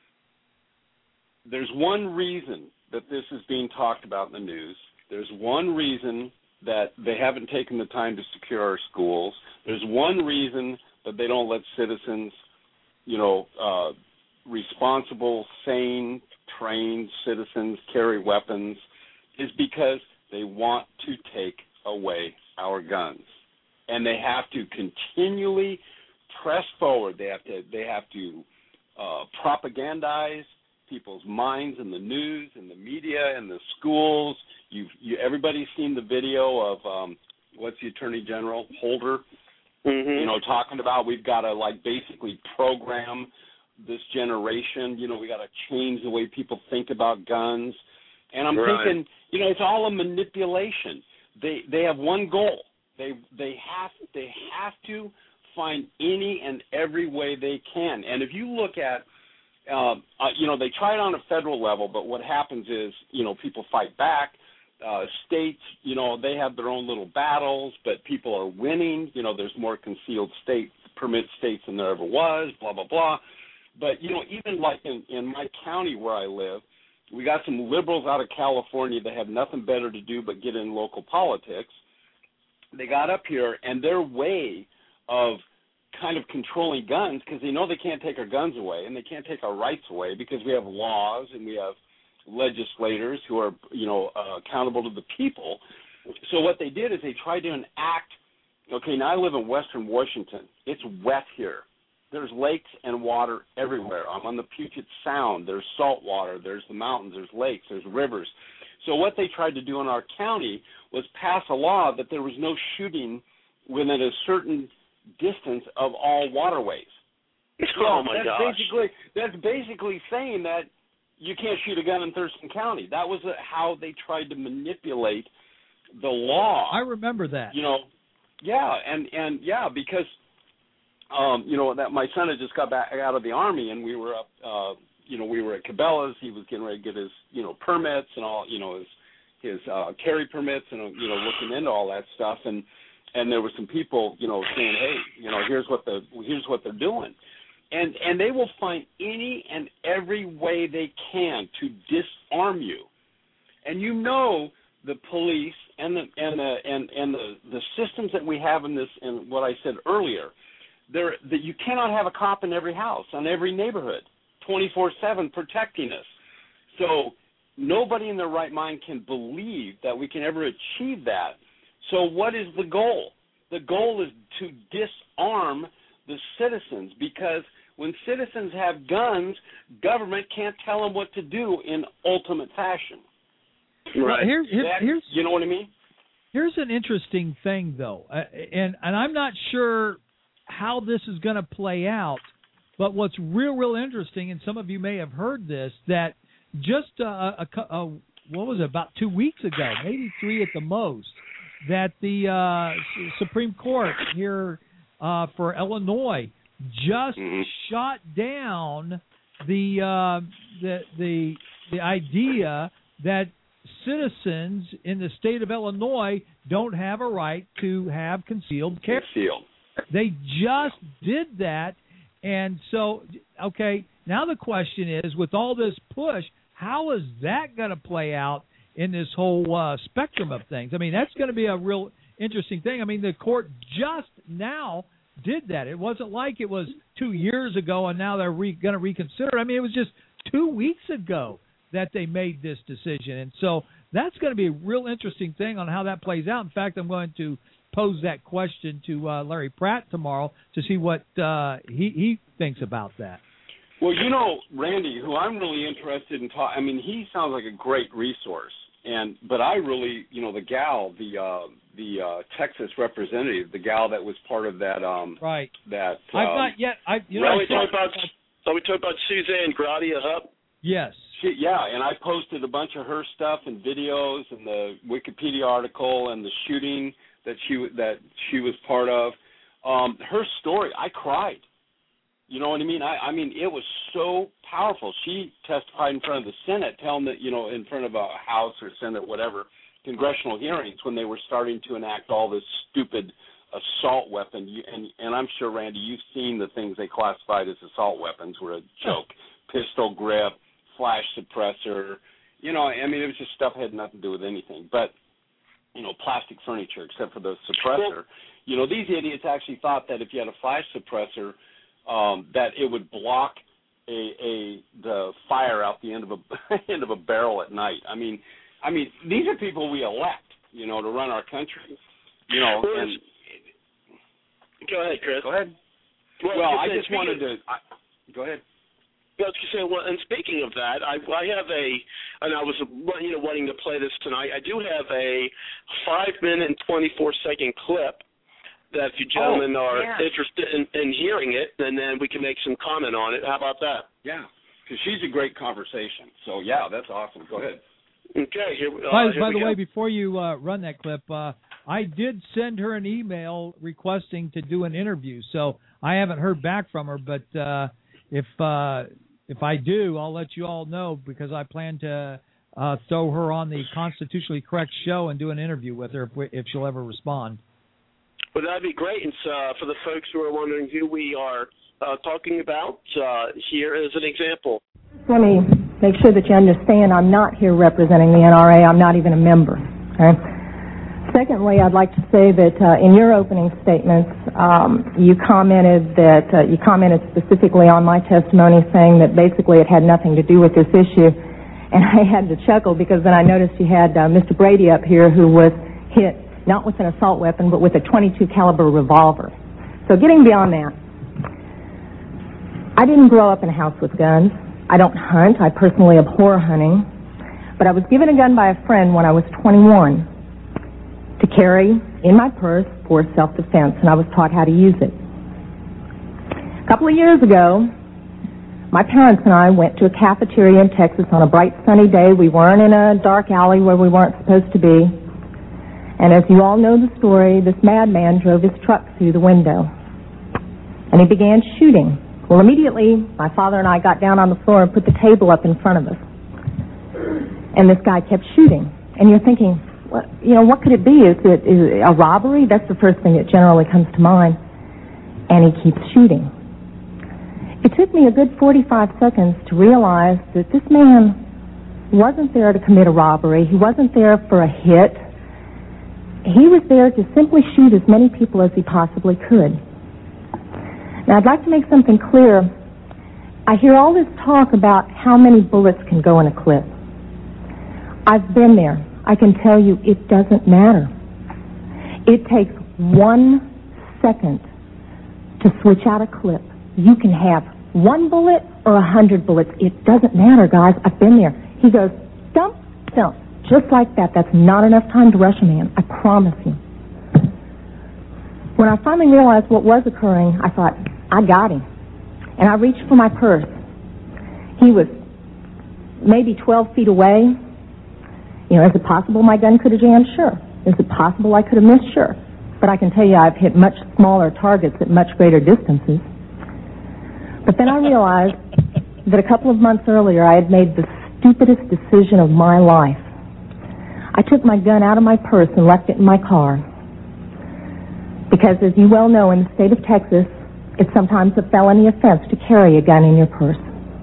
There's one reason that this is being talked about in the news. There's one reason that they haven't taken the time to secure our schools. There's one reason that they don't let citizens, you know, uh, responsible, sane, trained citizens carry weapons, is because they want to take away our guns. And they have to continually press forward. They have to they have to uh, propagandize people's minds in the news, in the media, in the schools. You've, you everybody's seen the video of um, what's the Attorney General Holder, mm-hmm. you know, talking about we've got to like basically program this generation. You know, we got to change the way people think about guns. And I'm right. thinking, you know, it's all a manipulation. They they have one goal. They they have they have to find any and every way they can. And if you look at, uh, uh, you know, they try it on a federal level, but what happens is, you know, people fight back. Uh, states, you know, they have their own little battles, but people are winning. You know, there's more concealed state permit states than there ever was, blah, blah, blah. But, you know, even like in, in my county where I live, we got some liberals out of California that have nothing better to do but get in local politics. They got up here, and their way of kind of controlling guns, because they know they can't take our guns away and they can't take our rights away because we have laws and we have legislators who are, you know, uh, accountable to the people. So what they did is they tried to enact, okay, now I live in western Washington. It's wet here. There's lakes and water everywhere. I'm on the Puget Sound. There's salt water. There's the mountains. There's lakes. There's rivers. So what they tried to do in our county was pass a law that there was no shooting within a certain distance of all waterways. Oh, my that's gosh. Basically, that's basically saying that you can't shoot a gun in Thurston County. That was a, how they tried to manipulate the law. I remember that. You know, yeah, and, and yeah, because, um, you know, that my son had just got back out of the Army, and we were up, uh, you know, we were at Cabela's. He was getting ready to get his, you know, permits and all, you know, his his uh, carry permits and, you know, looking into all that stuff. And and there were some people, you know, saying, hey, you know, here's what the here's what they're doing. And and they will find any and every way they can to disarm you. And you know the police and the and the and, and the, the systems that we have in this, in what I said earlier, there that you cannot have a cop in every house, on every neighborhood, twenty-four seven protecting us. So nobody in their right mind can believe that we can ever achieve that. So what is the goal? The goal is to disarm the citizens, because when citizens have guns, government can't tell them what to do in ultimate fashion. Right. Well, here, here, that, here's, you know what I mean? Here's an interesting thing, though, uh, and, and I'm not sure how this is going to play out, but what's real, real interesting, and some of you may have heard this, that just uh, a, a, what was it, about two weeks ago, maybe three at the most, that the uh, Supreme Court here uh, for Illinois just mm-hmm. shot down the uh, the the the idea that citizens in the state of Illinois don't have a right to have concealed carry. Concealed. They just did that, and so okay. Now the question is, with all this push, how is that going to play out in this whole uh, spectrum of things? I mean, that's going to be a real interesting thing. I mean, the court just now did that. It wasn't like it was two years ago and now they're re- going to reconsider. I mean, it was just two weeks ago that they made this decision. And so that's going to be a real interesting thing on how that plays out. In fact, I'm going to pose that question to uh, Larry Pratt tomorrow to see what uh, he, he thinks about that. Well, you know, Randy, who I'm really interested in talking, I mean, he sounds like a great resource. And but I really, you know, the gal, the uh, the uh, Texas representative, the gal that was part of that, um, right? That um, I've not yet. I you know. we talk about. So we talk about Suzanne Gradia Hupp. Yes. She, yeah, and I posted a bunch of her stuff and videos and the Wikipedia article and the shooting that she that she was part of. Um, her story, I cried. You know what I mean? I, I mean, it was so powerful. She testified in front of the Senate, telling that, you know, in front of a House or Senate, whatever, congressional hearings when they were starting to enact all this stupid assault weapon. You, and, and I'm sure, Randy, you've seen the things they classified as assault weapons were a joke. Pistol grip, flash suppressor. You know, I mean, it was just stuff that had nothing to do with anything. But, you know, plastic furniture except for the suppressor. You know, these idiots actually thought that if you had a flash suppressor, Um, that it would block a, a the fire out the end of a end of a barrel at night. I mean, I mean these are people we elect, you know, to run our country. You know, and go ahead, Chris. Go ahead. Well, well I say, just wanted to. I, go ahead. I was going to say, well, and speaking of that, I, I have a, and I was, you know, wanting to play this tonight. I do have a five minute and twenty four second clip that if you gentlemen oh, are yeah. interested in, in hearing it, and then we can make some comment on it. How about that? Yeah, because she's a great conversation. So, yeah, that's awesome. Go ahead. Okay. Here, uh, by here by we the go. way, before you uh, run that clip, uh, I did send her an email requesting to do an interview. So I haven't heard back from her, but uh, if uh, if I do, I'll let you all know because I plan to uh, throw her on the Constitutionally Correct show and do an interview with her if, we, if she'll ever respond. Well, that'd be great. And uh, for the folks who are wondering who we are uh, talking about, uh, here is an example. Let me make sure that you understand I'm not here representing the N R A. I'm not even a member. Okay? Secondly, I'd like to say that uh, in your opening statements, um, you commented that uh, you commented specifically on my testimony, saying that basically it had nothing to do with this issue. And I had to chuckle because then I noticed you had uh, Mister Brady up here who was hit not with an assault weapon, but with a twenty-two caliber revolver. So getting beyond that, I didn't grow up in a house with guns. I don't hunt. I personally abhor hunting. But I was given a gun by a friend when I was twenty-one to carry in my purse for self-defense, and I was taught how to use it. A couple of years ago, my parents and I went to a cafeteria in Texas on a bright sunny day. We weren't in a dark alley where we weren't supposed to be. And as you all know the story, this madman drove his truck through the window. And he began shooting. Well, immediately, my father and I got down on the floor and put the table up in front of us. And this guy kept shooting. And you're thinking, what, you know, what could it be? Is it, is it a robbery? That's the first thing that generally comes to mind. And he keeps shooting. It took me a good forty-five seconds to realize that this man wasn't there to commit a robbery. He wasn't there for a hit. He was there to simply shoot as many people as he possibly could. Now, I'd like to make something clear. I hear all this talk about how many bullets can go in a clip. I've been there. I can tell you it doesn't matter. It takes one second to switch out a clip. You can have one bullet or a hundred bullets. It doesn't matter, guys. I've been there. He goes, dump, dump. Just like that. That's not enough time to rush a man. I promise you. When I finally realized what was occurring, I thought, I got him. And I reached for my purse. He was maybe twelve feet away. You know, is it possible my gun could have jammed? Sure. Is it possible I could have missed? Sure. But I can tell you I've hit much smaller targets at much greater distances. But then I realized that a couple of months earlier I had made the stupidest decision of my life. I took my gun out of my purse and left it in my car. Because, as you well know, in the state of Texas, it's sometimes a felony offense to carry a gun in your purse.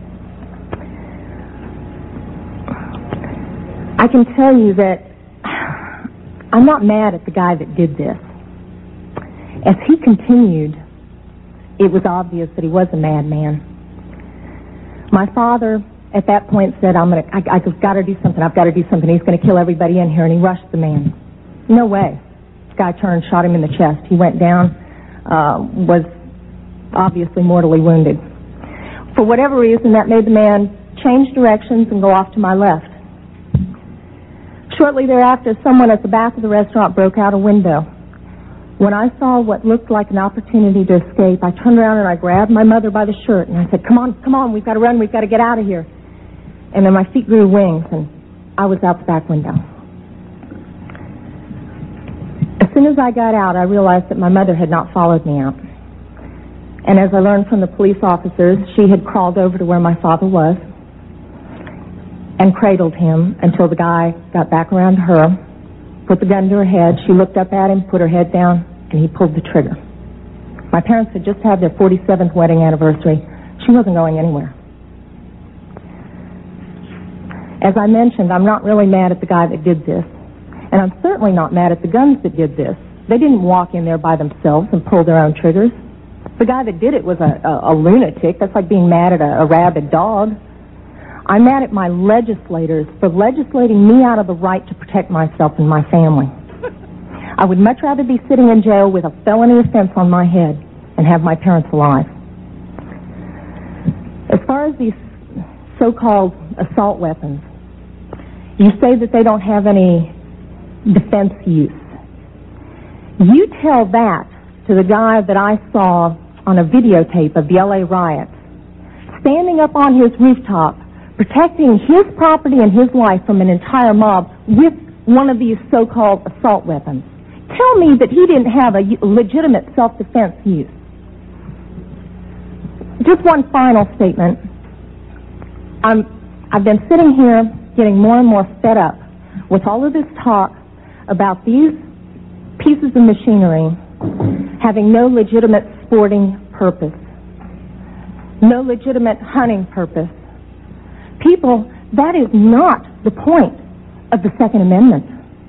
I can tell you that I'm not mad at the guy that did this. As he continued, it was obvious that he was a madman. My father, at that point, said, I'm gonna, I, I've got to do something. I've got to do something. He's going to kill everybody in here. And he rushed the man. No way. This guy turned, shot him in the chest. He went down, uh, was obviously mortally wounded. For whatever reason, that made the man change directions and go off to my left. Shortly thereafter, someone at the back of the restaurant broke out a window. When I saw what looked like an opportunity to escape, I turned around and I grabbed my mother by the shirt and I said, come on, come on, we've got to run, we've got to get out of here. And then my feet grew wings and I was out the back window. As soon as I got out, I realized that my mother had not followed me out. And as I learned from the police officers, she had crawled over to where my father was and cradled him until the guy got back around to her, put the gun to her head. She looked up at him, put her head down, and he pulled the trigger. My parents had just had their forty-seventh wedding anniversary. She wasn't going anywhere. As I mentioned, I'm not really mad at the guy that did this. And I'm certainly not mad at the guns that did this. They didn't walk in there by themselves and pull their own triggers. The guy that did it was a, a, a lunatic. That's like being mad at a, a rabid dog. I'm mad at my legislators for legislating me out of the right to protect myself and my family. I would much rather be sitting in jail with a felony offense on my head and have my parents alive. As far as these so-called assault weapons, you say that they don't have any defense use. You tell that to the guy that I saw on a videotape of the L A riots, standing up on his rooftop, protecting his property and his life from an entire mob with one of these so-called assault weapons. Tell me that he didn't have a legitimate self-defense use. Just one final statement. I'm, I've been sitting here getting more and more fed up with all of this talk about these pieces of machinery having no legitimate sporting purpose, no legitimate hunting purpose. People, that is not the point of the Second Amendment.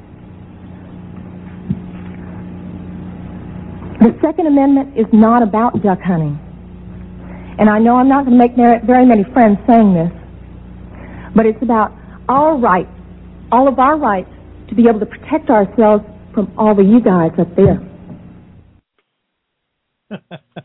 The Second Amendment is not about duck hunting. And I know I'm not going to make very many friends saying this, but it's about our rights, all of our rights to be able to protect ourselves from all of you guys up there. And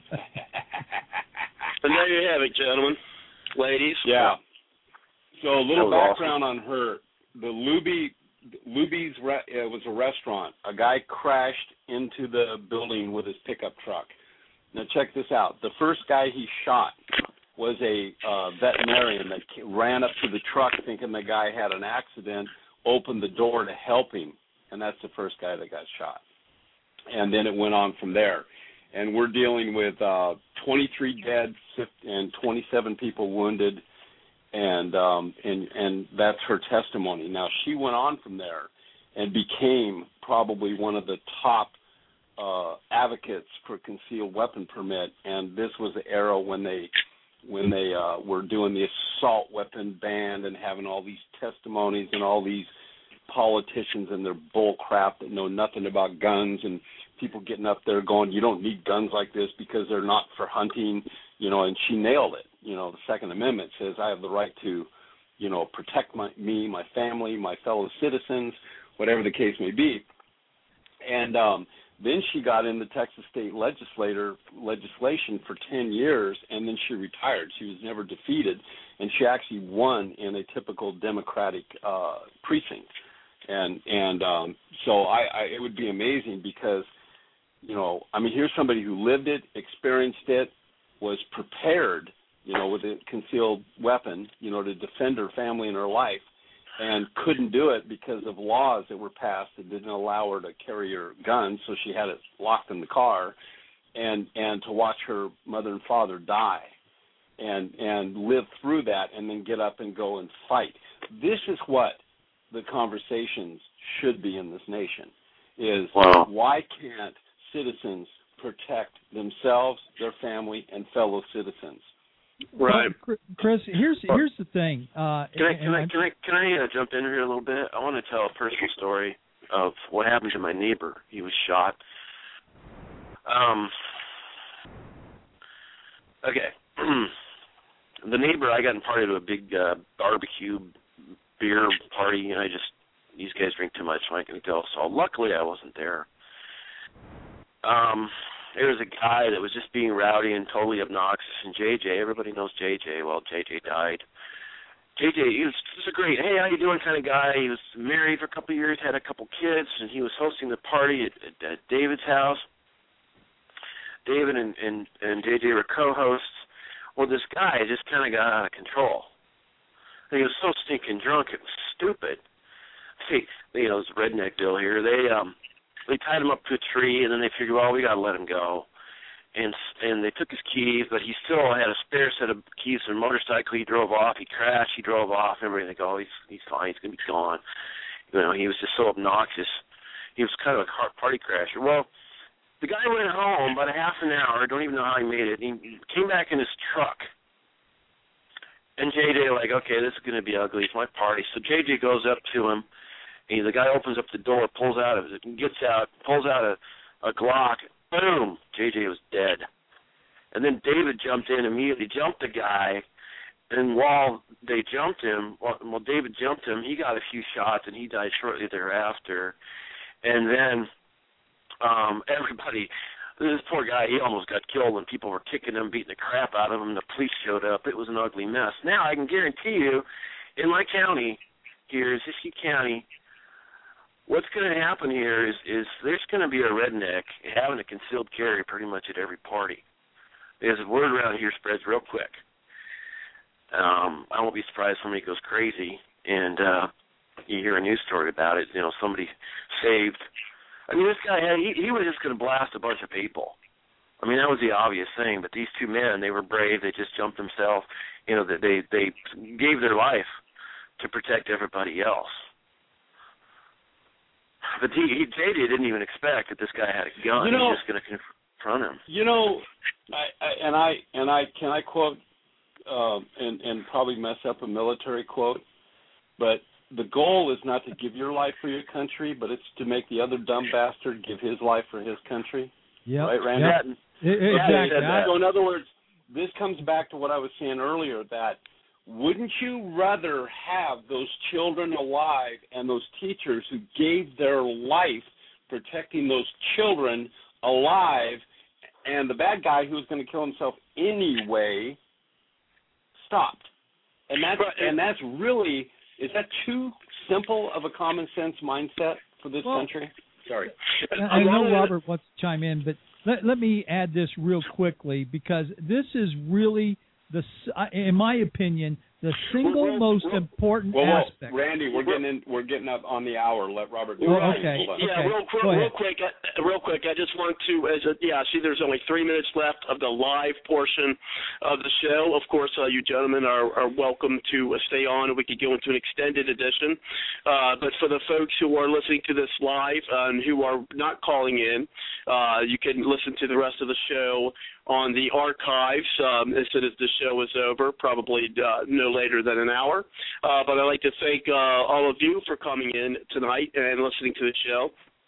there you have it, gentlemen, ladies. Yeah. So a little That was background awesome. on her. The Luby, Luby's re, it was a restaurant. A guy crashed into the building with his pickup truck. Now check this out. The first guy he shot was a uh, veterinarian that ran up to the truck thinking the guy had an accident, opened the door to help him, and that's the first guy that got shot. And then it went on from there. And we're dealing with uh, twenty-three dead and twenty-seven people wounded, and um, and and that's her testimony. Now, she went on from there and became probably one of the top uh, advocates for concealed weapon permit, and this was the era when they when they uh, were doing the assault weapon ban and having all these testimonies and all these politicians and their bull crap that know nothing about guns, and people getting up there going, you don't need guns like this because they're not for hunting, you know, and she nailed it. You know, the Second Amendment says I have the right to, you know, protect my, me, my family, my fellow citizens, whatever the case may be. And um, then she got in the Texas state legislator legislation for ten years, and then she retired. She was never defeated, and she actually won in a typical Democratic uh, precinct. And and um, so I, I, it would be amazing because, you know, I mean, here's somebody who lived it, experienced it, was prepared, you know, with a concealed weapon, you know, to defend her family and her life, and couldn't do it because of laws that were passed that didn't allow her to carry her gun, so she had it locked in the car, and and to watch her mother and father die, and and live through that, and then get up and go and fight. This is what the conversations should be in this nation, is wow. Why can't citizens protect themselves, their family, and fellow citizens? Right. Well, Chris, here's here's the thing. Uh, Can I can I and can I can I uh, jump in here a little bit? I want to tell a personal story of what happened to my neighbor. He was shot. Um. Okay. The neighbor, I got invited to a big uh, barbecue beer party, and I just these guys drink too much, so I can go. So luckily, I wasn't there. Um. There was a guy that was just being rowdy and totally obnoxious, and J J, everybody knows J J. Well, J J died. J J, he was just a great, hey, how you doing kind of guy. He was married for a couple of years, had a couple kids, and he was hosting the party at, at, at David's house. David and, and, and J J were co-hosts. Well, this guy just kind of got out of control. And he was so stinking drunk, it was stupid. See, you know, this redneck deal here. They um, they tied him up to a tree, and then they figured, well, we got to let him go. And and they took his keys, but he still had a spare set of keys for a motorcycle. He drove off. He crashed. He drove off. Everybody go, oh, he's he's fine. He's gonna be gone. You know, he was just so obnoxious. He was kind of a party crasher. Well, the guy went home about a half an hour. Don't even know how he made it. He, he came back in his truck. And J J like, okay, this is gonna be ugly. It's my party. So J J goes up to him. And the guy opens up the door, pulls out of it, gets out, pulls out a, a Glock. Boom! J J was dead. And then David jumped in immediately, jumped the guy, and while they jumped him, while, while David jumped him, he got a few shots, and he died shortly thereafter. And then um, everybody, this poor guy, he almost got killed when people were kicking him, beating the crap out of him. The police showed up. It was an ugly mess. Now, I can guarantee you, in my county here, Ziskey County, what's going to happen here is, is there's going to be a redneck having a concealed carry pretty much at every party. Because the word around here spreads real quick. Um, I won't be surprised if somebody goes crazy and uh, you hear a news story about it. You know, somebody saved. I mean, this guy had, he, he was just going to blast a bunch of people. I mean, that was the obvious thing. But these two men, they were brave. They just jumped themselves. You know, they they gave their life to protect everybody else. But he, he, J J didn't even expect that this guy had a gun. You know, he was just going to confront him. You know, I, I, and I and I can I quote um, and and probably mess up a military quote, but the goal is not to give your life for your country, but it's to make the other dumb bastard give his life for his country. Yeah, right, Randy. Yep. Exactly. Yeah, so in other words, this comes back to what I was saying earlier, that wouldn't you rather have those children alive and those teachers who gave their life protecting those children alive, and the bad guy who was going to kill himself anyway stopped? And that's, and that's really, is that too simple of a common sense mindset for this well, country? Sorry. I, I know Robert wants to chime in, but let, let me add this real quickly, because this is really, the, in my opinion, the single well, most well, important well, well, aspect. Randy, we're getting in, we're getting up on the hour. Let Robert do well, it. Okay. Yeah, okay. real, real, real quick, uh, real quick. I just want to, as a, yeah, see, there's only three minutes left of the live portion of the show. Of course, uh, you gentlemen are, are welcome to uh, stay on, and we could go into an extended edition. Uh, but for the folks who are listening to this live uh, and who are not calling in, uh, you can listen to the rest of the show on the archives um, as soon as the show is over, probably uh, no later than an hour. Uh, but I'd like to thank uh, all of you for coming in tonight and listening to the show.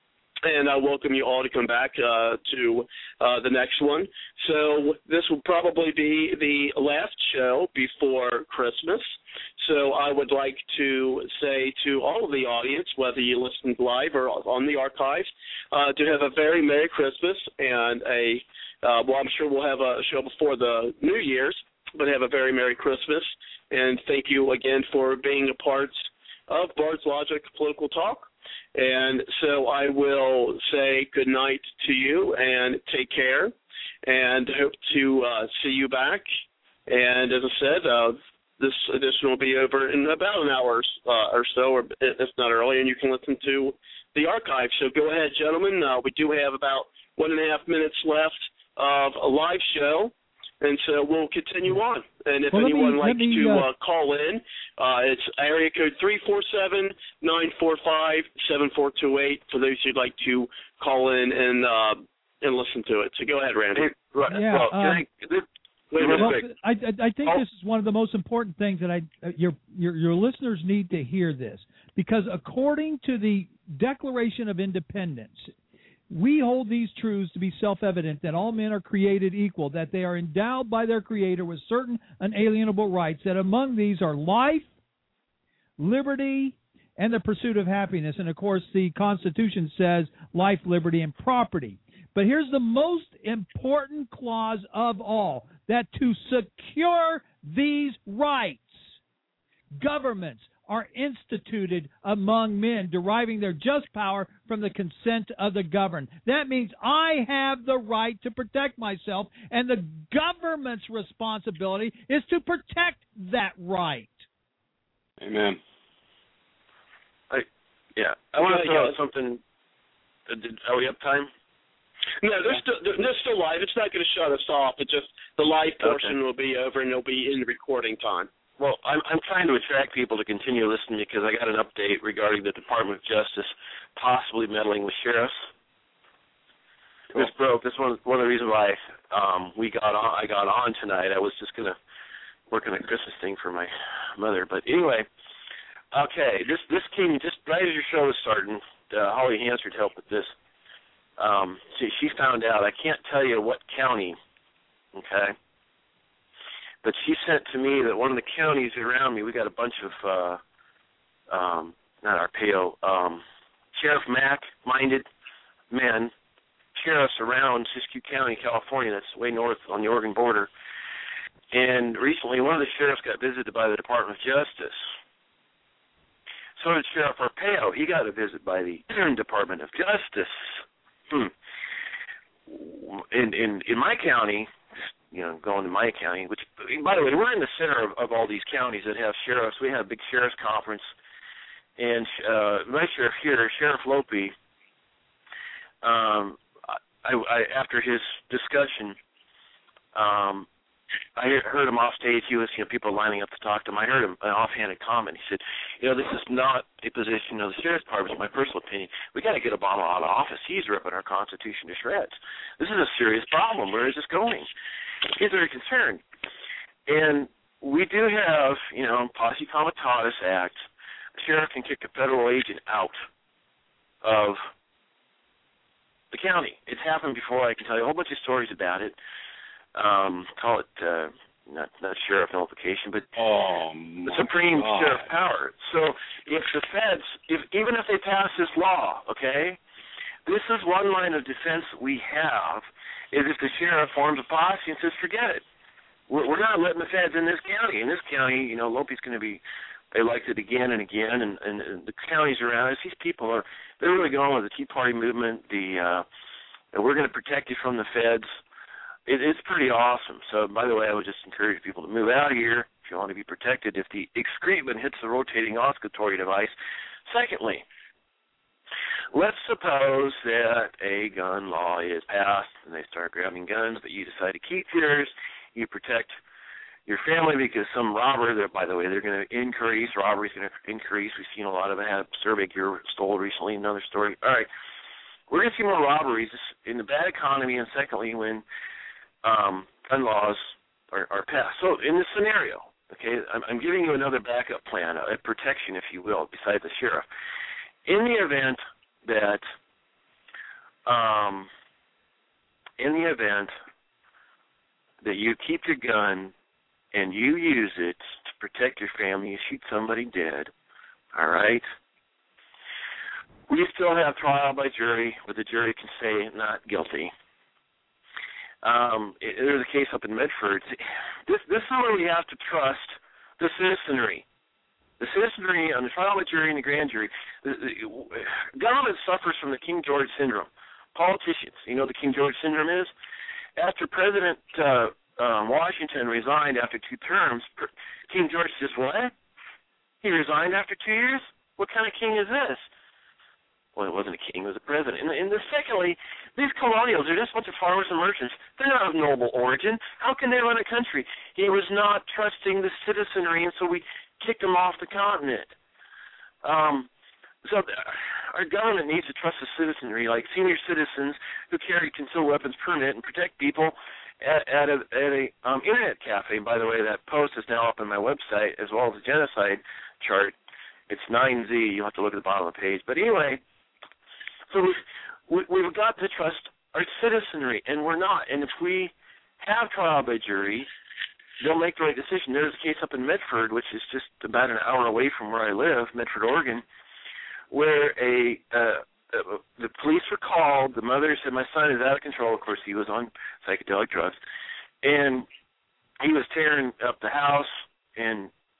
And I welcome you all to come back uh, to uh, the next one. So this will probably be the last show before Christmas. So I would like to say to all of the audience, whether you listened live or on the archives, uh, to have a very Merry Christmas and a Uh, well, I'm sure we'll have a show before the New Year's, but have a very Merry Christmas. And thank you again for being a part of Bard's Logic Political Talk. And so I will say good night to you and take care, and hope to uh, see you back. And as I said, uh, this edition will be over in about an hour uh, or so, or if not early, and you can listen to the archive. So go ahead, gentlemen. Uh, we do have about one and a half minutes left of a live show, and so we'll continue on. And if well, anyone me, likes me, to uh, uh, call in, uh, it's area code three four seven, nine four five, seven four two eight for those who'd like to call in and uh, and listen to it. So go ahead, Randy. Yeah, well, uh, I, this, wait a well, minute. I, I, I think oh. this is one of the most important things that I uh, your, your your listeners need to hear this, because according to the Declaration of Independence, we hold these truths to be self-evident, that all men are created equal, that they are endowed by their Creator with certain unalienable rights, that among these are life, liberty, and the pursuit of happiness. And, of course, the Constitution says life, liberty, and property. But here's the most important clause of all, that to secure these rights, Governments are instituted among men, deriving their just power from the consent of the governed. That means I have the right to protect myself, and the government's responsibility is to protect that right. Amen. I, yeah, I want to Yeah, throw yeah. something. Uh, did, are we up time? No, they're still they're, they're still live. It's not going to shut us off. It just the live portion Okay. will be over and it'll be in recording time. Well, I'm, I'm trying to attract people to continue listening because I got an update regarding the Department of Justice possibly meddling with sheriffs. Cool. This broke. This one one of the reasons why um, we got on. I got on tonight. I was just gonna work on a Christmas thing for my mother, but anyway. Okay, this this came just right as your show was starting. Uh, Holly Hansard helped with this. Um, she, she found out. I can't tell you what county. Okay. But she sent to me that one of the counties around me, we got a bunch of, uh, um, not Arpaio, um, Sheriff Mack-minded men, sheriffs around Siskiyou County, California, that's way north on the Oregon border. And recently one of the sheriffs got visited by the Department of Justice. So did Sheriff Arpaio. He got a visit by the Department of Justice. Hmm. In, in, in my county, you know, going to my county, which, by the way, we're in the center of, of all these counties that have sheriffs. We have a big sheriff's conference, and uh, my sheriff here, Sheriff Lope, um, I, I, after his discussion, um, I heard him off stage. He was, you know, people lining up to talk to him. I heard him an offhanded comment. He said, you know, this is not a position of the sheriff's department. It's my personal opinion. We got to get Obama out of office. He's ripping our Constitution to shreds. This is a serious problem. Where is this going? He's very concerned. And we do have, you know, Posse Comitatus Act. The sheriff can kick a federal agent out of the county. It's happened before. I can tell you a whole bunch of stories about it. Um, call it uh, not not sheriff nullification, but oh, the supreme God. sheriff power. So if the feds, if even if they pass this law, okay, this is one line of defense that we have, is if the sheriff forms a posse and says, forget it. We're, we're not letting the feds in this county. In this county, you know, Lope's going to be elected again and again, and, and, and the counties around us, these people are, they're really going with the Tea Party movement, the, uh, and we're going to protect you from the feds. It, it's pretty awesome. So, by the way, I would just encourage people to move out of here if you want to be protected if the excrement hits the rotating oscillatory device. Secondly, let's suppose that a gun law is passed and they start grabbing guns, but you decide to keep yours. You protect your family because some robber, by the way, they're going to increase. Robbery's going to increase. We've seen a lot of it. I had a survey gear stolen recently, another story. All right. We're going to see more robberies in the bad economy, and secondly, when um, gun laws are, are passed. So in this scenario, okay, I'm, I'm giving you another backup plan, a, a protection, if you will, besides the sheriff. In the event that, um, in the event that you keep your gun and you use it to protect your family, you shoot somebody dead, all right? We still have trial by jury where the jury can say not guilty. Um, it, there's a case up in Medford. This, this is where we have to trust the citizenry. The citizenry on the trial by jury and the grand jury. The, the, government suffers from the King George syndrome. Politicians, you know what the King George syndrome is? After President uh, um, Washington resigned after two terms, King George says, what? He resigned after two years? What kind of king is this? Well, it wasn't a king, it was a president. And, and the, secondly, these colonials are just a bunch of farmers and merchants. They're not of noble origin. How can they run a country? He was not trusting the citizenry, and so we kicked him off the continent. Um, so our government needs to trust the citizenry, like senior citizens who carry concealed weapons permit and protect people at, at a, at a um, internet cafe. By the way, that post is now up on my website, as well as the genocide chart. It's nine Z. You'll have to look at the bottom of the page. But anyway, so we've, we've got to trust our citizenry, and we're not. And if we have trial by jury, they'll make the right decision. There's a case up in Medford, which is just about an hour away from where I live, Medford, Oregon, where a uh, uh, the police were called. The mother said, my son is out of control. Of course, he was on psychedelic drugs. And he was tearing up the house, and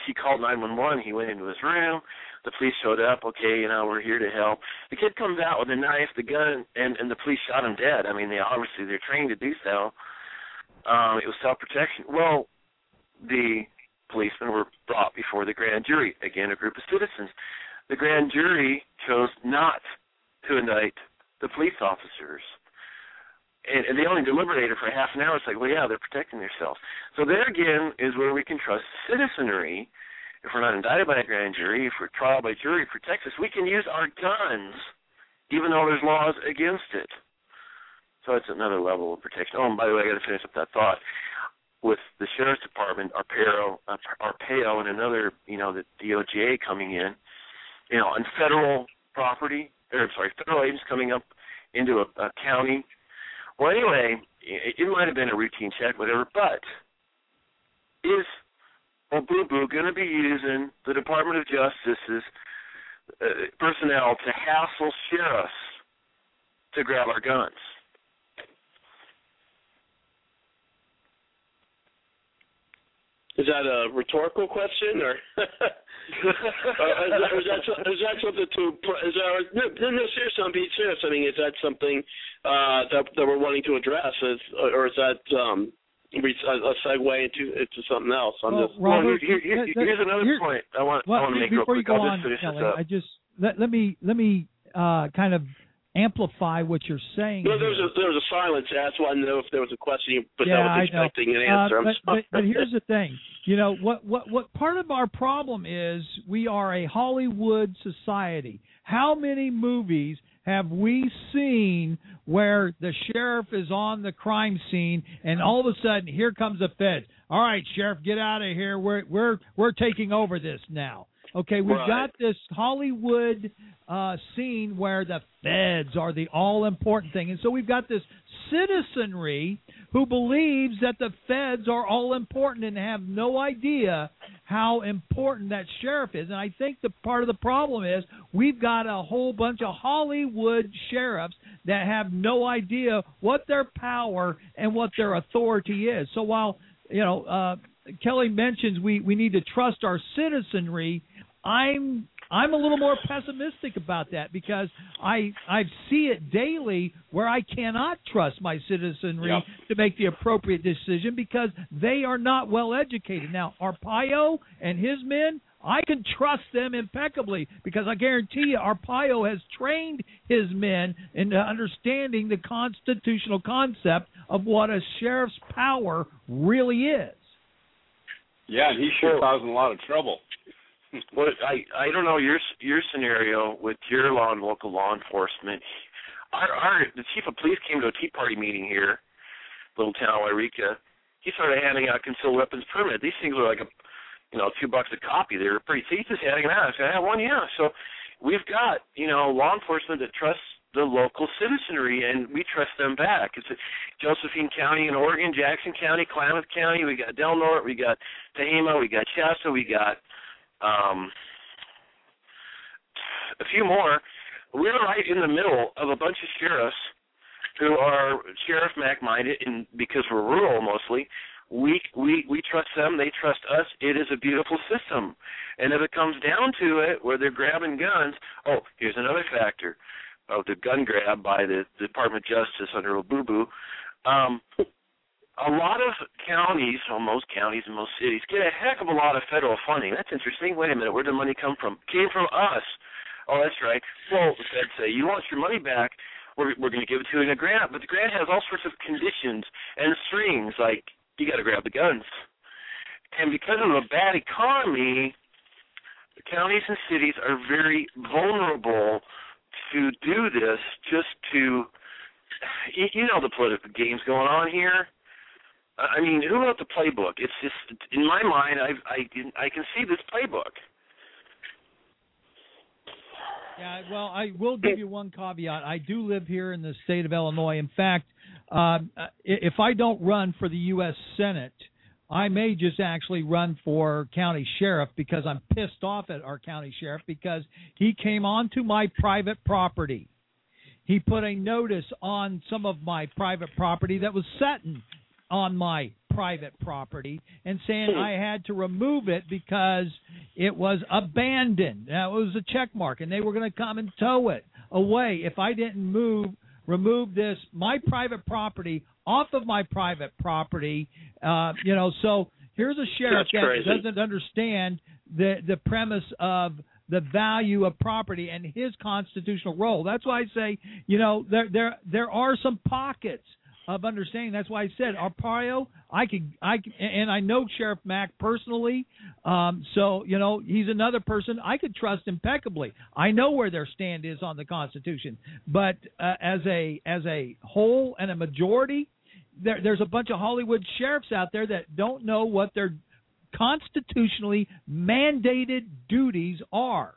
he called nine one one. He went into his room. The police showed up. Okay, you know, we're here to help. The kid comes out with a knife, the gun, and, and the police shot him dead. I mean, they obviously, they're trained to do so. Um, it was self-protection. Well, the policemen were brought before the grand jury, again, a group of citizens. The grand jury chose not to indict the police officers. And, and they only deliberated for half an hour. It's like, well, yeah, they're protecting themselves. So there again is where we can trust citizenry. If we're not indicted by a grand jury, if we're trial by jury protects us, we can use our guns, even though there's laws against it. So it's another level of protection. Oh, and by the way, I got to finish up that thought. With the Sheriff's Department, Arpaio, Arpaio, and another, you know, the D O J coming in, you know, on federal property, or I'm sorry, federal agents coming up into a, a county. Well, anyway, it, it might have been a routine check, whatever, but is Boo-Boo going to be using the Department of Justice's uh, personnel to hassle sheriffs to grab our guns? Is that a rhetorical question, or, or is, that, is, that, is that something to? Is that, no, no, serious. I'm being serious. I mean, is that something uh, that that we're wanting to address, is, or is that um, a segue into into something else? I'm well, just. Robert, well, here, here, that, here's another here, point I want. well, I want to make before real quick. You go I'll on, just finish Kelly, this up. I just let, let me let me uh, kind of amplify what you're saying. No, there was a there was a silence. That's why I didn't know if there was a question, but yeah, I was expecting an answer. Uh, I'm but, sorry. but, but here's the thing. You know what? What? What? Part of our problem is we are a Hollywood society. How many movies have we seen where the sheriff is on the crime scene and all of a sudden here comes the feds? All right, sheriff, get out of here. We're we're we're taking over this now. Okay, we've Right. got this Hollywood uh, scene where the feds are the all-important thing. And so we've got this citizenry who believes that the feds are all-important and have no idea how important that sheriff is. And I think the part of the problem is we've got a whole bunch of Hollywood sheriffs that have no idea what their power and what their authority is. So while, you know, uh, Kelly mentions we, we need to trust our citizenry, I'm I'm a little more pessimistic about that because I I see it daily where I cannot trust my citizenry Yep. to make the appropriate decision because they are not well educated. Now, Arpaio and his men, I can trust them impeccably because I guarantee you Arpaio has trained his men into understanding the constitutional concept of what a sheriff's power really is. Yeah, and he's sure causing a lot of trouble. Well, I I don't know your your scenario with your law and local law enforcement. Our our the chief of police came to a Tea Party meeting here, little town Wairika. He started handing out concealed weapons permit. These things were like a, you know, two bucks a copy. They were pretty. He's just handing them out. I said, I have one, yeah. So we've got, you know, law enforcement that trusts the local citizenry, and we trust them back. It's Josephine County in Oregon, Jackson County, Klamath County. We got Del Norte. We got Tehama. We got Shasta. We got Um, a few more. We're right in the middle of a bunch of sheriffs who are Sheriff Mac minded, and because we're rural mostly, we we we trust them. They trust us. It is a beautiful system. And if it comes down to it, where they're grabbing guns, oh, here's another factor of the gun grab by the Department of Justice under Boo-Boo. Um, A lot of counties, or most counties and most cities, get a heck of a lot of federal funding. That's interesting. Wait a minute, where did the money come from? Came from us. Oh, that's right. Well, the feds say, you want your money back, we're, we're going to give it to you in a grant. But the grant has all sorts of conditions and strings, like you got to grab the guns. And because of a bad economy, the counties and cities are very vulnerable to do this just to, you, you know the political games going on here. I mean, who wrote the playbook? It's just, in my mind, I I I can see this playbook. Yeah, well, I will give you one caveat. I do live here in the state of Illinois. In fact, um, if I don't run for the U S Senate, I may just actually run for county sheriff because I'm pissed off at our county sheriff because he came onto my private property. He put a notice on some of my private property that was setting on my private property and saying I had to remove it because it was abandoned. That was a check mark, and they were going to come and tow it away if I didn't move, remove this, my private property, off of my private property. Uh, you know, so here's a sheriff That's that crazy. doesn't understand the the premise of the value of property and his constitutional role. That's why I say, you know, there there there are some pockets of understanding. That's why I said Arpaio, I could I could, and I know Sheriff Mack personally, um, so you know he's another person I could trust impeccably. I know where their stand is on the Constitution, but uh, as a as a whole and a majority, there, there's a bunch of Hollywood sheriffs out there that don't know what their constitutionally mandated duties are.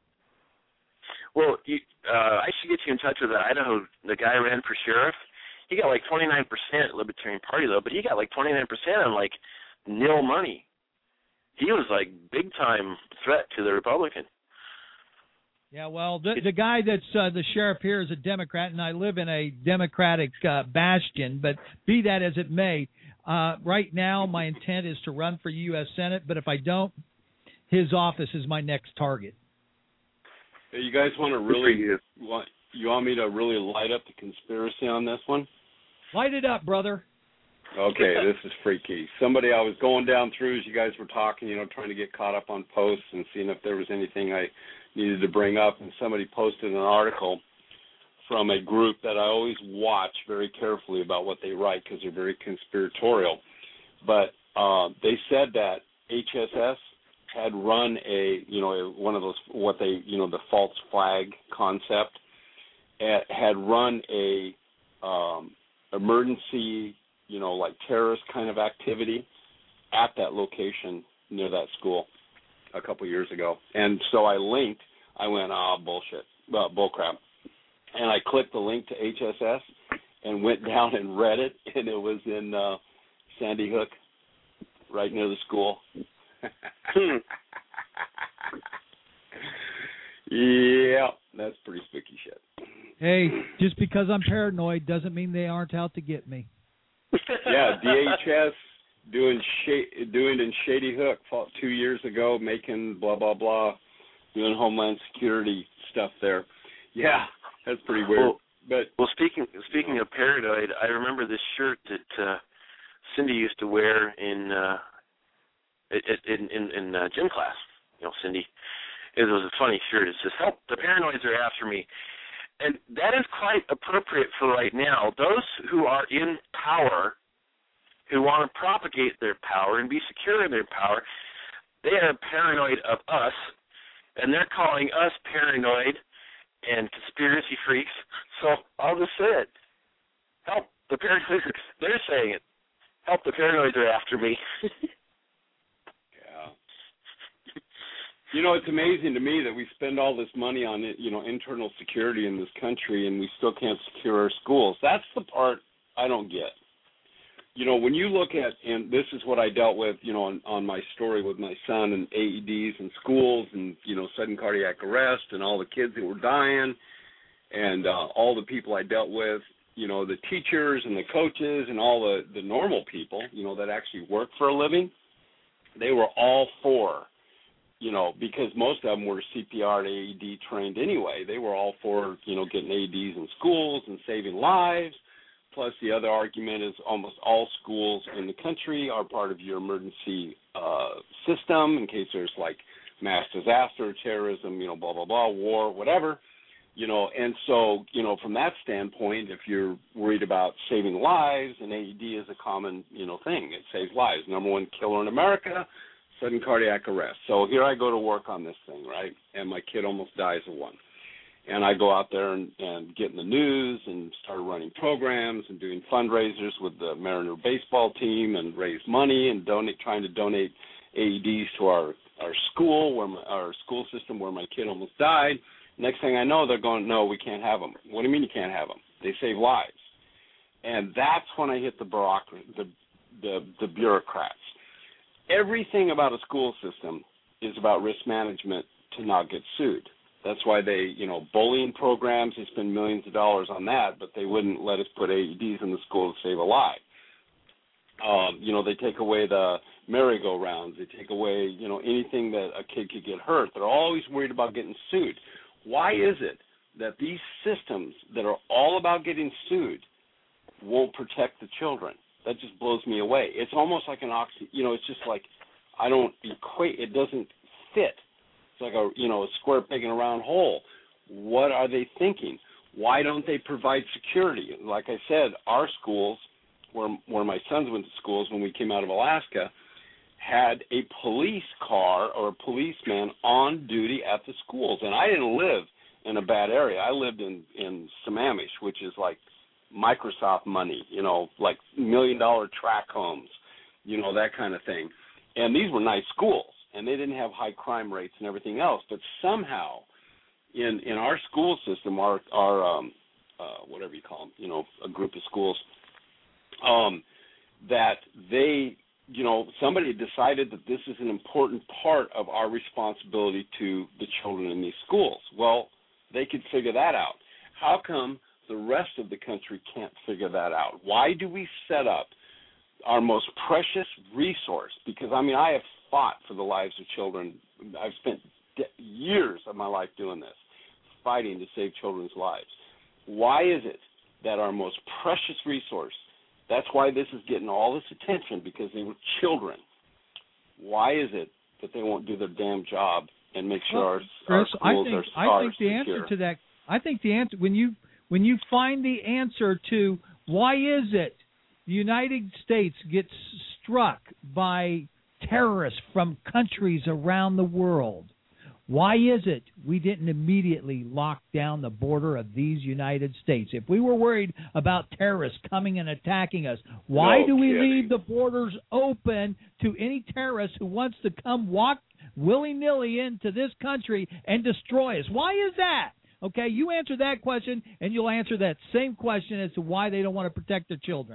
Well, you, uh, I should get you in touch with the Idaho. The guy who ran for sheriff. He got like twenty-nine percent Libertarian Party, though, but he got like twenty-nine percent on like nil money. He was like big-time threat to the Republican. Yeah, well, the, the guy that's uh, the sheriff here is a Democrat, and I live in a Democratic uh, bastion, but be that as it may, uh, right now my intent is to run for U S Senate, but if I don't, his office is my next target. Hey, you guys want to really you want you want me to really light up the conspiracy on this one? Light it up, brother. Okay, this is freaky. Somebody I was going down through as you guys were talking, you know, trying to get caught up on posts and seeing if there was anything I needed to bring up, and somebody posted an article from a group that I always watch very carefully about what they write because they're very conspiratorial. But uh, they said that H S S had run a, you know, a, one of those, what they, you know, the false flag concept, had run a um, emergency, you know, like terrorist kind of activity at that location near that school a couple years ago. And so I linked, I went, ah, oh, bullshit, uh, bullcrap. And I clicked the link to H S S and went down and read it, and it was in uh, Sandy Hook, right near the school. Yeah, that's pretty spooky shit. Hey, just because I'm paranoid doesn't mean they aren't out to get me. Yeah, D H S doing sh- doing in Shady Hook fought two years ago, making blah blah blah, doing Homeland Security stuff there. Yeah, that's pretty weird. Well, but well, speaking speaking of paranoid, I remember this shirt that uh, Cindy used to wear in uh, in in, in uh, gym class. You know, Cindy. It was a funny shirt. It says, "Help! The paranoids are after me." And that is quite appropriate for right now. Those who are in power, who want to propagate their power and be secure in their power, they are paranoid of us, and they're calling us paranoid and conspiracy freaks. So I'll just say it. Help, the paranoids, they're saying it. Help, the paranoids are after me. You know, it's amazing to me that we spend all this money on, you know, internal security in this country, and we still can't secure our schools. That's the part I don't get. You know, when you look at, and this is what I dealt with, you know, on, on my story with my son and A E Ds in schools and, you know, sudden cardiac arrest and all the kids that were dying and uh, all the people I dealt with, you know, the teachers and the coaches and all the, the normal people, you know, that actually work for a living, they were all for, you know, because most of them were C P R and A E D trained anyway. They were all for, you know, getting A E Ds in schools and saving lives. Plus, the other argument is almost all schools in the country are part of your emergency uh, system in case there's, like, mass disaster, terrorism, you know, blah, blah, blah, war, whatever. You know, and so, you know, from that standpoint, if you're worried about saving lives, an A E D is a common, you know, thing. It saves lives. Number one killer in America, sudden cardiac arrest. So here I go to work on this thing, right? And my kid almost dies of one. And I go out there and, and get in the news and start running programs and doing fundraisers with the Mariner baseball team and raise money and donate, trying to donate A E Ds to our, our school, where my, our school system where my kid almost died. Next thing I know, they're going, no, we can't have them. What do you mean you can't have them? They save lives. And that's when I hit the bureaucracy, the, the, the bureaucrats. Everything about a school system is about risk management to not get sued. That's why they, you know, bullying programs, they spend millions of dollars on that, but they wouldn't let us put A E Ds in the school to save a life. Um, you know, they take away the merry-go-rounds. They take away, you know, anything that a kid could get hurt. They're always worried about getting sued. Why is it that these systems that are all about getting sued won't protect the children? That just blows me away. It's almost like an oxy, you know, it's just like I don't equate, it doesn't fit. It's like a, you know, a square peg in a round hole. What are they thinking? Why don't they provide security? Like I said, our schools, where where my sons went to schools when we came out of Alaska, had a police car or a policeman on duty at the schools. And I didn't live in a bad area. I lived in, in Sammamish, which is like Microsoft money, you know, like million-dollar tract homes, you know, that kind of thing. And these were nice schools, and they didn't have high crime rates and everything else. But somehow in in our school system, our, our um, uh, whatever you call them, you know, a group of schools, um, that they, you know, somebody decided that this is an important part of our responsibility to the children in these schools. Well, they could figure that out. How come the rest of the country can't figure that out? Why do we set up our most precious resource? Because, I mean, I have fought for the lives of children. I've spent de- years of my life doing this, fighting to save children's lives. Why is it that our most precious resource, that's why this is getting all this attention, because they were children. Why is it that they won't do their damn job and make sure well, our, Chris, our schools I think, are, are I think the secure? answer to that, I think the answer, when you when you find the answer to why is it the United States gets struck by terrorists from countries around the world, why is it we didn't immediately lock down the border of these United States? If we were worried about terrorists coming and attacking us, why no do we kidding. leave the borders open to any terrorist who wants to come walk willy-nilly into this country and destroy us? Why is that? Okay, you answer that question, and you'll answer that same question as to why they don't want to protect their children.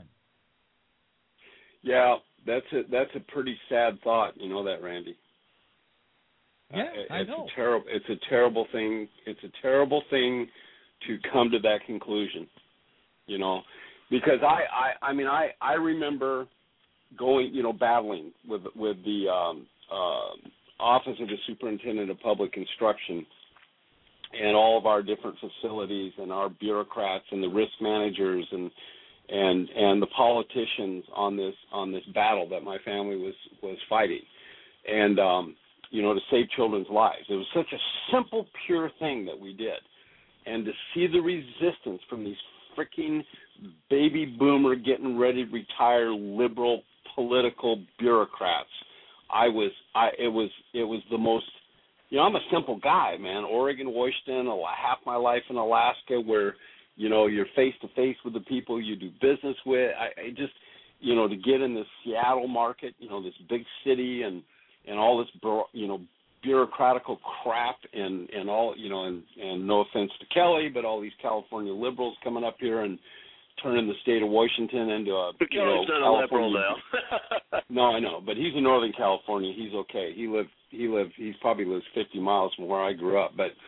Yeah, that's a, that's a pretty sad thought. You know that, Randy? Yeah, uh, I it's know. A terrible, it's a terrible thing. It's a terrible thing to come to that conclusion, you know, because I, I, I mean, I, I remember going, you know, battling with with the um, uh, Office of the Superintendent of Public Instruction and all of our different facilities and our bureaucrats and the risk managers and and and the politicians on this on this battle that my family was was fighting, and um, you know, to save children's lives. It was such a simple, pure thing that we did, and to see the resistance from these freaking baby boomer, getting ready to retire, liberal political bureaucrats, I was, I it was, it was the most. You know, I'm a simple guy, man. Oregon, Washington, half my life in Alaska, where, you know, you're face to face with the people you do business with. I, I just, you know, to get in the Seattle market, you know, this big city and, and all this, you know, bureaucratical crap and, and all, you know, and, and no offense to Kelly, but all these California liberals coming up here and turning the state of Washington into a, but you know, Kelly's not a liberal now. No, I know, but he's in Northern California. He's okay. He lived, he lived, he's probably lives fifty miles from where I grew up, but,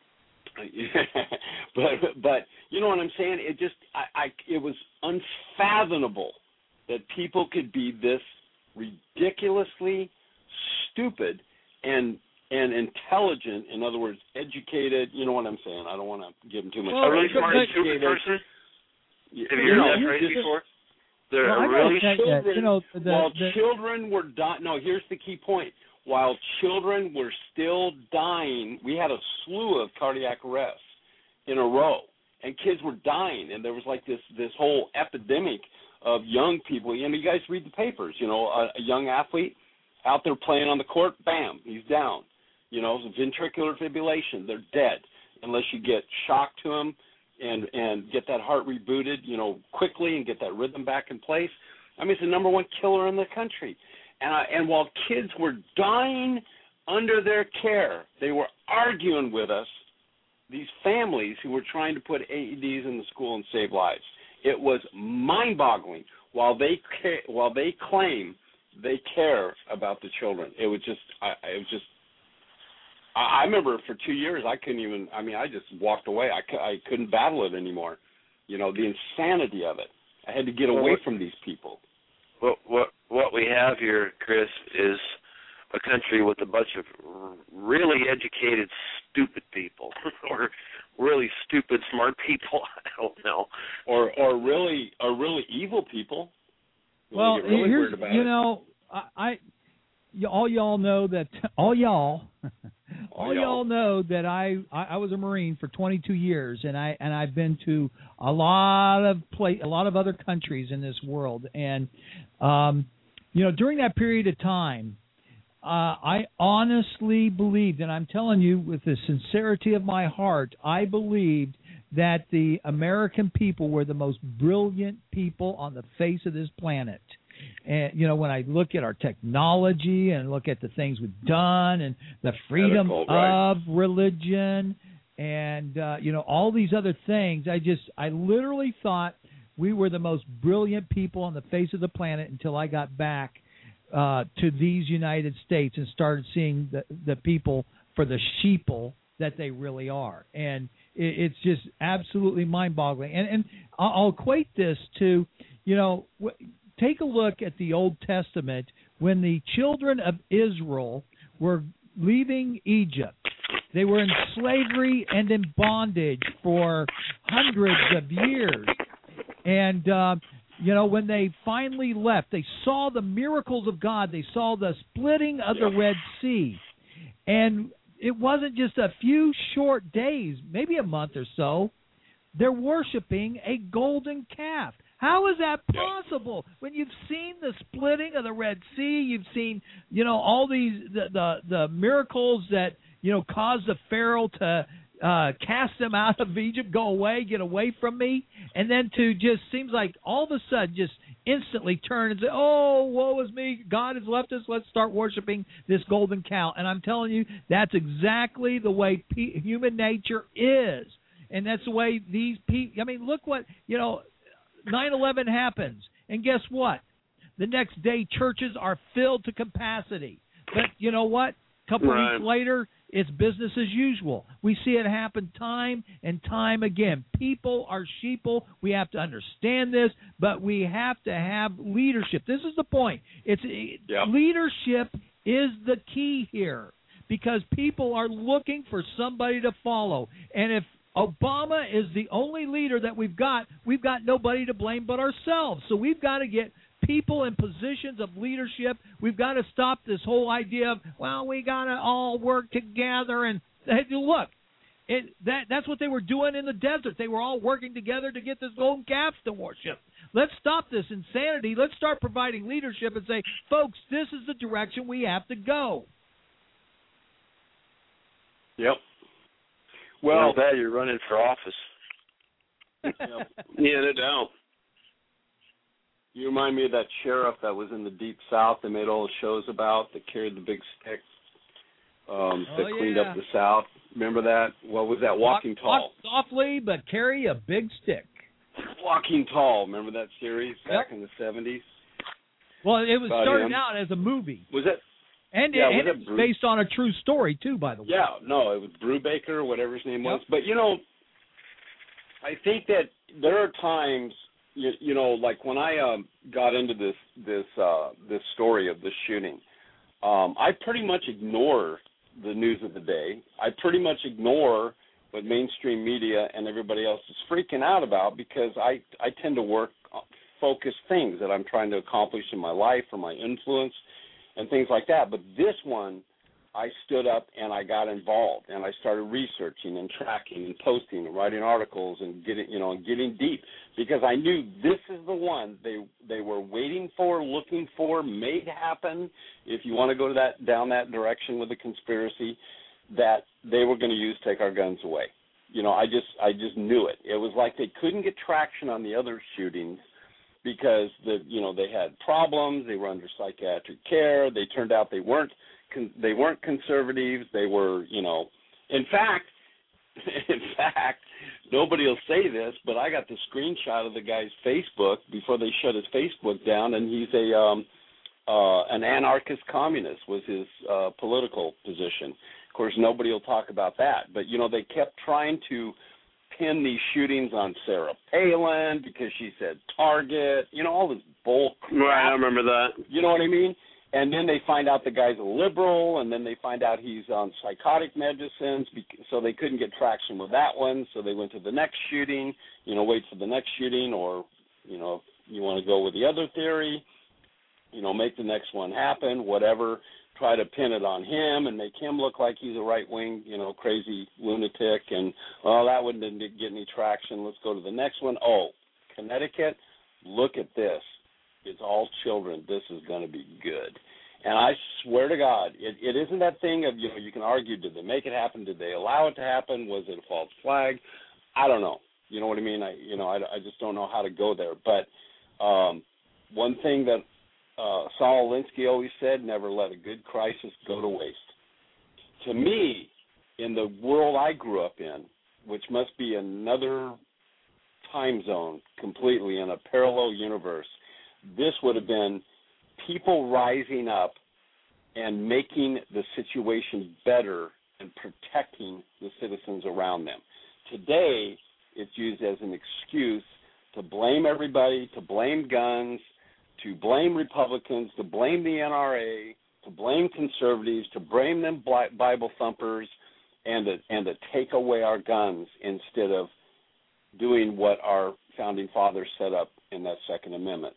but, but you know what I'm saying? It just, I, I, it was unfathomable that people could be this ridiculously stupid and and intelligent, in other words, educated. You know what I'm saying? I don't want to give them too much. Well, a really smart but, stupid person? Have you you heard know, that phrase just, before? They're well, a I really don't think children, that, you know, the, while the, children were dying, no, here's the key point. While children were still dying, we had a slew of cardiac arrests in a row, and kids were dying, and there was like this this whole epidemic of young people. You know, you guys read the papers. You know, a, a young athlete out there playing on the court, bam, he's down. You know, ventricular fibrillation, they're dead unless you get shock to them and and get that heart rebooted, you know, quickly and get that rhythm back in place. I mean, it's the number one killer in the country. And I, and while kids were dying under their care, they were arguing with us, these families who were trying to put A E Ds in the school and save lives. It was mind-boggling. While they ca- while they claim they care about the children, it was just, I, it was just. I, I remember for two years I couldn't even. I mean, I just walked away. I, I couldn't battle it anymore. You know, the insanity of it. I had to get away from these people. what what what we have here, Chris, is a country with a bunch of really educated, stupid people, or really stupid, smart people. I don't know, or or really or really evil people. Well, get really here's weird about you it. know, I, I all y'all know that all y'all. All All y'all. y'all know that I, I, I was a Marine for twenty-two years, and I and I've been to a lot of play, a lot of other countries in this world, and um, you know, during that period of time, uh, I honestly believed, and I'm telling you with the sincerity of my heart, I believed that the American people were the most brilliant people on the face of this planet. And, you know, when I look at our technology and look at the things we've done and the freedom Medical, right. of religion and, uh, you know, all these other things, I just, I literally thought we were the most brilliant people on the face of the planet until I got back uh, to these United States and started seeing the, the people for the sheeple that they really are. And it, it's just absolutely mind-boggling. And, and I'll, I'll equate this to, you know, w- take a look at the Old Testament when the children of Israel were leaving Egypt. They were in slavery and in bondage for hundreds of years. And, uh, you know, when they finally left, they saw the miracles of God. They saw the splitting of the Red Sea. And it wasn't just a few short days, maybe a month or so. They're worshiping a golden calf. How is that possible? When you've seen the splitting of the Red Sea, you've seen, you know, all these the the, the miracles that, you know, caused the Pharaoh to uh, cast them out of Egypt, go away, get away from me, and then to just seems like all of a sudden just instantly turn and say, oh, woe is me, God has left us, let's start worshiping this golden cow. And I'm telling you, that's exactly the way pe- human nature is. And that's the way these people, I mean, look what, you know, nine eleven happens, and guess what? The next day, churches are filled to capacity. But you know what? A couple Right. weeks later, it's business as usual. We see it happen time and time again. People are sheeple. We have to understand this, but we have to have leadership. This is the point. It's Yep. leadership is the key here, because people are looking for somebody to follow. And if Obama is the only leader that we've got, we've got nobody to blame but ourselves. So we've got to get people in positions of leadership. We've got to stop this whole idea of, well, we got to all work together. And hey, look, it, that that's what they were doing in the desert. They were all working together to get this golden calf to worship. Let's stop this insanity. Let's start providing leadership and say, folks, this is the direction we have to go. Yep. Well, Well, that you're running for office. yep. Yeah, no doubt. You remind me of that sheriff that was in the Deep South they made all the shows about, that carried the big stick, um, that Oh, cleaned yeah. up the South. Remember that? What was that? Walking walk, Tall. Walk softly, but carry a big stick. Walking Tall. Remember that series back Yep. in the seventies? Well, it was About started him. out as a movie. Was it? And, Yeah, it, and was it it's Bruce? based on a true story, too, by the way. Yeah, no, it was Brubaker or whatever his name was. Yep. But, you know, I think that there are times, you, you know, like when I um, got into this this uh, this story of this shooting, um, I pretty much ignore the news of the day. I pretty much ignore what mainstream media and everybody else is freaking out about, because I, I tend to work focused things that I'm trying to accomplish in my life or my influence and things like that. But this one, I stood up and I got involved, and I started researching and tracking and posting and writing articles and getting, you know, and getting deep, because I knew this is the one they they were waiting for, looking for, made happen. If you want to go to that down that direction with the conspiracy, that they were going to use, take our guns away. You know, I just I just knew it. It was like they couldn't get traction on the other shootings, because the you know they had problems. They were under psychiatric care. They turned out they weren't. They weren't conservatives. They were, you know, in fact, in fact, nobody will say this, but I got the screenshot of the guy's Facebook before they shut his Facebook down, and he's a um, uh, an anarchist communist was his uh, political position. Of course, nobody will talk about that, but you know, they kept trying to pin these shootings on Sarah Palin because she said Target, you know, all this bull crap. Right, I remember that. You know what I mean? And then they find out the guy's a liberal, and then they find out he's on psychotic medicines, so they couldn't get traction with that one, so they went to the next shooting, you know, wait for the next shooting, or, you know, if you want to go with the other theory, you know, make the next one happen, whatever, try to pin it on him and make him look like he's a right-wing, you know, crazy lunatic, and, oh, that one didn't get any traction, let's go to the next one. Oh, Connecticut, look at this. It's all children. This is going to be good. And I swear to God, it, it isn't that thing of, you know, you can argue, did they make it happen? Did they allow it to happen? Was it a false flag? I don't know. You know what I mean? I, you know, I, I just don't know how to go there. But um, one thing that uh, Saul Alinsky always said, never let a good crisis go to waste. To me, in the world I grew up in, which must be another time zone completely in a parallel universe, this would have been people rising up and making the situation better and protecting the citizens around them. Today, it's used as an excuse to blame everybody, to blame guns, to blame Republicans, to blame the N R A, to blame conservatives, to blame them Bible thumpers, and to, and to take away our guns instead of doing what our founding fathers set up in that Second Amendment.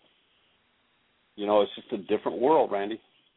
You know, it's just a different world, Randy.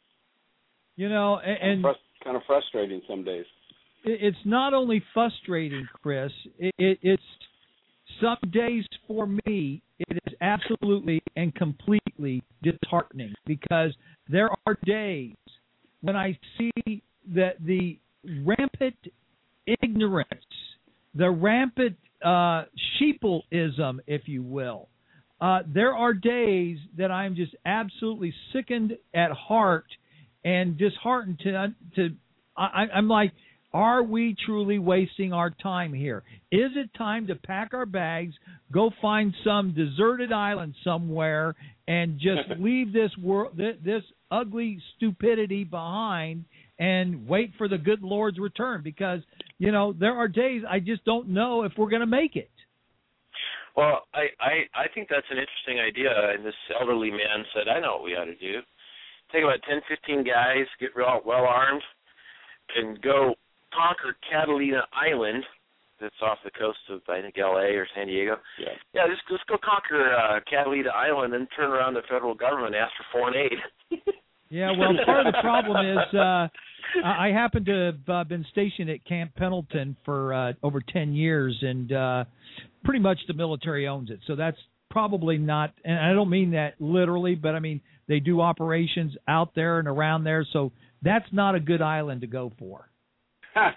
You know, and, and kind, of frust- kind of frustrating some days. It's not only frustrating, Chris. It, it, it's some days for me, it is absolutely and completely disheartening because there are days when I see that the rampant ignorance, the rampant uh, sheepleism, if you will. Uh, there are days that I'm just absolutely sickened at heart and disheartened to, to I, I'm like, are we truly wasting our time here? Is it time to pack our bags, go find some deserted island somewhere, and just leave this world, this ugly stupidity behind, and wait for the good Lord's return? Because, you know, there are days I just don't know if we're going to make it. Well, I, I, I think that's an interesting idea, and this elderly man said, I know what we ought to do. Take about ten, fifteen guys, get real well armed, and go conquer Catalina Island. That's off the coast of, I think, L A or San Diego. Yeah, yeah just, just go conquer uh, Catalina Island and turn around the federal government and ask for foreign aid. Yeah, well, part of the problem is uh, I happen to have uh, been stationed at Camp Pendleton for uh, over ten years, and uh, pretty much the military owns it. So that's probably not, and I don't mean that literally, but I mean they do operations out there and around there, so that's not a good island to go for. Hey,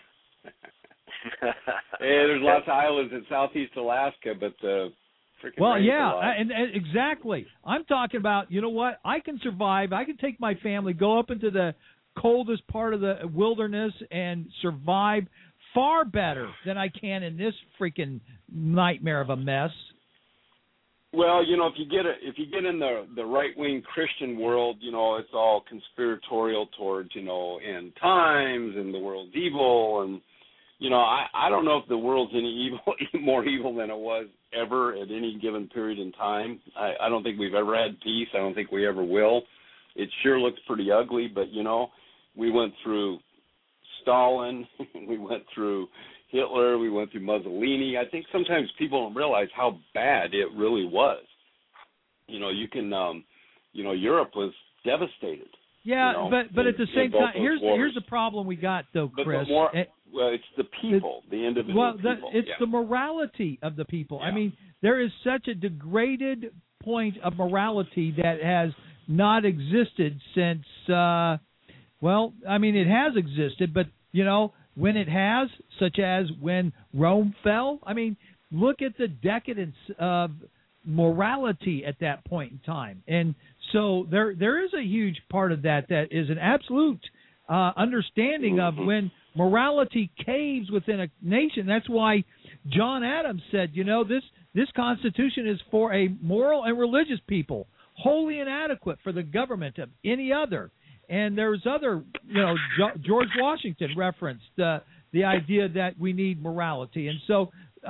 there's lots of islands in southeast Alaska, but the freaking well, yeah, and, and exactly. I'm talking about, you know what? I can survive. I can take my family, go up into the coldest part of the wilderness, and survive far better than I can in this freaking nightmare of a mess. Well, you know, if you get a, if you get in the the right wing Christian world, you know, it's all conspiratorial towards, you know, end times and the world's evil, and you know, I, I don't know if the world's any evil more evil than it was ever at any given period in time. I, I don't think we've ever had peace. I don't think we ever will. It sure looks pretty ugly, but you know, we went through Stalin, we went through Hitler, we went through Mussolini. I think sometimes people don't realize how bad it really was. You know, you can, um, you know, Europe was devastated. Yeah, you know, but but in, at the same time, here's wars. here's the problem we got though, Chris. But the more, it, well, it's the people, the individual well, the, people. it's yeah. the morality of the people. Yeah. I mean, there is such a degraded point of morality that has not existed since. Uh, well, I mean, it has existed, but you know. When it has, such as when Rome fell, I mean, look at the decadence of morality at that point in time. And so there there is a huge part of that that is an absolute uh, understanding mm-hmm. of when morality caves within a nation. That's why John Adams said, you know, this, this Constitution is for a moral and religious people, wholly inadequate for the government of any other. And there's other, you know, George Washington referenced uh, the idea that we need morality. And so uh,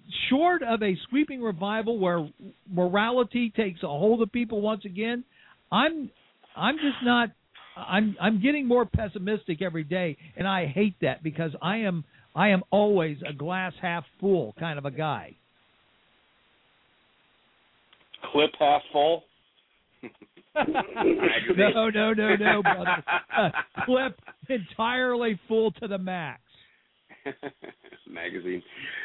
short of a sweeping revival where morality takes a hold of people once again, I'm I'm just not. I'm I'm getting more pessimistic every day, and I hate that because I am I am always a glass half full kind of a guy. Clip half full. no, no, no, no, brother. Uh, clip entirely full to the max. Magazine.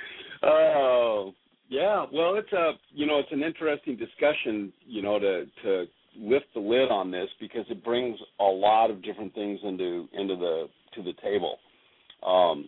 Oh, yeah. Well, it's a you know it's an interesting discussion. You know to to lift the lid on this because it brings a lot of different things into into the to the table. Um,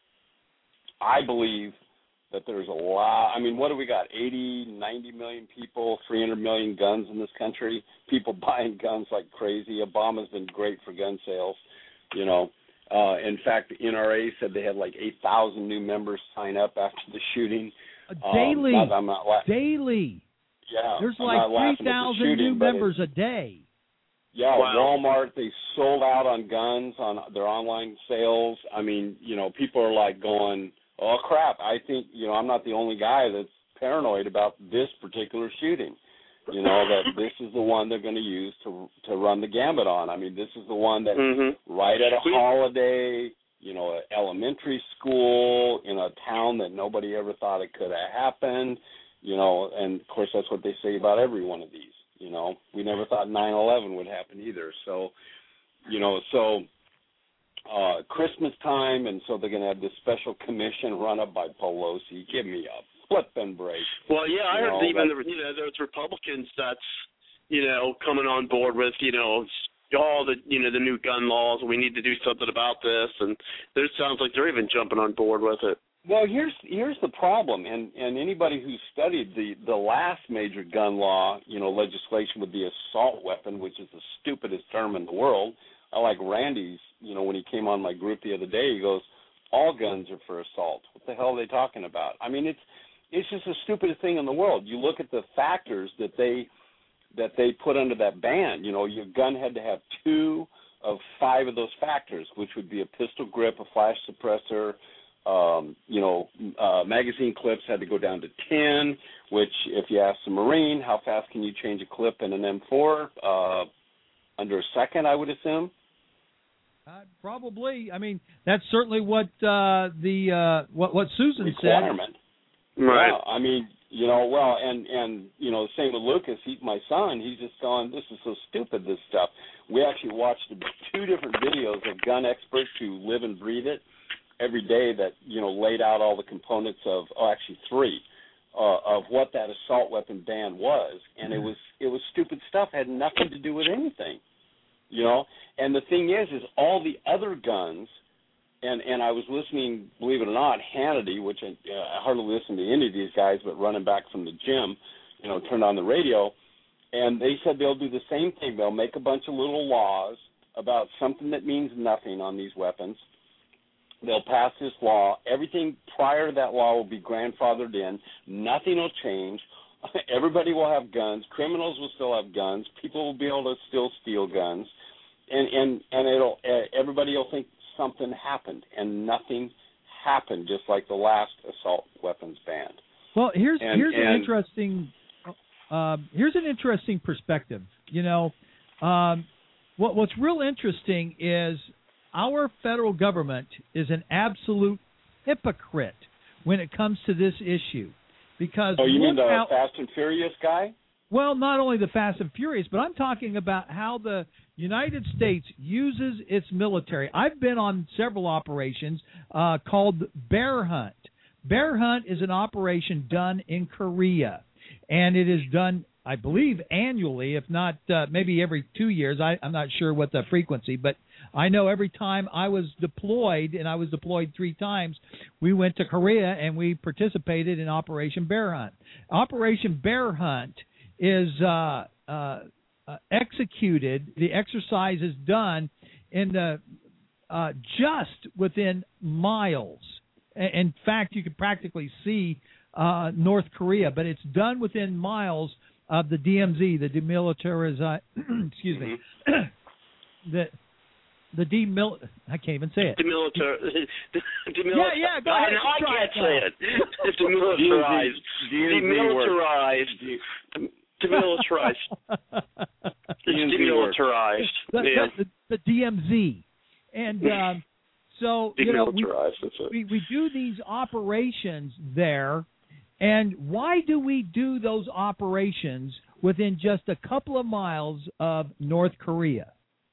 I believe that there's a lot. I mean, what do we got? eighty, ninety million people, three hundred million guns in this country. People buying guns like crazy. Obama's been great for gun sales. You know, uh, in fact, the N R A said they had like eight thousand new members sign up after the shooting. Daily. Um, not, I'm not la- Daily. Yeah. There's I'm like three thousand new members it, a day. Yeah, wow. Walmart, they sold out on guns on their online sales. I mean, you know, people are like going, oh, crap, I think, you know, I'm not the only guy that's paranoid about this particular shooting. You know, that this is the one they're going to use to to run the gambit on. I mean, this is the one that mm-hmm. right at a holiday, you know, an elementary school in a town that nobody ever thought it could have happened, you know, and, of course, that's what they say about every one of these. You know, we never thought nine eleven would happen either. So, you know, so uh, Christmas time, and so they're going to have this special commission run up by Pelosi. Give me a flipping break. Well, yeah, I you heard know, even that, the, you know there's Republicans that's you know coming on board with you know all the you know the new gun laws. We need to do something about this, and it sounds like they're even jumping on board with it. Well, here's here's the problem, and, and anybody who studied the, the last major gun law, you know, legislation with the assault weapon, which is the stupidest term in the world. I like Randy's, you know, when he came on my group the other day, he goes, all guns are for assault. What the hell are they talking about? I mean, it's it's just the stupidest thing in the world. You look at the factors that they that they put under that ban. You know, your gun had to have two of five of those factors, which would be a pistol grip, a flash suppressor. Um, you know, uh, magazine clips had to go down to ten, which if you ask the Marine, how fast can you change a clip in an M four? Uh, under a second, I would assume. Uh, probably. I mean, that's certainly what uh, the uh, what what Susan requirement. said. Right. Yeah, I mean, you know, well, and and you know, same with Lucas. He's my son. He's just gone, this is so stupid, this stuff. We actually watched two different videos of gun experts who live and breathe it every day that, you know, laid out all the components of, oh, actually three, uh, of what that assault weapon ban was. And it was it was stupid stuff, had nothing to do with anything, you know. And the thing is, is all the other guns, and, and I was listening, believe it or not, Hannity, which I, uh, I hardly listen to any of these guys, but running back from the gym, you know, turned on the radio, and they said they'll do the same thing. They'll make a bunch of little laws about something that means nothing on these weapons. They'll pass this law. Everything prior to that law will be grandfathered in. Nothing will change. Everybody will have guns. Criminals will still have guns. People will be able to still steal guns, and and and it'll uh, everybody will think something happened, and nothing happened. Just like the last assault weapons ban. Well, here's and, here's and, an interesting uh, here's an interesting perspective. You know, um, what what's real interesting is our federal government is an absolute hypocrite when it comes to this issue. Because oh, you mean the how, Fast and Furious guy? Well, not only the Fast and Furious, but I'm talking about how the United States uses its military. I've been on several operations uh, called Bear Hunt. Bear Hunt is an operation done in Korea, and it is done, I believe, annually, if not uh, maybe every two years. I, I'm not sure what the frequency, but I know every time I was deployed, and I was deployed three times, we went to Korea and we participated in Operation Bear Hunt. Operation Bear Hunt is uh, uh, uh, executed, the exercise is done in the uh, just within miles. In fact, you could practically see uh, North Korea, but it's done within miles of the D M Z, the demilitarized, excuse me, the the demil. I can't even say it. Demilitar. Demilitar. Yeah, yeah. Go ahead. I, I can't say it. Demilitarized. Demilitarized. Demilitarized. It's demilitarized. The, yeah. the, the D M Z, and um, so you know we, we we do these operations there, and why do we do those operations within just a couple of miles of North Korea?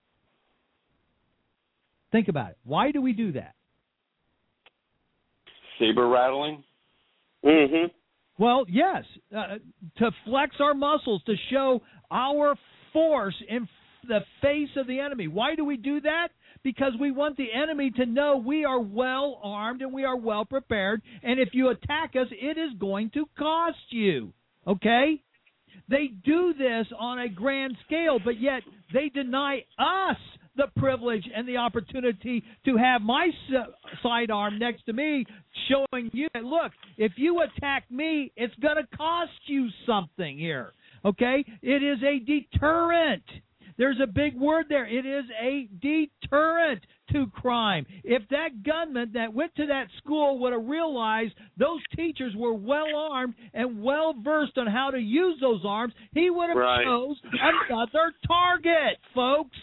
Think about it. Why do we do that? Saber rattling? Mm-hmm. Well, yes, uh, to flex our muscles, to show our force in the face of the enemy. Why do we do that? Because we want the enemy to know we are well armed and we are well prepared, and if you attack us, it is going to cost you, okay? They do this on a grand scale, but yet they deny us the privilege and the opportunity to have my sidearm next to me showing you that, look, if you attack me, it's going to cost you something here, okay? It is a deterrent. There's a big word there. It is a deterrent to crime. If that gunman that went to that school would have realized those teachers were well armed and well versed on how to use those arms, he would have right. chose another target, folks.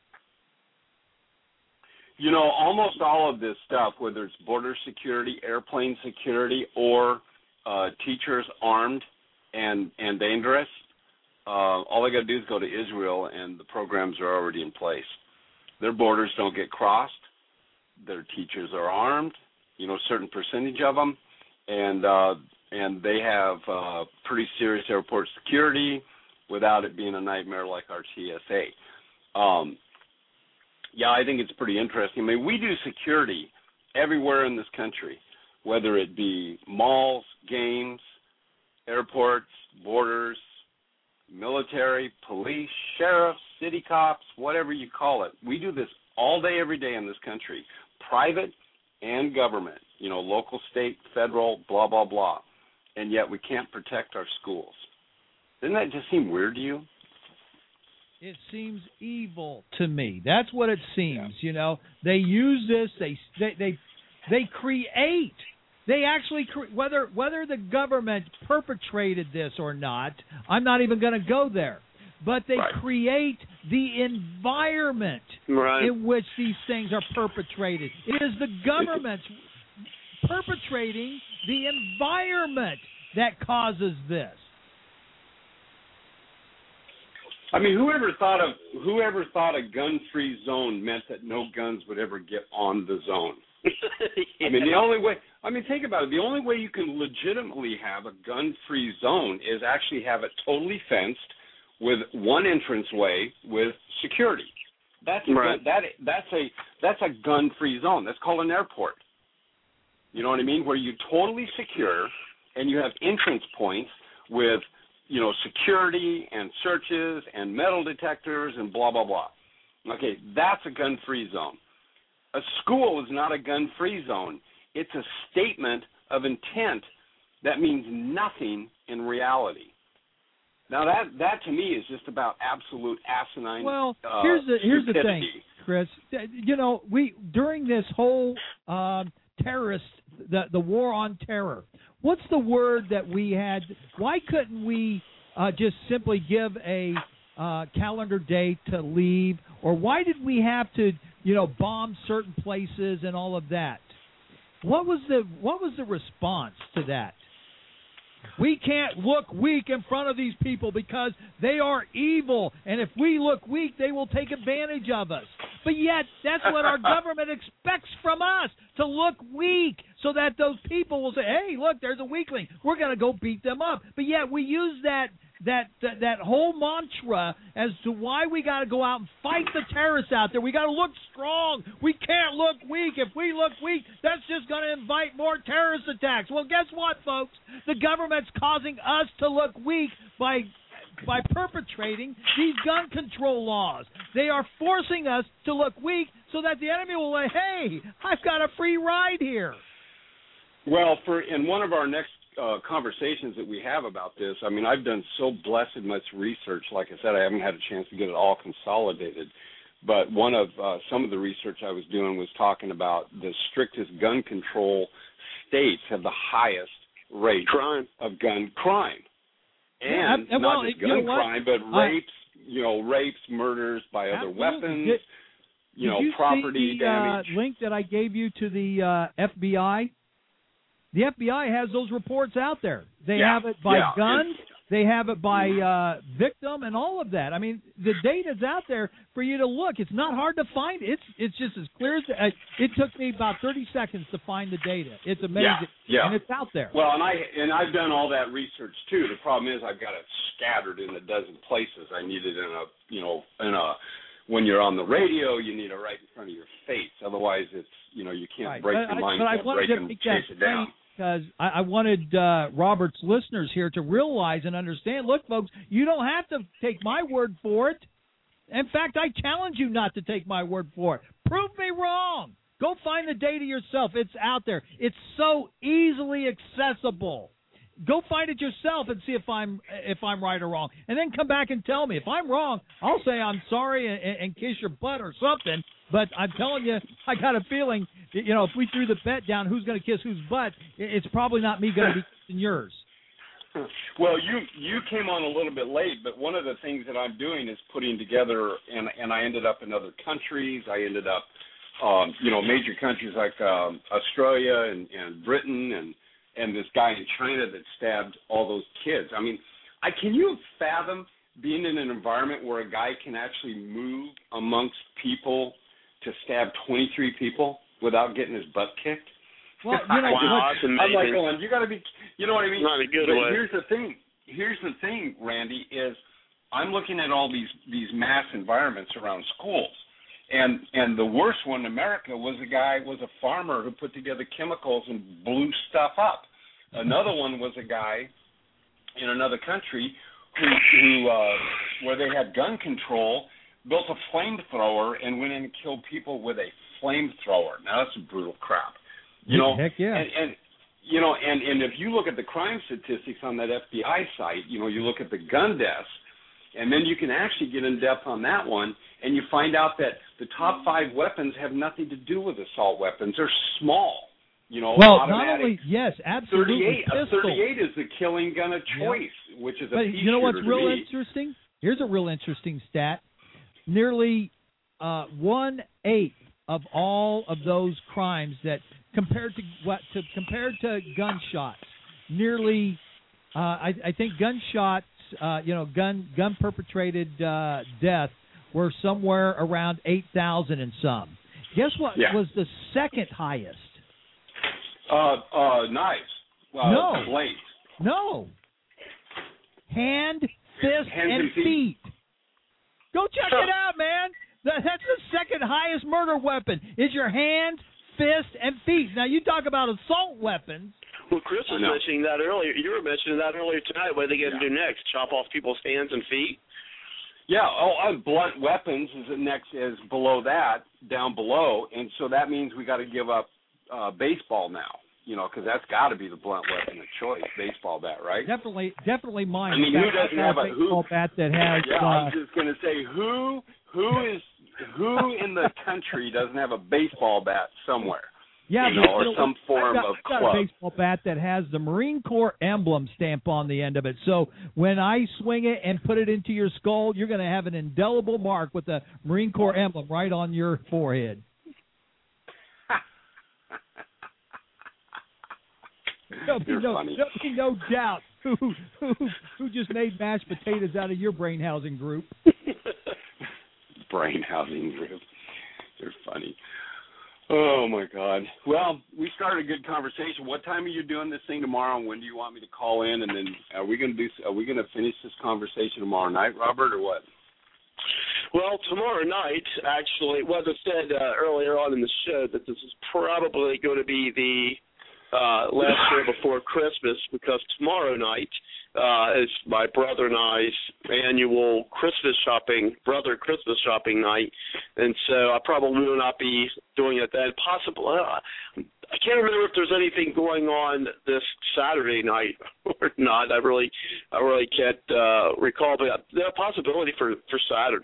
You know, almost all of this stuff, whether it's border security, airplane security, or uh, teachers armed and, and dangerous, uh, all they got to do is go to Israel, and the programs are already in place. Their borders don't get crossed. Their teachers are armed, you know, a certain percentage of them, and uh, and they have uh, pretty serious airport security without it being a nightmare like our T S A. Um, yeah, I think it's pretty interesting. I mean, we do security everywhere in this country, whether it be malls, games, airports, borders, military, police, sheriffs, city cops, whatever you call it. We do this all day, every day in this country, private and government, you know, local, state, federal, blah, blah, blah. And yet we can't protect our schools. Doesn't that just seem weird to you? It seems evil to me. That's what it seems. Yeah. You know, they use this. They they they, they create. They actually cre- whether whether the government perpetrated this or not. I'm not even going to go there. But they right. create the environment right. in which these things are perpetrated. It is the government perpetrating the environment that causes this. I mean, whoever thought of whoever thought a gun-free zone meant that no guns would ever get on the zone? yeah. I mean, the only way. I mean, think about it. The only way you can legitimately have a gun-free zone is actually have it totally fenced with one entranceway with security. That's a right. gun, that that's a that's a gun-free zone. That's called an airport. You know what I mean? Where you totally secure and you have entrance points with, you know, security and searches and metal detectors and blah, blah, blah. Okay, that's a gun-free zone. A school is not a gun-free zone. It's a statement of intent that means nothing in reality. Now, that, that to me is just about absolute asinine Well, uh, here's the here's stupidity. the thing, Chris. You know, we during this whole um, terrorist, the the war on terror. What's the word that we had? Why couldn't we uh, just simply give a uh, calendar date to leave, or why did we have to, you know, bomb certain places and all of that? What was the what was the response to that? We can't look weak in front of these people because they are evil, and if we look weak, they will take advantage of us. But yet, that's what our government expects from us, to look weak, so that those people will say, hey, look, there's a weakling. We're going to go beat them up. But yet we use that that that, that whole mantra as to why we got to go out and fight the terrorists out there. We got to look strong. We can't look weak. If we look weak, that's just going to invite more terrorist attacks. Well, guess what, folks? The government's causing us to look weak by by perpetrating these gun control laws. They are forcing us to look weak so that the enemy will say, hey, I've got a free ride here. Well, for in one of our next uh, conversations that we have about this, I mean, I've done so blessed much research. Like I said, I haven't had a chance to get it all consolidated. but one of uh, some of the research I was doing was talking about the strictest gun control states have the highest rate crime. of gun crime. And yeah, not well, just you gun know crime, but uh, rapes, you know, rapes, murders by other absolutely. weapons, Did, you know, did you property see the, damage. Uh, link that I gave you to the uh, F B I? The F B I has those reports out there. They yeah, have it by yeah, gun, they have it by uh, victim, and all of that. I mean, the data's out there for you to look. It's not hard to find. It's it's just as clear as uh, it took me about thirty seconds to find the data. It's amazing, yeah, yeah. and it's out there. Well, and I and I've done all that research too. The problem is I've got it scattered in a dozen places. I need it in a you know in a when you're on the radio, you need it right in front of your face. Otherwise, it's you know you can't right. break but the I, mind, but I can't wanted break to and make chase that it down. Because I, I wanted uh, Robert's listeners here to realize and understand, look, folks, you don't have to take my word for it. In fact, I challenge you not to take my word for it. Prove me wrong. Go find the data yourself. It's out there. It's so easily accessible. Go find it yourself and see if I'm if I'm right or wrong, and then come back and tell me. If I'm wrong, I'll say I'm sorry and, and kiss your butt or something. But I'm telling you, I got a feeling, you know, if we threw the bet down, who's going to kiss whose butt, it's probably not me going to be kissing yours. Well, you you came on a little bit late, but one of the things that I'm doing is putting together, and and I ended up in other countries. I ended up, um, you know, major countries like um, Australia and, and Britain and. and this guy in China that stabbed all those kids. I mean, I can you fathom being in an environment where a guy can actually move amongst people to stab twenty-three people without getting his butt kicked? Well, you know, wow, that's amazing. I'm like going, you got to be, you know what I mean? Not a good but way. here's the thing. Here's the thing, Randy, is I'm looking at all these these mass environments around schools. And and the worst one in America was a guy, was a farmer who put together chemicals and blew stuff up. Another one was a guy in another country who, who uh, where they had gun control, built a flamethrower and went in and killed people with a flamethrower. Now that's some brutal crap. You know, heck yeah. And, and you know, and, and if you look at the crime statistics on that F B I site, you know, you look at the gun deaths, and then you can actually get in depth on that one, and you find out that the top five weapons have nothing to do with assault weapons. They're small, you know. Well, automatic. not only yes, absolutely. thirty-eight, a pistol. thirty-eight is the killing gun of choice, yeah. which is a But pea you know what's shooter to real me. interesting? Here's a real interesting stat: nearly uh, one eighth of all of those crimes that compared to what to compared to gunshots, nearly uh, I, I think gunshots, uh, you know, gun gun perpetrated uh, death were somewhere around eight thousand and some. Guess what Yeah. was the second highest? Uh, uh, knives. Uh, No. blades. No. Hand, fist, Hands and and feet. feet. Go check it out, man. That, that's the second highest murder weapon. Is your hand, fist, and feet. Now you talk about assault weapons. Well, Chris was No. mentioning that earlier. You were mentioning that earlier tonight. What are they going to Yeah. do next? Chop off people's hands and feet? Yeah, oh, uh, blunt weapons is the next is below that, down below, and so that means we got to give up uh, baseball now, you know, because that's got to be the blunt weapon of choice, baseball bat, right? Definitely, definitely mine. I mean, In who fact, doesn't I have a- baseball who- bat that has? Yeah, uh, I was just gonna say who who is who in the country doesn't have a baseball bat somewhere? Yeah, you but know, or you know some what? form I've got, of I've got club. a baseball bat that has the Marine Corps emblem stamp on the end of it. So when I swing it and put it into your skull, you're going to have an indelible mark with the Marine Corps emblem right on your forehead. There'll be You're no, funny. there'll be no doubt who, who who just made mashed potatoes out of your brain housing group. Brain housing group. You're funny. Oh my God. Well, we started a good conversation. What time are you doing this thing tomorrow? And when do you want me to call in? And then are we going to do? Are we going to finish this conversation tomorrow night, Robert, or what? Well, tomorrow night, actually, well, it said uh, earlier on in the show that this is probably going to be the uh, last show before Christmas, because tomorrow night uh, is my brother and I's annual Christmas shopping, brother Christmas shopping night, and so I probably will not be doing it then. Possible. Uh, I can't remember if there's anything going on this Saturday night or not. I really, I really can't uh, recall, but there's a possibility for, for Saturday.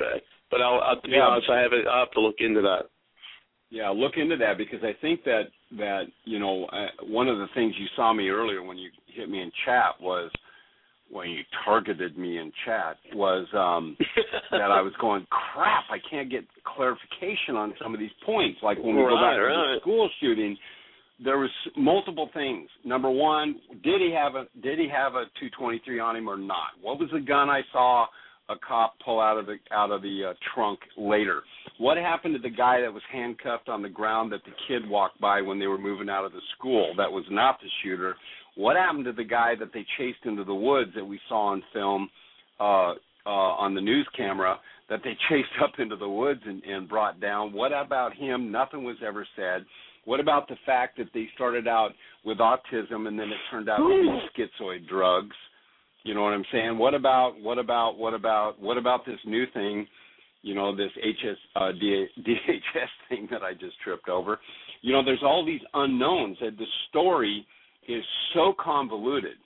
But I'll, I'll to be Yeah. honest, I haven't. I have to look into that. Yeah, look into that, because I think that that you know uh, one of the things you saw me earlier when you hit me in chat was when you targeted me in chat was um, that I was going, crap, I can't get clarification on some of these points. Like when we Right, go back to right. the school shooting, there was multiple things. Number one, did he have a did he have a two twenty-three on him or not? What was the gun I saw a cop pull out of the out of the uh, trunk later? What happened to the guy that was handcuffed on the ground that the kid walked by when they were moving out of the school? That was not the shooter. What happened to the guy that they chased into the woods that we saw on film uh, uh, on the news camera that they chased up into the woods and, and brought down? What about him? Nothing was ever said. What about the fact that they started out with autism and then it turned out to be schizoid drugs? You know what I'm saying? What about what about what about what about this new thing? You know, this H S uh, D H S thing that I just tripped over. You know, there's all these unknowns. That the story is so convoluted.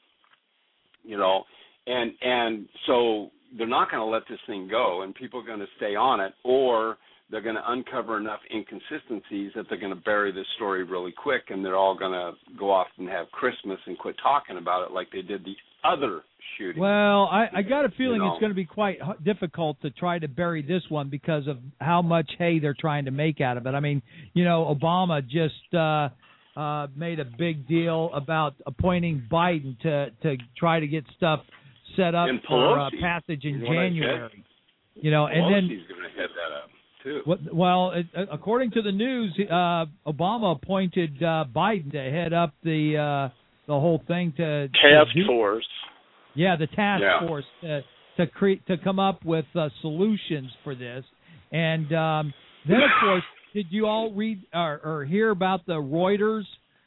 You know, and and so they're not going to let this thing go, and people are going to stay on it, or they're going to uncover enough inconsistencies that they're going to bury this story really quick, and they're all going to go off and have Christmas and quit talking about it like they did the other shooting. Well, I, I got a feeling You know. it's going to be quite h- difficult to try to bury this one because of how much hay they're trying to make out of it. I mean, you know, Obama just uh, uh, made a big deal about appointing Biden to, to try to get stuff set up And for uh, Pelosi. passage in You know what I said? January. You know, and then Pelosi's going to head that up too. What, well, it, according to the news, uh, Obama appointed uh, Biden to head up the uh, the whole thing to Task to do, force. Yeah, the task Yeah. force to to create to come up with uh, solutions for this. And um, then, of course, did you all read or, or hear about the Reuters,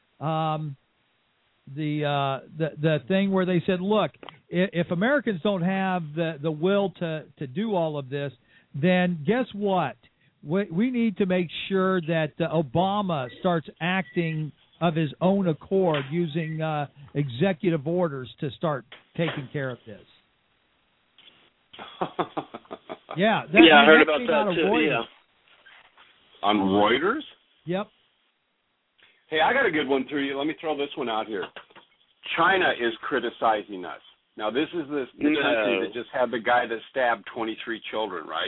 um, the uh, the the thing where they said, look, if, if Americans don't have the, the will to, to do all of this, then guess what? We, we need to make sure that uh, Obama starts acting of his own accord, using uh, executive orders to start taking care of this. Yeah, that, yeah, I heard that about came out that of too. Reuters. Yeah. On Reuters? Yep. Hey, I got a good one for you. Let me throw this one out here. China is criticizing us. Now, this is the, the No. country that just had the guy that stabbed twenty-three children, right?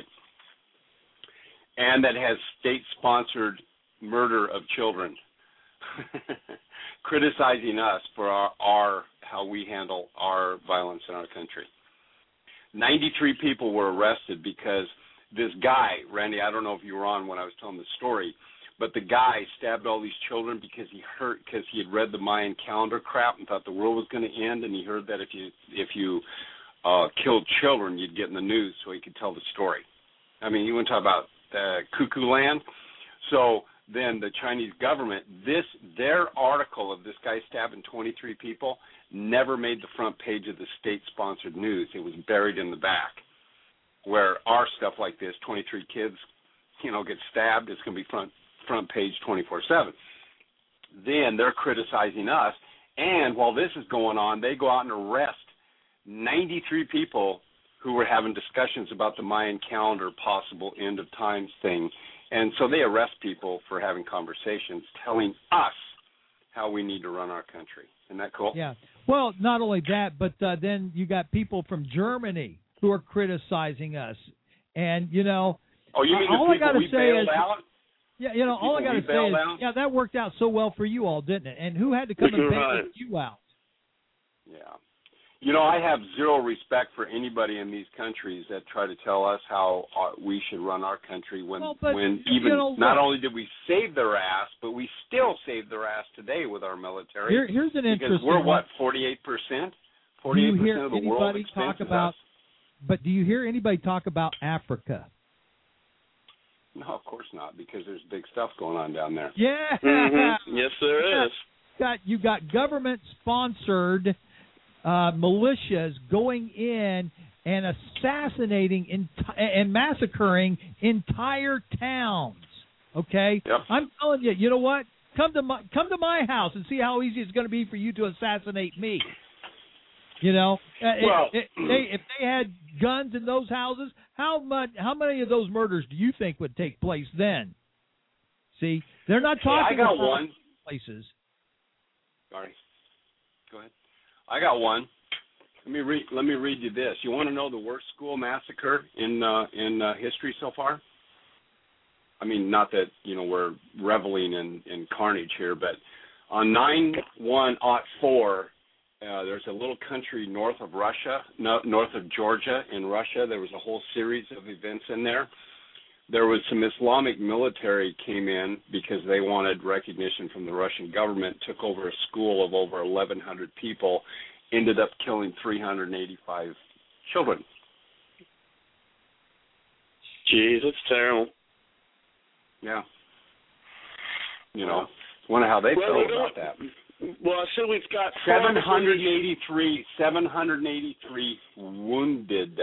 And that has state-sponsored murder of children. Criticizing us for our, our how we handle our violence in our country. ninety-three people were arrested because this guy, Randy, I don't know if you were on when I was telling the story, but the guy stabbed all these children because he heard because he had read the Mayan calendar crap and thought the world was going to end, and he heard that if you if you uh, killed children, you'd get in the news, so he could tell the story. I mean, you want to talk about uh, cuckoo land? So then the Chinese government, this their article of this guy stabbing twenty-three people never made the front page of the state-sponsored news. It was buried in the back, where our stuff like this, twenty-three kids, you know, get stabbed, it's going to be front front page twenty-four seven. Then they're criticizing us, and while this is going on, they go out and arrest ninety-three people who were having discussions about the Mayan calendar possible end of times thing. And so they arrest people for having conversations, telling us how we need to run our country. Isn't that cool? Yeah. Well, not only that, but uh, then you got people from Germany who are criticizing us. And, you know, Oh, you mean all the I people gotta we say bailed is, out? yeah, you know, all I people got to we say bailed is, out? yeah, that worked out so well for you all, didn't it? And who had to come and bail Right. you out? Yeah. You know, I have zero respect for anybody in these countries that try to tell us how uh, we should run our country when, Well, but, when you even know, not look. only did we save their ass, but we still save their ass today with our military. Here, here's an because interesting we're, one. what, forty-eight percent? Do forty-eight you percent hear of the world anybody talk expenses about? us. But do you hear anybody talk about Africa? No, of course not, because there's big stuff going on down there. Yeah. Mm-hmm. Yes, there is. Got you got government sponsored uh, militias going in and assassinating enti- and massacring entire towns. Okay, Yep. I'm telling you. You know what? Come to my come to my house and see how easy it's going to be for you to assassinate me. You know, well, if, if they if they had guns in those houses, how much how many of those murders do you think would take place then? See, they're not talking hey, I got about one. places. Sorry. Go ahead. I got one. Let me read. Let me read you this. You want to know the worst school massacre in uh, in uh, history so far? I mean, not that you know we're reveling in, in carnage here, but on nine one oh four, uh, there's a little country north of Russia, no, north of Georgia in Russia. There was a whole series of events in there. There was some Islamic military came in because they wanted recognition from the Russian government, took over a school of over eleven hundred people, ended up killing three hundred eighty-five children. Jeez, that's terrible. Yeah. You know, wonder how they well, felt we about that. Well, so we've got seven hundred eighty-three, seven hundred eighty-three wounded.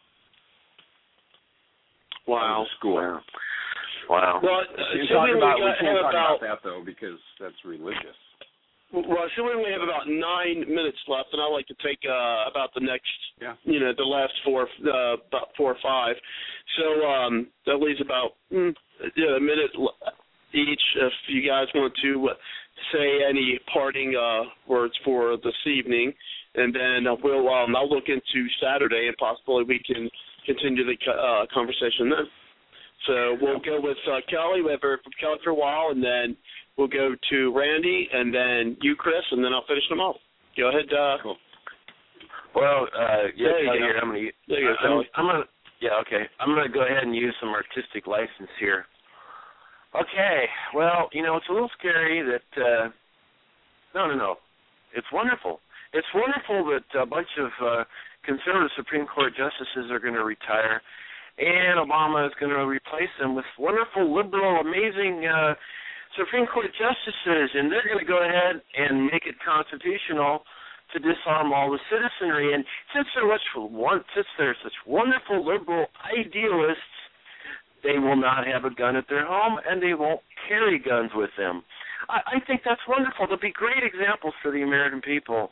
Wow. School. Wow. Wow. Well, we so can't, talk we about, got, we can't talk about, about that, though, because that's religious. Well, so we only have about nine minutes left, and I'd like to take uh, about the next, yeah. you know, the last four, uh, about four or five. So um, that leaves about mm, yeah, a minute each. If you guys want to say any parting uh, words for this evening, and then we'll um, I'll look into Saturday, and possibly we can continue the uh, conversation then. So we'll go with uh, Kelly. We haven't heard from Kelly for a while, and then we'll go to Randy, and then you, Chris, and then I'll finish them off. Go ahead. Uh, cool. Well, uh, yeah, there you Kelly go. here. I'm gonna. There you go, I'm, Kelly. I'm gonna. Yeah, okay. I'm gonna go ahead and use some artistic license here. Okay. Well, you know, it's a little scary that. Uh, no, no, no. It's wonderful. It's wonderful that a bunch of uh, conservative Supreme Court justices are going to retire, and Obama is going to replace them with wonderful, liberal, amazing uh, Supreme Court justices, and they're going to go ahead and make it constitutional to disarm all the citizenry. And since they're such one, since they're such wonderful liberal idealists, they will not have a gun at their home, and they won't carry guns with them. I, I think that's wonderful. They'll be great examples for the American people.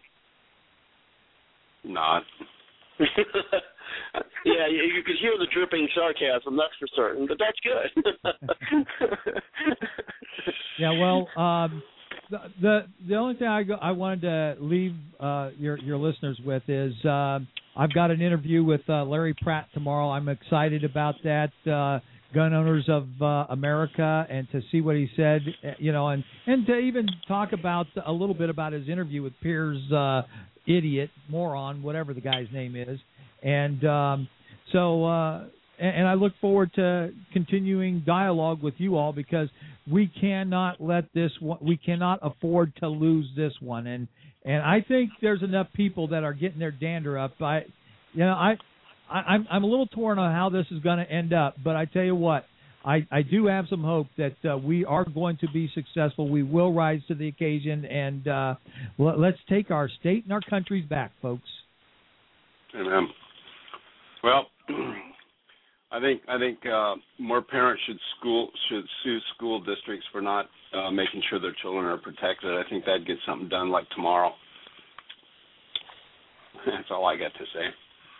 Not. Yeah, you, you could hear the dripping sarcasm, that's for certain, but that's good. Yeah, well, um, the, the the only thing I go, I wanted to leave uh, your your listeners with is uh, I've got an interview with uh, Larry Pratt tomorrow. I'm excited about that. Uh, Gun Owners of uh, America, and to see what he said, you know, and, and to even talk about a little bit about his interview with Piers uh, Idiot, moron, whatever the guy's name is. And um, so, uh, and, and I look forward to continuing dialogue with you all, because we cannot let this one, we cannot afford to lose this one. And, and I think there's enough people that are getting their dander up. I, you know, I, I I'm, I'm a little torn on how this is going to end up, but I tell you what, I, I do have some hope that uh, we are going to be successful. We will rise to the occasion, and uh, l- let's take our state and our countries back, folks. Amen. Well, I think I think uh, more parents should school should sue school districts for not uh, making sure their children are protected. I think that'd get something done like tomorrow. That's all I got to say.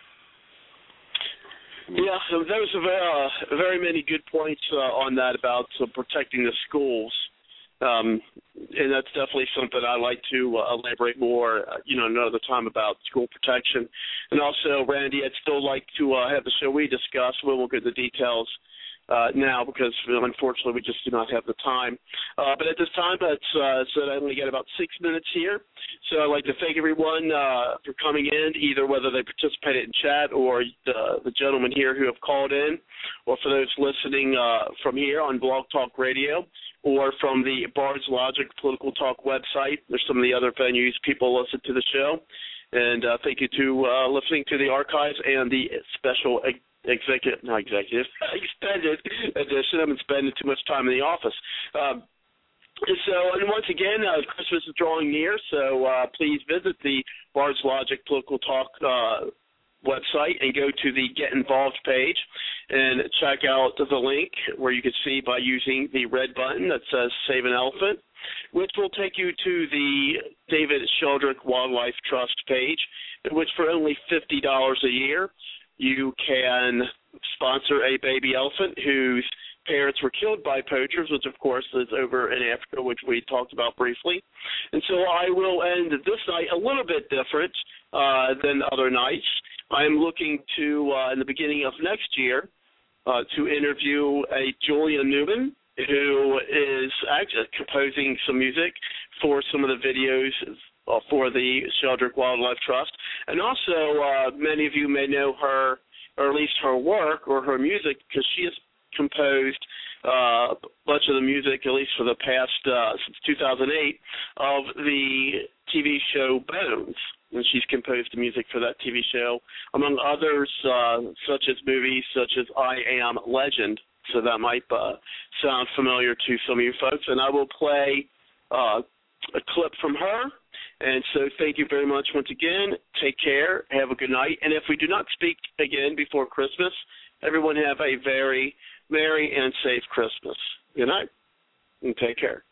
I mean, yeah, so there's a very, uh, very many good points uh, on that about uh, protecting the schools. Um, and that's definitely something I'd like to uh, elaborate more, uh, you know, another time about school protection. And also, Randy, I'd still like to uh, have the show we discussed. We will get the details uh, now because, unfortunately, we just do not have the time. Uh, but at this time, it's, uh, so I only got about six minutes here. So I'd like to thank everyone uh, for coming in, either whether they participated in chat or the, the gentlemen here who have called in, or for those listening uh, from here on Blog Talk Radio, or from the Bard's Logic Political Talk website. There's some of the other venues people listen to the show. And uh, thank you to uh, listening to the archives and the special ex- executive, not executive, extended edition. I've been spending too much time in the office. Um, so, and once again, uh, Christmas is drawing near, so uh, please visit the Bard's Logic Political Talk uh, website and go to the Get Involved page and check out the link where you can see by using the red button that says Save an Elephant, which will take you to the David Sheldrick Wildlife Trust page, in which for only fifty dollars a year you can sponsor a baby elephant whose parents were killed by poachers, which of course is over in Africa, which we talked about briefly. And so I will end this night a little bit different uh, than other nights. I am looking to, uh, in the beginning of next year, uh, to interview a Julia Newman, who is actually composing some music for some of the videos uh, for the Sheldrick Wildlife Trust. And also, uh, many of you may know her, or at least her work or her music, because she has composed uh, much of the music, at least for the past, uh, since two thousand eight, of the T V show Bones. And she's composed the music for that T V show, among others, uh, such as movies such as I Am Legend. So that might uh, sound familiar to some of you folks. And I will play uh, a clip from her. And so thank you very much once again. Take care. Have a good night. And if we do not speak again before Christmas, everyone have a very merry and safe Christmas. Good night, and take care.